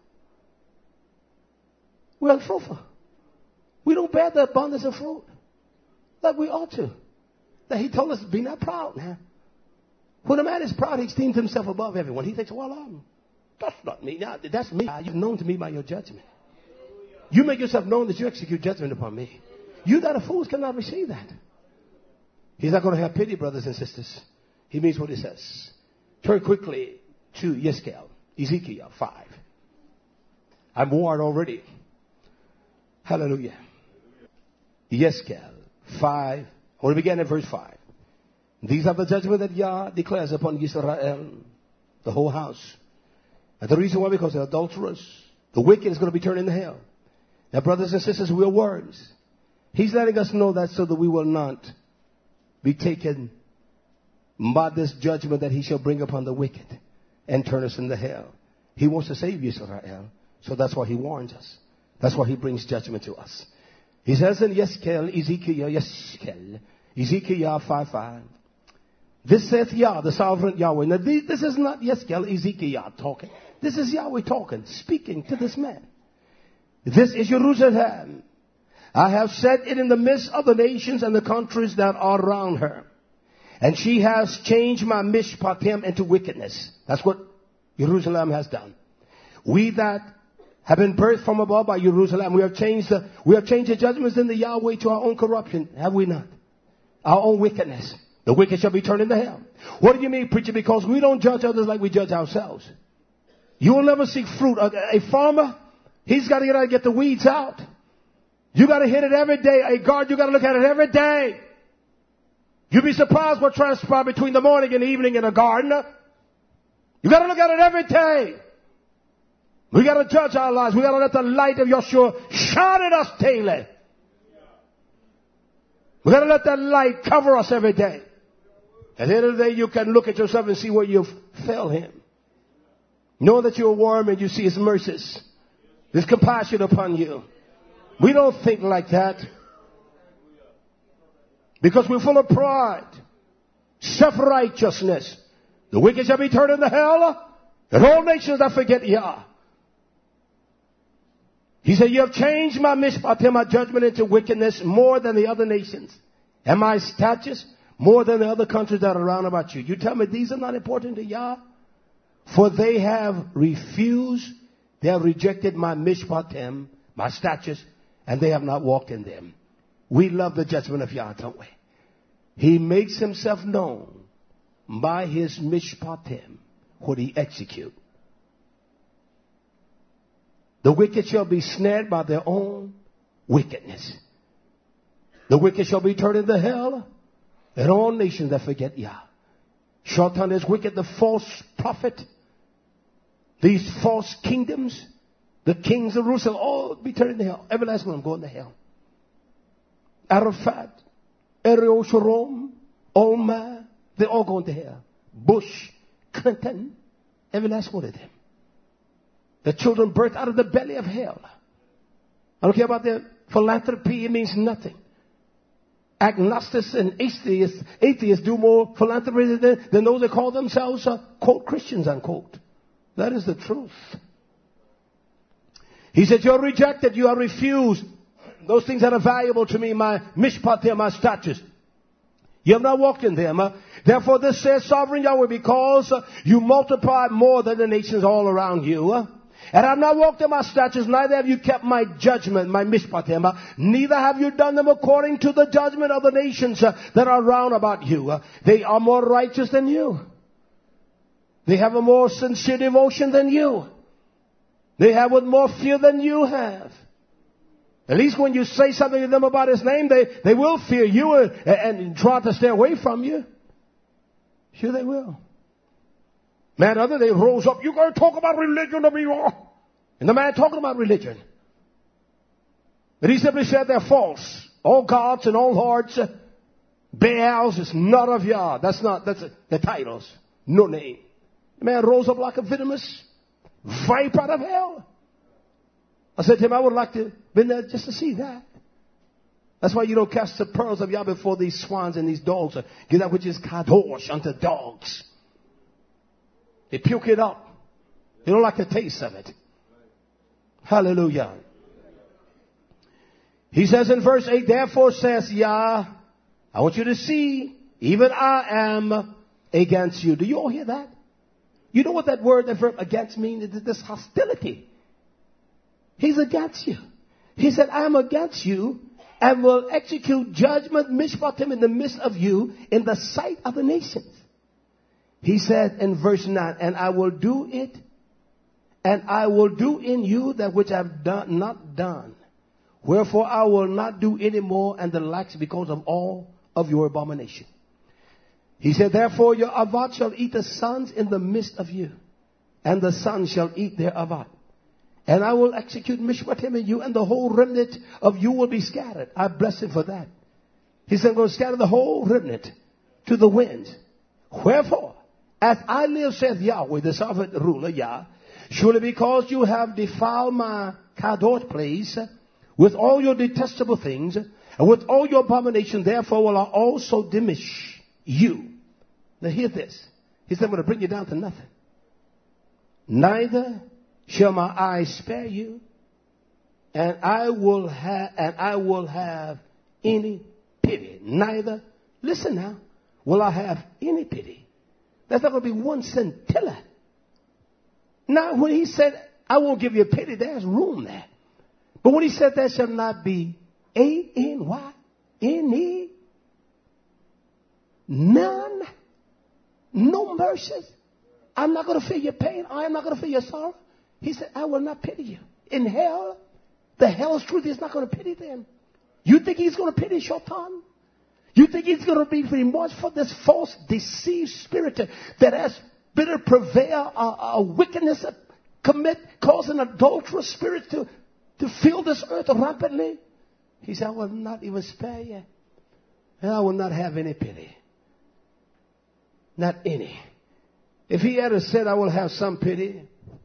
We're unfruitful. We don't bear the abundance of fruit like we ought to. That he told us, be not proud now. When a man is proud, he esteems himself above everyone. He thinks, well, I'm, that's not me. Now, that's me. You're known to me by your judgment. You make yourself known that you execute judgment upon me. You that are fools cannot receive that. He's not going to have pity, brothers and sisters. He means what he says. Turn quickly to Yeskel, Ezekiel five. I'm warned already. Hallelujah. Yeskel five. I want to begin at verse five. These are the judgment that Yah declares upon Israel, the whole house. And the reason why, because they're adulterous. The wicked is going to be turned into hell. Now, brothers and sisters, we are worms. He's letting us know that so that we will not be taken by this judgment that he shall bring upon the wicked and turn us into hell. He wants to save Israel, so that's why he warns us. That's why he brings judgment to us. He says in Yeskel, Ezekiel, Yeskel, Ezekiel five five. This saith Yah, the sovereign Yahweh. Now this is not Yeskel, Ezekiel talking. This is Yahweh talking, speaking to this man. This is Jerusalem. I have set it in the midst of the nations and the countries that are around her. And she has changed my mishpatim into wickedness. That's what Jerusalem has done. We that have been birthed from above by Jerusalem, we have changed the, we have changed the judgments in the Yahweh to our own corruption. Have we not? Our own wickedness. The wicked shall be turned into hell. What do you mean, preacher? Because we don't judge others like we judge ourselves. You will never see fruit. A, a farmer, he's got to get out and get the weeds out. You got to hit it every day. A garden, you got to look at it every day. You'd be surprised what transpires between the morning and the evening in a garden. You got to look at it every day. We got to judge our lives. We got to let the light of Yeshua shine at us daily. We got to let that light cover us every day. At the end of the day, you can look at yourself and see where you've failed him. Know that you're warm and you see his mercies, his compassion upon you. We don't think like that because we're full of pride, self-righteousness. The wicked shall be turned into hell, and all nations that forget Yah. He said, you have changed my mishpat, my judgment, into wickedness more than the other nations, and my statutes more than the other countries that are around about you. You tell me these are not important to Yah? For they have refused, they have rejected my mishpatim, my statutes, and they have not walked in them. We love the judgment of Yah, don't we? He makes himself known by his mishpatim, what he execute. The wicked shall be snared by their own wickedness. The wicked shall be turned into hell, and all nations that forget Yah. Shaitan is wicked, the false prophet, these false kingdoms, the kings of Jerusalem, all be turned into hell. Every last one of them going to hell. Arafat, Ariel Sharon, Olmert, they're all going to hell. Bush, Clinton, every last one of them. The children birthed out of the belly of hell. I don't care about their philanthropy. It means nothing. Agnostics and atheists, atheists do more philanthropy than, than those that call themselves, uh, quote, Christians, unquote. That is the truth. He said, you're rejected. You are refused. Those things that are valuable to me, my mishpatim, my statutes. You have not walked in them. Uh, therefore, this says sovereign Yahweh, because uh, you multiply more than the nations all around you. Uh, And I have not walked in my statutes, neither have you kept my judgment, my mishpatim. Neither have you done them according to the judgment of the nations uh, that are round about you. Uh, they are more righteous than you. They have a more sincere devotion than you. They have with more fear than you have. At least when you say something to them about his name, they, they will fear you and, and try to stay away from you. Sure they will. Man, other they rose up. You got to talk about religion to me. And the man talking about religion. But he simply said they're false. All gods and all lords. Baals is not of Yah. That's not, that's a, the titles. No name. The man rose up like a venomous viper out of hell. I said to him, I would like to have been there just to see that. That's why you don't cast the pearls of Yah before these swans and these dogs. Give that which is kadosh unto dogs. They puke it up. They don't like the taste of it. Hallelujah. He says in verse eight, therefore says Yah, I want you to see, even I am against you. Do you all hear that? You know what that word, that verb against means? It's this hostility. He's against you. He said, I am against you and will execute judgment, mishpatim, in the midst of you in the sight of the nations. He said in verse nine, and I will do it, and I will do in you that which I have done, not done. Wherefore I will not do any more and the likes because of all of your abomination. He said, therefore your avat shall eat the sons in the midst of you, and the sons shall eat their avat. And I will execute mishpatim in you, and the whole remnant of you will be scattered. I bless him for that. He said, I'm going to scatter the whole remnant to the wind. Wherefore, as I live, saith Yahweh, the sovereign ruler, Yah, surely because you have defiled my kadosh place with all your detestable things, and with all your abomination, therefore will I also diminish you. Now hear this. He said, I'm going to bring you down to nothing. Neither shall my eyes spare you, and I will have, and I will have any pity. Neither, listen now, will I have any pity. There's not going to be one scintilla. Now, when he said, I won't give you pity, there's room there. But when he said, there shall not be A N Y N E, none, no mercy. I'm not going to feel your pain. I am not going to feel your sorrow. He said, I will not pity you. In hell, the hell's truth is not going to pity them. You think he's going to pity Shaitan? You think he's going to be remorse for this false, deceived spirit that has bitter prevail, a, a wickedness commit, cause an adulterous spirit to, to fill this earth rampantly? He said, I will not even spare you. And I will not have any pity. Not any. If he had said, I will have some pity,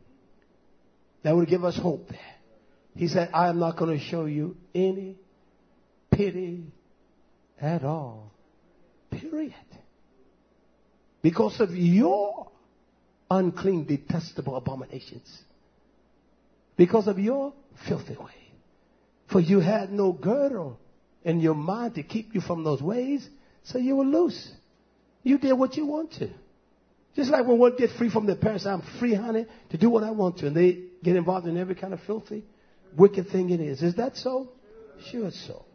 that would give us hope there. He said, I am not going to show you any pity at all. Period. Because of your unclean, detestable abominations. Because of your filthy way. For you had no girdle in your mind to keep you from those ways, so you were loose. You did what you want to. Just like when one gets free from their parents, I'm free, honey, to do what I want to. And they get involved in every kind of filthy, wicked thing it is. Is that so? Sure it's so.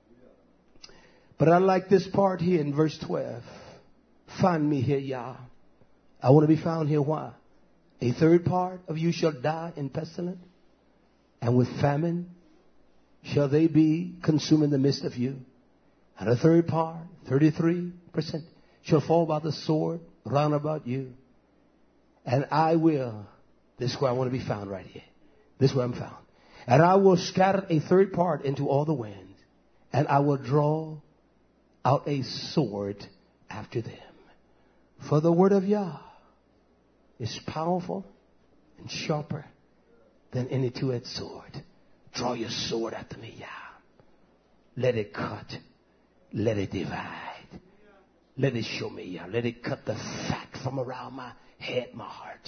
But I like this part here in verse twelve. Find me here, Yah. I want to be found here. Why? A third part of you shall die in pestilence, and with famine shall they be consumed in the midst of you. And a third part, thirty-three percent, shall fall by the sword round about you. And I will, this is where I want to be found right here. This is where I'm found. And I will scatter a third part into all the winds, and I will draw out a sword after them. For the word of Yah is powerful and sharper than any two-edged sword. Draw your sword after me, Yah. Let it cut. Let it divide. Let it show me, Yah. Let it cut the fat from around my head, my heart.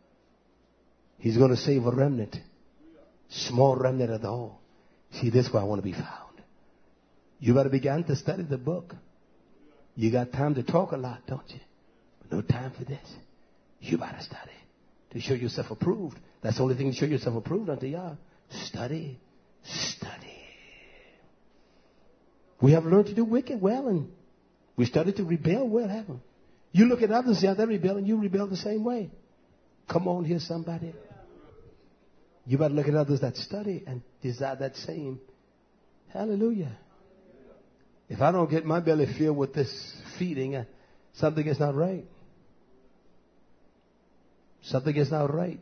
He's going to save a remnant. Small remnant of the whole. See, this is where I want to be found. You better begin to study the book. You got time to talk a lot, don't you? But no time for this. You better study to show yourself approved. That's the only thing to show yourself approved unto Yah. Study. Study. We have learned to do wicked well, and we started to rebel well, haven't we? You look at others and see how they rebel, and you rebel the same way. Come on here, somebody. You better look at others that study and desire that same. Hallelujah. If I don't get my belly filled with this feeding, uh, something is not right. Something is not right.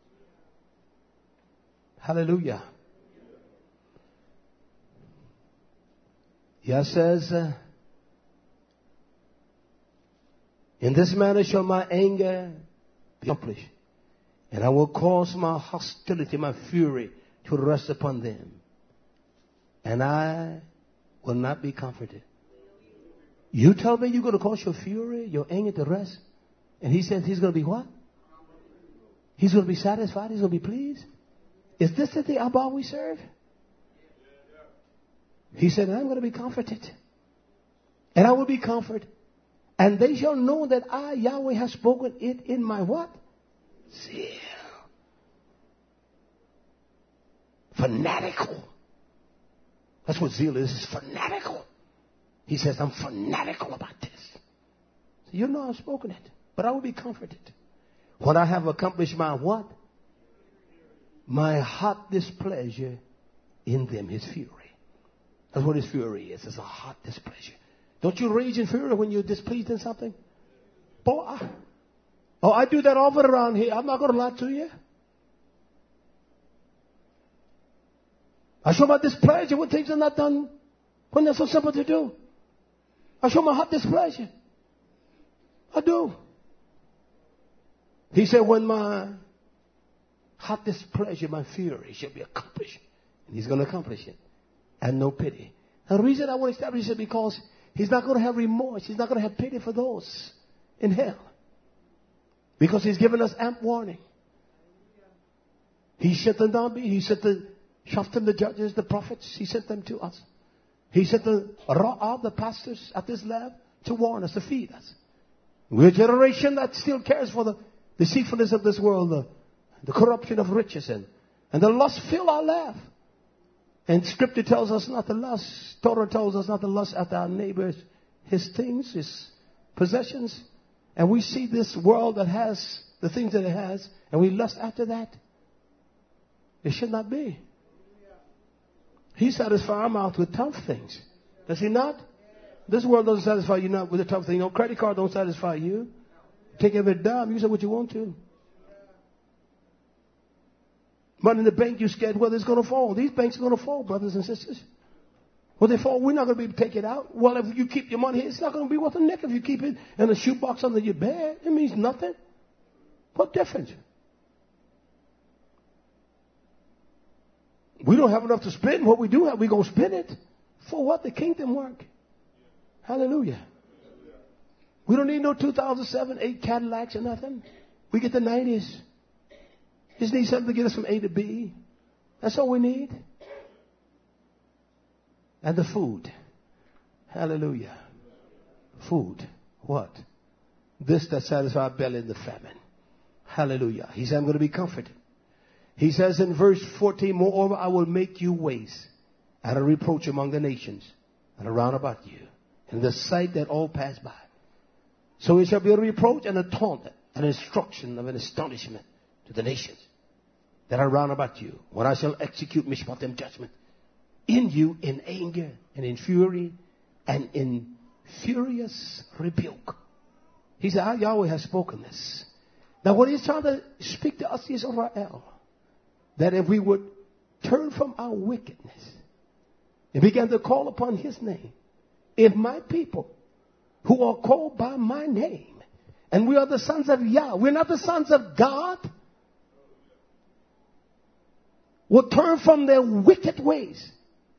Hallelujah. Yah says, uh, in this manner shall my anger be accomplished, and I will cause my hostility, my fury, to rest upon them. And I will not be comforted. You tell me you're going to cause your fury, your anger to rest? And he said he's going to be what? He's going to be satisfied? He's going to be pleased? Is this the Abba we serve? He said, I'm going to be comforted. And I will be comforted. And they shall know that I, Yahweh, have spoken it in my what? Zeal. Fanatical. That's what zeal is. It's fanatical. He says, I'm fanatical about this. So you know I've spoken it. But I will be comforted. When I have accomplished my what? My hot displeasure in them, his fury. That's what his fury is. It's a hot displeasure. Don't you rage in fury when you're displeased in something? Boy, I, oh, I do that often around here. I'm not going to lie to you. I show my displeasure when things are not done, when they're so simple to do. I show my hot displeasure. I do. He said, when my hot displeasure, my fury shall be accomplished. And he's going to accomplish it. And no pity. Now, the reason I want to establish it because he's not going to have remorse. He's not going to have pity for those in hell. Because he's given us amp warning. He sent the Nabi. He sent the Shaftim, the judges, the prophets. He sent them to us. He sent the Ra'ab, the pastors at this lab, to warn us, to feed us. We're a generation that still cares for the deceitfulness of this world, the, the corruption of riches, and, and the lust fill our life. And Scripture tells us not to lust. Torah tells us not to lust after our neighbors, his things, his possessions. And we see this world that has the things that it has, and we lust after that. It should not be. He satisfies our mouth with tough things. Does he not? This world doesn't satisfy you not with a tough thing. No credit card don't satisfy you. Take every dime. You say what you want to. Money in the bank, you're scared whether it's going to fall. These banks are going to fall, brothers and sisters. When they fall, we're not going to be able to take it out. Well, if you keep your money here, it's not going to be worth a nick if you keep it in a shoebox under your bed. It means nothing. What difference? We don't have enough to spend. What we do have, we're going to spend it. For what? The kingdom work. Hallelujah. We don't need no two thousand seven, eight Cadillacs or nothing. We get the nineties. Just need something to get us from A to B. That's all we need. And the food. Hallelujah. Food. What? This that satisfies our belly in the famine. Hallelujah. He said, I'm going to be comforted. He says in verse fourteen, moreover, I will make you waste and a reproach among the nations and around about you, in the sight that all pass by. So it shall be a reproach and a taunt, an instruction of an astonishment to the nations that are round about you, when I shall execute mishpatim judgment in you in anger and in fury and in furious rebuke. He said, Yahweh has spoken this. Now what he's trying to speak to us is Israel, that if we would turn from our wickedness and begin to call upon his name, if my people who are called by my name, and we are the sons of Yah, we're not the sons of God, will turn from their wicked ways.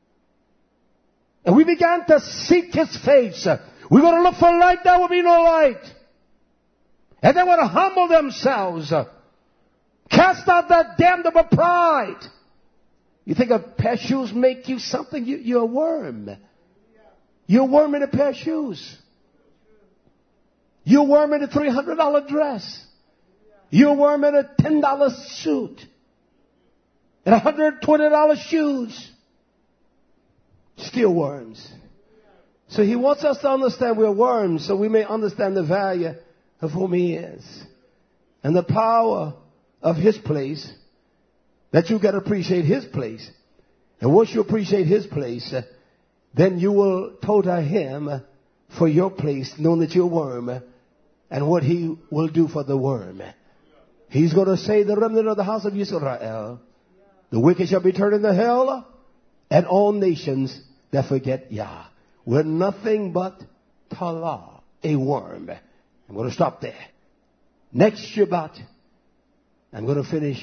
And we began to seek his face. We're going to look for light, there will be no light. And they want to humble themselves. Cast out that damnable pride. You think a pair of shoes make you something? You, you're a worm. You're a worm in a pair of shoes. You're a worm in a three hundred dollars dress. You're a worm in a ten dollars suit. And one hundred twenty dollars shoes. Still worms. So he wants us to understand we're worms so we may understand the value of whom he is. And the power of his place. That you got to appreciate his place. And once you appreciate his place, uh, then you will total him for your place, knowing that you're a worm, and what he will do for the worm. He's going to say the remnant of the house of Israel, the wicked shall be turned into hell, and all nations that forget Yah. We're nothing but Talah, a worm. I'm going to stop there. Next Shabbat, I'm going to finish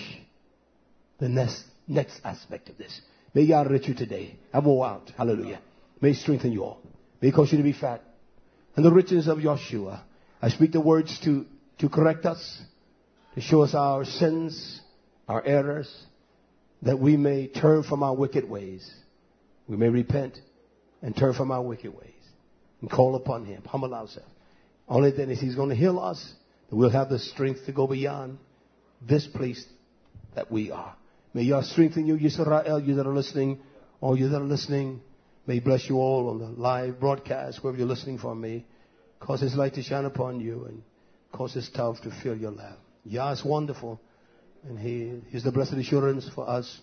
the next, next aspect of this. May Yah enrich you today. I go out. Hallelujah. May He strengthen you all. May He cause you to be fat. And the riches of Yeshua. I speak the words to, to correct us, to show us our sins, our errors, that we may turn from our wicked ways. We may repent and turn from our wicked ways and call upon Him, humble ourselves. Only then is He's going to heal us, that we'll have the strength to go beyond this place that we are. May Yah strengthen you, Yisrael, you that are listening, all you that are listening. May He bless you all on the live broadcast, wherever you're listening from me. Cause His light to shine upon you and cause His love to fill your lap. Yah is wonderful, and He is the blessed assurance for us.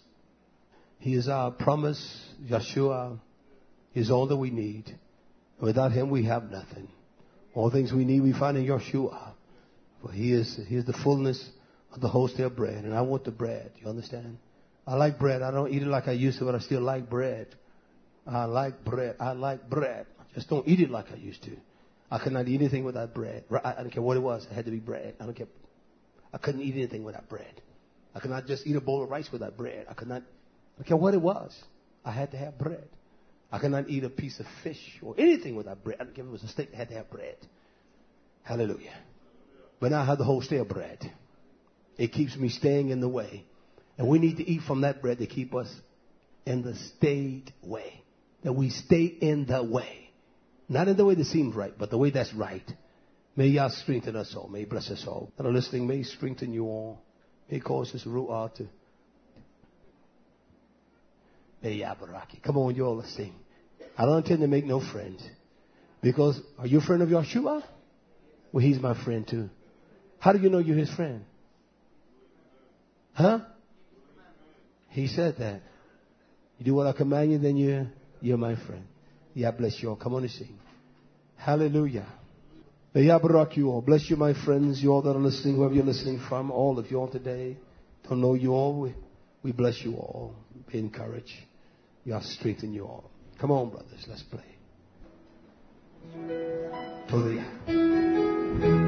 He is our promise, Yeshua. He is all that we need. Without Him, we have nothing. All things we need, we find in Yeshua. For He is, He is the fullness of the whole stale bread. And I want the bread. You understand? I like bread. I don't eat it like I used to, but I still like bread. I like bread. I like bread. I just don't eat it like I used to. I could not eat anything without bread. I don't care what it was. It had to be bread. I don't care. I couldn't eat anything without bread. I could not just eat a bowl of rice without bread. I could not. I don't care what it was. I had to have bread. I could not eat a piece of fish or anything without bread. I don't care if it was a steak. I had to have bread. Hallelujah. But now I have the whole stale bread. It keeps me staying in the way. And we need to eat from that bread to keep us in the stayed way. That we stay in the way. Not in the way that seems right, but the way that's right. May Yah strengthen us all. May He bless us all. That are listening, may He strengthen you all. May He cause His Ru'ah to... May Yah Baraki. Come on, you all, let's sing. I don't intend to make no friends. Because, are you a friend of Yeshua? Well, He's my friend too. How do you know you're His friend? Huh? He said that. You do what I command you, then you're, you're my friend. Yah bless you all. Come on and sing. Hallelujah. May Yah barak you all. Bless you, my friends. You all that are listening, wherever you're listening from. All of you all today. Don't know you all. We, We bless you all. Be encouraged. God strengthen you all. Come on, brothers. Let's play. Hallelujah.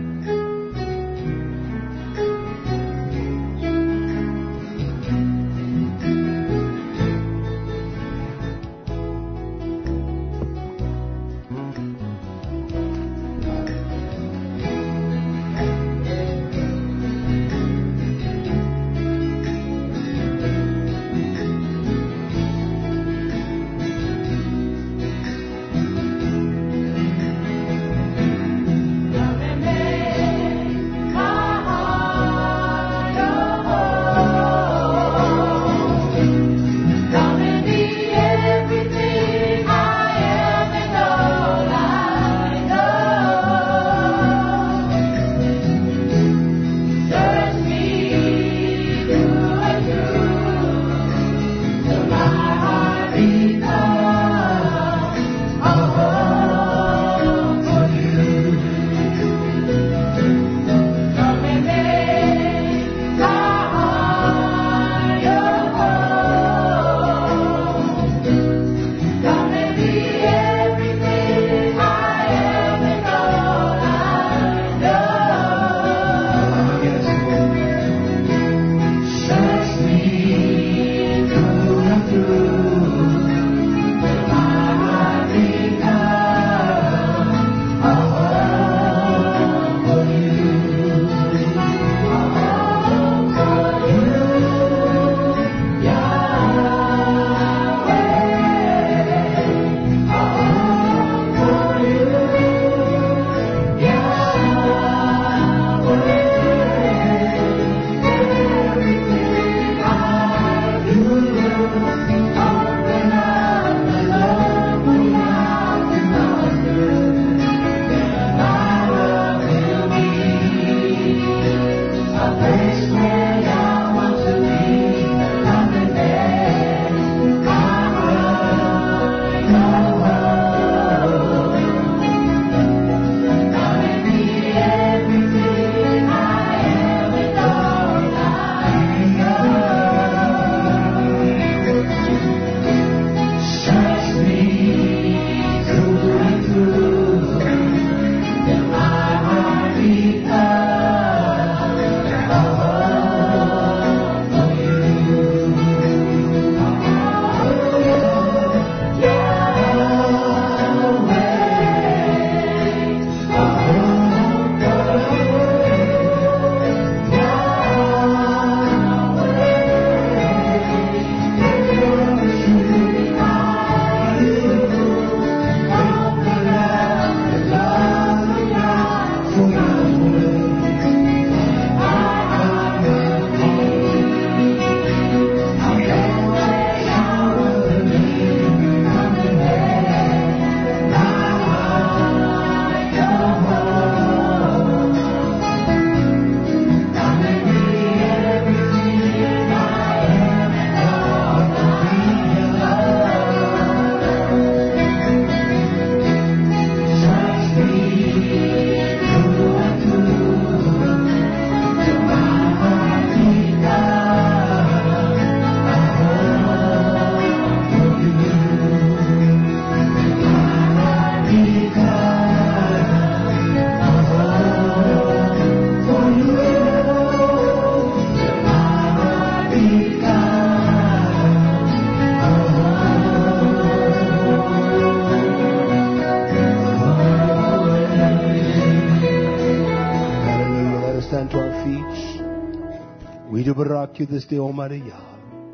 We do barak you this day, Almighty Yah.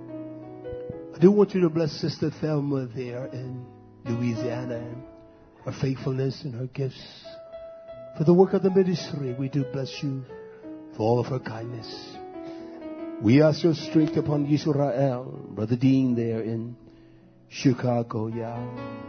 I do want you to bless Sister Thelma there in Louisiana and her faithfulness and her gifts. For the work of the ministry, we do bless you for all of her kindness. We ask your strength upon Yisrael, Brother Dean there in Chicago, Yah.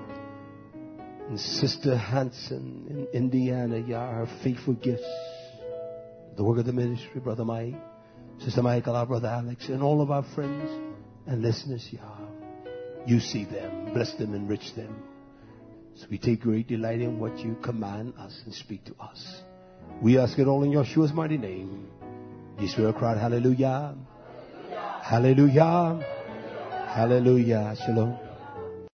And Sister Hanson in Indiana, Yah, her faithful gifts. The work of the ministry, Brother Mike, Sister Michael, our Brother Alex, and all of our friends and listeners, Yah. You see them, bless them, enrich them. So we take great delight in what you command us and speak to us. We ask it all in Yeshua's mighty name. Yisrael cried, hallelujah. Hallelujah. Hallelujah. Hallelujah. Shalom.